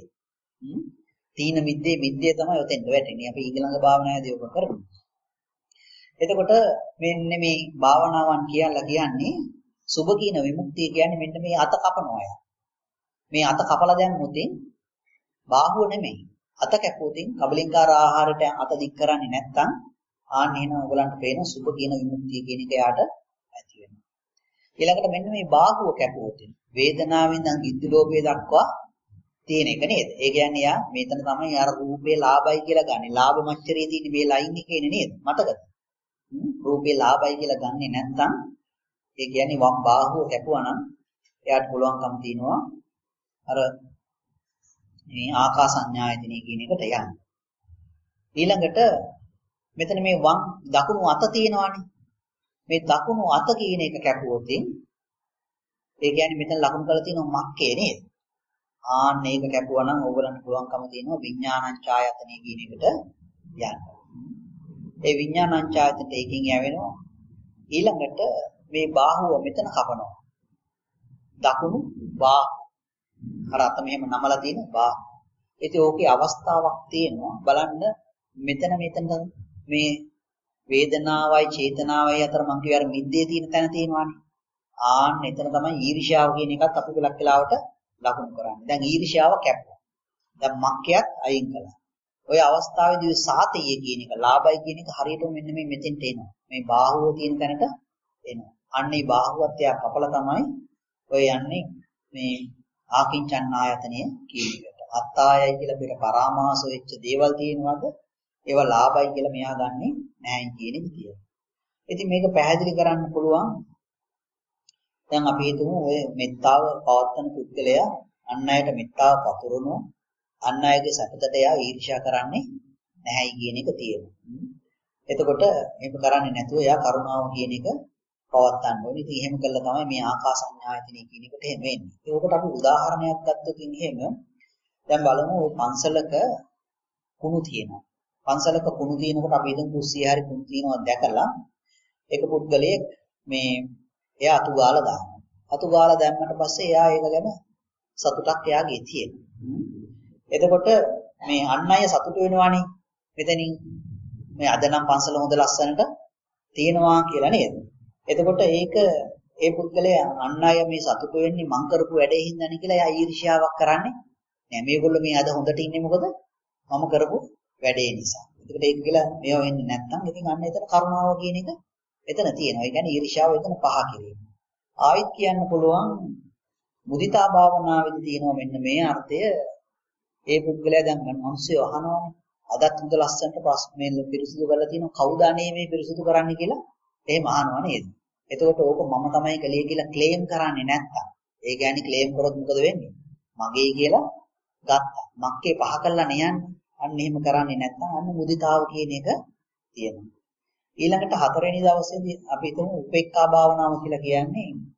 තීන මිද්දේ තමයි උතෙන්ට වැටෙන්නේ. අපි ඊළඟ භාවනාවේදී ඔබ කරමු. එතකොට මෙන්න මේ භාවනාවන් කියන්නේ සුභ කියන විමුක්තිය කියන්නේ මෙන්න මේ අත කපනවා යා. මේ අත කපලා දැම්මොතින් බාහුව නෙමෙයි. අත කැපුවොතින් කබලින්කාර ආහාරයට අත දික් කරන්නේ නැත්නම් ආන්න එන ඔයගලන්ට පේන සුභ කියන විමුක්තිය කියන එක යාට ඇති වෙනවා. ඊළඟට මෙන්න මේ බාහුව කැපුවොතින් වේදනාවෙන් ඉඳන් ඉද්දලෝභය දක්වා තියෙන එක නේද? ඒ කියන්නේ යා මෙතන තමයි අර රූපේ ලාභයි කියලා ගන්නේ. ලාභ මච්චරේ තියෙන මේ ලයින් එකේ නේද? මතකද? රූපේ ලාභයි කියලා ගන්නෙ නැත්නම් ඒ කියන්නේ වම් බාහුව කැපුවා නම් එයාට පුළුවන්කම තියෙනවා අර මේ ආකාසඤ්ඤායතනෙ කියන එකට යන්න. ඊළඟට මෙතන මේ වම් දකුණු අත තියෙනවානේ. මේ දකුණු අත කියන එක කැපුවොතින් ඒ කියන්නේ මෙතන ලකුණු කරලා තියෙනවා මක්කේ නේද? ආන්න ඒක කැපුවා නම් ඕගලන්ට පුළුවන්කම තියෙනවා විඥානංචායතනෙ කියන එකට යන්න. ඒ විඥානංචායතනට එකකින් යවෙනවා. ඊළඟට මේ බාහුව මෙතන කපනවා. දකුණු බාහුව. අර අත මෙහෙම නමලා තියෙන බාහුව. ඉතින් ඕකේ අවස්ථාවක් තියෙනවා. බලන්න මෙතන මේ වේදනාවයි චේතනාවයි අතර මං කියව අර මිද්දේ තියෙන තැන තියෙනවානේ. ආන්න එතන තමයි ඊර්ෂ්‍යාව කියන එකත් අපි ගලක් වෙලාවට ලකුණු කරන්නේ. දැන් ඊර්ෂ්‍යාව කැපුවා. දැන් මක්කයක් අයින් කළා. ඔය අවස්ථාවේදී සාතිය කියන එක, ලාභයි කියන එක හරියටම මෙන්න මේ මෙතෙන්ට එනවා. මේ බාහුව තියෙන තැනට එනවා. අන්න ඒ බාහුවත් එයා කපලා තමයි ඔය යන්නේ මේ ආකින්චන් ආයතනය කියන එකට. අත්තායයි කියලා පෙර පරාමාස වෙච්ච දේවල් තියෙනවද? ඒවා ලාභයි කියලා මෙයා ගන්නෙ නැහැ කියන එක තියෙනවා. ඉතින් මේක පැහැදිලි කරන්න පුළුවන්. දැන් අපි හිතමු ඔය මෙත්තාව පවත්තන පුද්ගලයා අන් අයට මෙත්තාව පතුරවනවා. අන් අයගේ සැපතට එයා ඊර්ෂ්‍යා කරන්නේ නැහැයි කියන එක තියෙනවා. එතකොට මේක කරන්නේ නැතුව එයා කරුණාව කියන එක පවත්තන්න ඕනේ. ඉතින් එහෙම කළා තමයි මේ ආකාසඤ්ඤායතනෙ කියන එකට එහෙම වෙන්නේ. ඒකට අපි උදාහරණයක් ගත්තොත් එහෙම දැන් බලමු ওই පන්සලක කුණු තියෙනවා. පන්සලක කුණු තියෙනකොට අපි හිතමු කුස්සිය හරි කුණු තියෙනවා දැකලා ඒක පුද්ගලයෙක් මේ එයා අතු ගාලා දානවා. අතු ගාලා දැම්මට පස්සේ එයා ඒක ගැන සතුටක් එයාගේ තියෙනවා. එතකොට මේ අන් අය සතුට වෙනවානේ. මෙතනින් මේ අද නම් පන්සල හොඳ ලස්සනට තියෙනවා කියලා නේද? එතකොට ඒක ඒ පුද්ගලයා අන් අය මේ සතුට වෙන්නේ මං කරපු වැඩේ හින්දානේ කියලා එයා ඊර්ෂ්‍යාවක් කරන්නේ නෑ. මේගොල්ලෝ මේ අද හොඳට ඉන්නේ මොකද? මම කරපු වැඩේ නිසා. ඒකට ඒක කියලා මේව වෙන්නේ නැත්නම් ඉතින් අන්න එතන කරුණාව කියන එක එතන තියෙනවා. ඒ කියන්නේ ඊර්ෂ්‍යාව එතන පහ කිරීම. ආයිත් කියන්න පුළුවන් මුදිතා භාවනාවේදී තියෙනවා මෙන්න මේ අර්ථය. ඒ පුද්ගලයා දැන් මිනිස්සු අහනවානේ. අදත් හොඳ ලස්සනට ප්‍රශ්නේ පිරිසිදු කරලා තියෙනවා. කවුද අනේ මේ පිරිසිදු කරන්නේ කියලා එහෙම අහනවා නේද? එතකොට ඕක මම තමයි කලේ කියලා ක්ලේම් කරන්නේ නැත්තම්. ඒ කියන්නේ ක්ලේම් කරොත් මොකද වෙන්නේ? මගේ කියලා ගත්තා. මක්කේ පහ කළා නේ යන්නේ. අන්න එහෙම කරන්නේ නැත්තම් අන්න මුදිතාව කියන එක තියෙනවා. ඊළඟට 4 වෙනි දවසේදී අපි හිතමු උපේක්ඛා භාවනාව කියලා කියන්නේ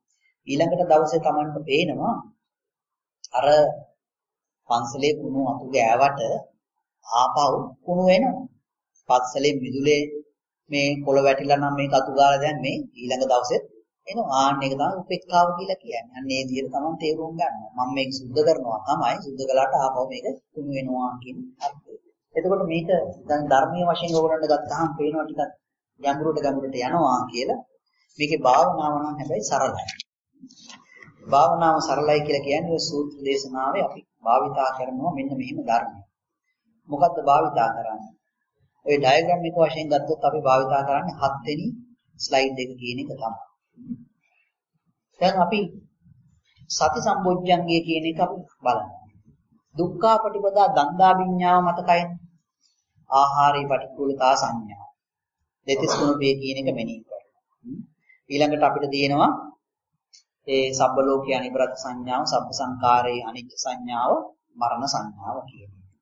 ඊළඟට දවසේ Tamanට පේනවා අර පන්සලේ කුණු අතු ගෑවට ආපහු කුණු වෙනවා. පන්සලේ මිදුලේ මේ කොළ වැටිලා නම් මේ කතු ගාලා දැන් මේ ඊළඟ දවසේ එනවා. ආන්න එක තමයි උපේක්ඛාව කියලා කියන්නේ. අන්න ඒ විදිහට තමයි තේරුම් ගන්නවා. මම මේක සුද්ධ කරනවා තමයි සුද්ධ කළාට ආපහු මේක කුණු වෙනවා කියන අර්ථය. එතකොට මේක දැන් ධර්මයේ වශයෙන් ඕගොල්ලන්ට ගත්තාම පේනවා ටිකක් ගැඹුරට යනවා කියලා. මේකේ භාවනාව නම් හැබැයි සරලයි. භාවනාව සරලයි කියලා කියන්නේ ඔය සූත්‍ර දේශනාවේ අපි භාවිතා කරනවා මෙන්න මෙහෙම ධර්මය. මොකද්ද භාවිතා කරන්නේ? ඔය ඩයග්‍රෑම් එක වශයෙන් ගත්තොත් අපි භාවිතා කරන්නේ 7 වෙනි ස්ලයිඩ් එක කියන එක තමයි. දැන් අපි සති සම්බොජ්ජංගය කියන එක අපි බලමු. දුක්ඛාපටිපදා දන්දා විඤ්ඤාව මතකයිනේ. ආහාරී පටික්කුලතා සංඥා. දෙතිස් ගුණපේ කියන එක මෙනෙහි කරනවා. ඊළඟට අපිට තියෙනවා ඒ සබ්බ ලෝකේ අනිබ්‍රත් සංඥාව, සබ්බ සංකාරේ අනිච්ච සංඥාව, මරණ සංඥාව කියන එක.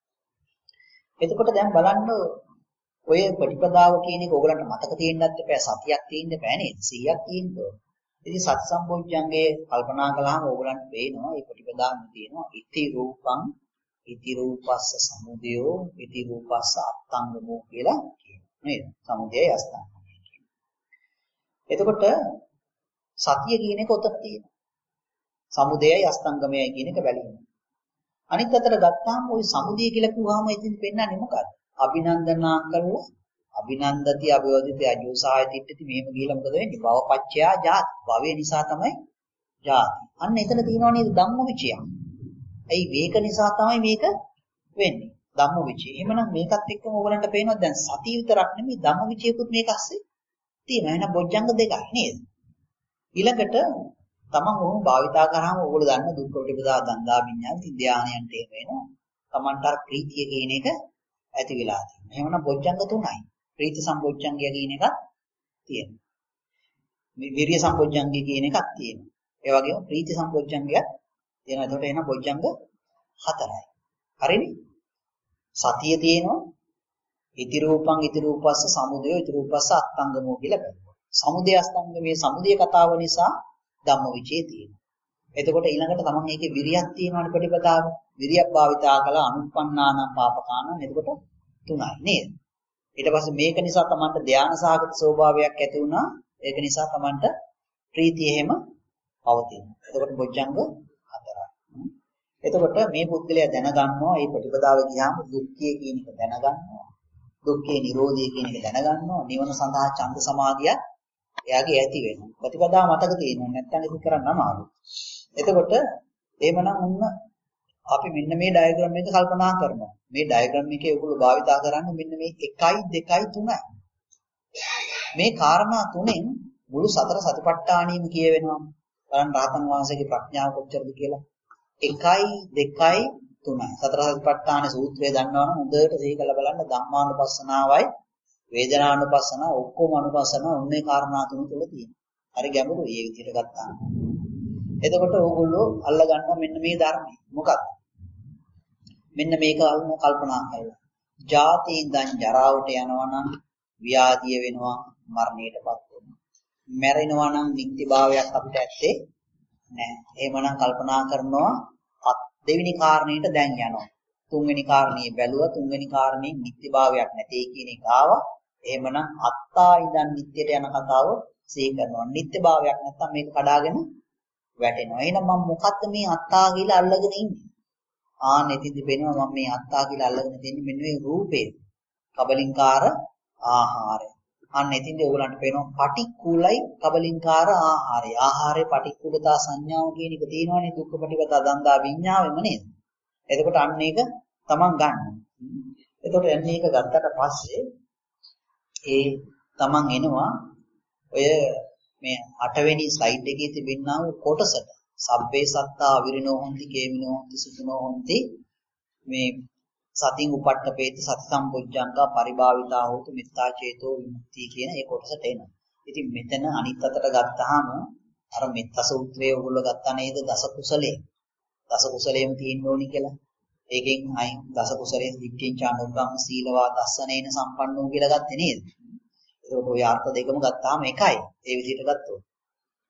එතකොට දැන් බලන්න ඔය ප්‍රතිපදාව කියන එක ඕගලන්ට මතක තියෙන්නත් එපා, සතියක් තියෙන්න බෑ නේද? 100ක් තියෙන්න ඕන. ඉතින් සති සම්පෝඥංගේ කල්පනා කළාම ඕගලන්ට පේනවා මේ ප්‍රතිපදාවෙම තියෙනවා ඉති රූපං ඉති රූපස්ස සමුදයෝ ඉති රූපස්ස අත්ංගමෝ කියලා කියනවා නේද? සමුදයයි අස්තංගමයි කියනවා. එතකොට සතිය කියන එක උතන තියෙනවා. සමුදයයි අස්තංගමයයි කියන එක බැලීම. අනිත් අතට ගත්තාම ওই සමුදය කියලා කිව්වම ඉතින් පෙන්නන්නේ මොකක්ද? අභිනන්දනා කරලා අභිනන්දති අභිවදිතය අජෝසාය තිට්ඨති මෙහෙම ගිහලා මොකද වෙන්නේ? භවපච්චයා ජාති. භවය නිසා තමයි ජාති. අන්න එතන තියෙනවා නේද ධම්මවිචය. ඇයි මේක නිසා තමයි මේක වෙන්නේ. ධම්මවිචය. එහෙමනම් මේකත් එක්කම ඕගලන්ට පේනවා දැන් සතිය විතරක් නෙමෙයි ධම්මවිචයකුත් මේක ඇස්සේ තියෙනවා. එහෙනම් බොජ්ජංග දෙකයි නේද? ඊළඟට තමන් ඔහොම භාවිතා කරාම ඕගොල්ලෝ දන්න දුක්ඛ ප්‍රතිපදා දන්දා විඤ්ඤාණ විද්‍යාණයන්ට එහෙම වෙනවා. තමන්ට අර ප්‍රීතිය කියන එක ඇති වෙලා තියෙනවා. එහෙමනම් බොජ්ජංග තුනයි. ප්‍රීති සම්බොජ්ජංගය කියන එකක් තියෙනවා. මේ විරිය සම්බොජ්ජංගය කියන එකක් තියෙනවා. ඒ වගේම ප්‍රීති සම්බොජ්ජංගයක් තියෙනවා. එතකොට එහෙනම් බොජ්ජංග හතරයි. හරිනේ? සතිය තියෙනවා. ඉති රූපං ඉති රූපස්ස සමුදය ඉති රූපස්ස අත්ංගමෝ කියලා බලනවා. සමුදය අස්තංගමේ සමුදය කතාව නිසා ධම්මවිචේ තියෙනවා. එතකොට ඊළඟට තමන් මේකේ විරියක් තියෙනවනේ ප්‍රතිපදාව. විරියක් භාවිතා කළා අනුප්පන්නානම් පාපකානම්. එතකොට තුනයි නේද? ඊට පස්සේ මේක නිසා තමන්ට ධානා සහගත ස්වභාවයක් ඇති වුණා. ඒක නිසා තමන්ට ප්‍රීතිය එහෙම පවතිනවා. එතකොට බොජ්ජංග හතරයි. එතකොට මේ පුද්ගලයා දැනගන්නවා මේ ප්‍රතිපදාව ගියාම දුක්ඛය කියන එක දැනගන්නවා. දුක්ඛේ නිරෝධය කියන එක දැනගන්නවා. නිවන සඳහා ඡන්ද සමාධිය එයාගේ ඇති වෙනවා. ප්‍රතිපදාව මතක තියෙනවා. නැත්නම් ඒක කරන්න අමාරුයි. එතකොට එහෙමනම් උන්න අපි මෙන්න මේ ඩයග්‍රෑම් එක කල්පනා කරනවා. මේ ඩයග්‍රෑම් එකේ ඔයගොල්ලෝ භාවිතා කරන්නේ මෙන්න මේ 1 2 3යි. මේ කාරණා තුනෙන් මුළු සතර සතිපට්ඨානියම කියවෙනවා. බලන්න රහතන් වහන්සේගේ ප්‍රඥාව කොච්චරද කියලා. 1 2 3යි. සතර සතිපට්ඨාන සූත්‍රය දන්නවනම් හොඳට සිහි කරලා බලන්න ධම්මානුපස්සනාවයි වේදනානුපස්සනාව ඔක්කොම අනුපස්සනාව ඔන්නේ කාරණා තුන තුල තියෙනවා. හරි ගැඹුරුයි මේ විදිහට ගත්තාම. එතකොට ඕගොල්ලෝ අල්ල ගන්නවා මෙන්න මේ ධර්මය. මොකක්ද? මෙන්න මේක කල්පනා කරලා. ජාති ඉඳන් ජරාවට යනවා නම් ව්‍යාධිය වෙනවා මරණයටපත් වෙනවා. මැරෙනවා නම් නිත්‍ය භාවයක් අපිට ඇත්තේ නැහැ. එහෙමනම් කල්පනා කරනවා දෙවෙනි කාරණේට දැන් යනවා. තුන්වෙනි කාරණේ බැලුවා තුන්වෙනි කාරණේ නිත්‍ය භාවයක් නැtei කියන එක ආවා. එහෙමනම් අත්තා ඉඳන් නිත්‍යට යන කතාව සිහි කරනවා. නිත්‍ය භාවයක් නැත්තම් මේක කඩාගෙන වැටෙනවා. එහෙනම් මම මොකද්ද මේ අත්තා කියලා අල්ලගෙන ඉන්නේ? එතින්දි වෙනවා මම මේ අත්තා කියලා අල්ලගෙන තින්නේ මෙන්න මේ රූපේ. කබලින්කාර ආහාරය. එතින්දි ඕගලන්ට පේනවා පටික්කුලයි කබලින්කාර ආහාරය. ආහාරේ පටික්කුලතා සංඥාව කියන එක තියෙනවනේ දුක්ඛ පටිපදා දන්දා විඤ්ඤාවෙම නේද? එතකොට අන්න ඒක තමන් ගන්න. එතකොට අන්න ඒක ගත්තට පස්සේ ඒ තමන් එනවා ඔය මේ 8 වෙනි ස්ලයිඩ් එකේ තිබෙනා වූ කොටසට සබ්බේ සත්තා විරිනෝ හොಂತಿ කේමිනෝ හොಂತಿ සුඛිනෝ හොಂತಿ මේ සතින් උපට්ඨපේති සති සම්පොජ්ජංගා පරිභාවිතා හෝතු මෙත්තා චේතෝ විමුක්තිය කියන ඒ කොටසට එනවා. ඉතින් මෙතන අනිත් අතට ගත්තාම අර මෙත්ත සූත්‍රයේ ඔයගොල්ලෝ ගත්තා නේද දස කුසලයේ. දස කුසලයේම තියෙන්න ඕනි කියලා. ඒකෙන් අයින් දස කුසලයේ දික්ඛින් චානුග්ගම් සීලවා දස්සනේන සම්පන්නෝ කියලා ගත්තේ නේද? ඒක ඔය අර්ථ දෙකම ගත්තාම එකයි. ඒ විදිහට ගත්තොත්.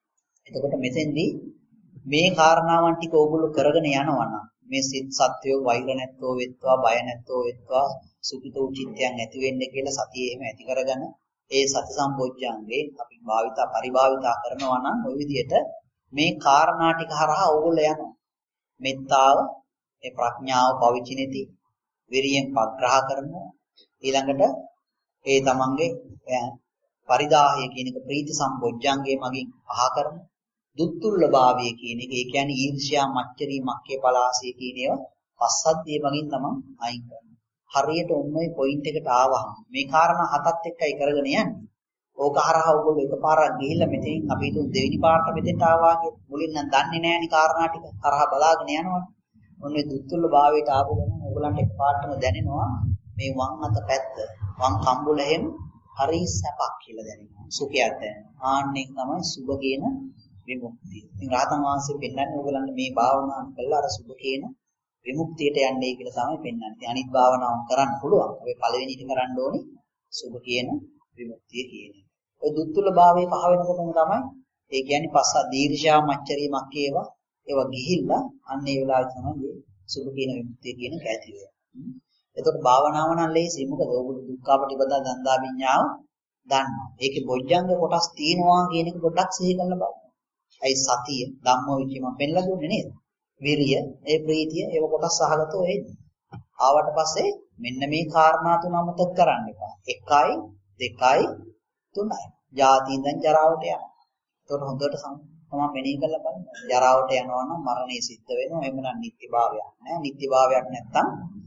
එතකොට මෙතෙන්දී මේ කාරණාවන් ටික ඕගොල්ලෝ කරගෙන යනවා නම් මේ සිත් සත්‍යෝ වෛර නැත්තෝ වෙත්වා බය නැත්තෝ වෙත්වා සුඛිතෝ චිත්තයන් ඇති වෙන්නේ කියලා සතිය එහෙම ඇති කරගෙන ඒ සති සම්පෝඥාංගේ අපි පරිභාවිතා කරනවා නම් ওই විදිහට මේ කාරණා ටික හරහා ඕගොල්ලෝ යනවා. මෙත්තාව, ඒ ප්‍රඥාව පවිචි නැති, විරියෙන් පග්‍රහ කරනවා. ඊළඟට ඒ තමන්ගේ පරිදාහය කියන එක ප්‍රීති සම්පෝඥාංගේ මගින් පහ කරනවා. දුත්තුල්ලභාවය කියන එක ඒ කියන්නේ ඊර්ෂ්‍යා මච්චරී මක්කේ පලාසය කියන ඒවා පස්සද්ධිය මගින් තමයි අයින් කරන්නේ. හරියට ඔන්න ඔය පොයින්ට් එකට ආවහම මේ කාරණා හතත් එක්කයි කරගෙන යන්නේ. ඕක හරහා ඔයගොල්ලෝ එකපාරක් ගිහිල්ලා මෙතෙන් අපි හිතුව දෙවෙනි පාරට මෙතෙන්ට ආවා කියලා මුලින් නම් දන්නේ නැහැනි කාරණා ටික හරහා බලාගෙන යනවනේ. ඔන්න ඔය දුත්තුල්ලභාවයට ආපු ගමන් ඕගලන්ට එකපාරටම දැනෙනවා මේ වම් අත පැත්ත වම් කම්බුල එහෙම හරි සැපක් කියලා දැනෙනවා. සුඛයක් දැනෙනවා. ආන්නේ තමයි සුභ කියන විමුක්තිය. ඉතින් රාතන් වහන්සේ පෙන්නන්නේ ඕගලන්ට මේ භාවනාව කළා අර සුභ කියන විමුක්තියට යන්නේ කියලා තමයි පෙන්වන්නේ. ඉතින් අනිත් භාවනාව කරන්න පුළුවන්. අපි පළවෙනි ඉතින් කරන්න ඕනේ සුභ කියන විමුක්තිය කියන එක. ඔය දුත්තුල භාවයේ පහ වෙනකොටම තමයි ඒ කියන්නේ පස්ස දීර්ෂා මච්චරීමක් ඒවා ගිහිල්ලා අන්න ඒ වෙලාවේ තමයි මේ සුභ කියන විමුක්තිය කියන එක ඇති වෙන්නේ. එතකොට භාවනාව නම් ලේසියි. මොකද ඕගොල්ලෝ දුක්ඛපටිපදා දන්දා විඤ්ඤාව දන්නවා. ඒකේ බොජ්ජංග කොටස් තියෙනවා කියන එක පොඩ්ඩක් සිහි කරලා බලන්න. අයි සතිය ධම්මවිචය මම පෙන්නලා දුන්නේ නේද? විරිය, ඒ ප්‍රීතිය, ඒව කොටස් සහගතව එන්නේ. ආවට පස්සේ මෙන්න මේ කාරණා තුන අමතක කරන්න එපා. 1යි 2යි 3යි. ජාති ඉඳන් ජරාවට යනවා. ඒතකොට හොඳට තමයි මෙනෙහි කරලා බලන්න. ජරාවට යනවා නම් මරණය සිද්ධ වෙනවා. එහෙම නම් නිත්‍යභාවයක් නැහැ. නිත්‍යභාවයක් නැත්තම්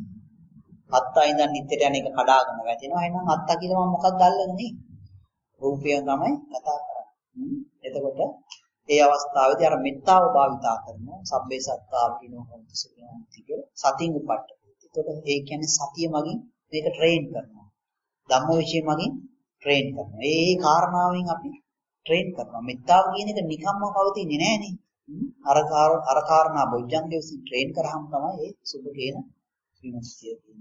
අත්තා ඉඳන් නිත්‍යට යන එක කඩාගෙන වැටෙනවා. එහෙනම් අත්තා කියලා මම මොකක්ද අල්ලන්නේ? රූපයෙන් තමයි කතා කරන්නේ. එතකොට ඒ අවස්ථාවේදී අර මෙත්තාව භාවිතා කරනවා. සබ්බේ සත්තා විනෝ හොන්ති සුඛිනෝති කියලා සතින් උපට්ඨ. එතකොට ඒ කියන්නේ සතිය මගින් මේක ට්‍රේන් කරනවා. ධම්මවිචය මගින් ට්‍රේන් කරනවා. ඒ කාරණාවෙන් අපි ට්‍රේන් කරනවා. මෙත්තාව කියන එක නිකම්ම පවතින්නේ නෑනේ. අර කාරණා බොජ්ජංගේ විසින් ට්‍රේන් කරාම තමයි ඒ සුභ කියන විමුක්තිය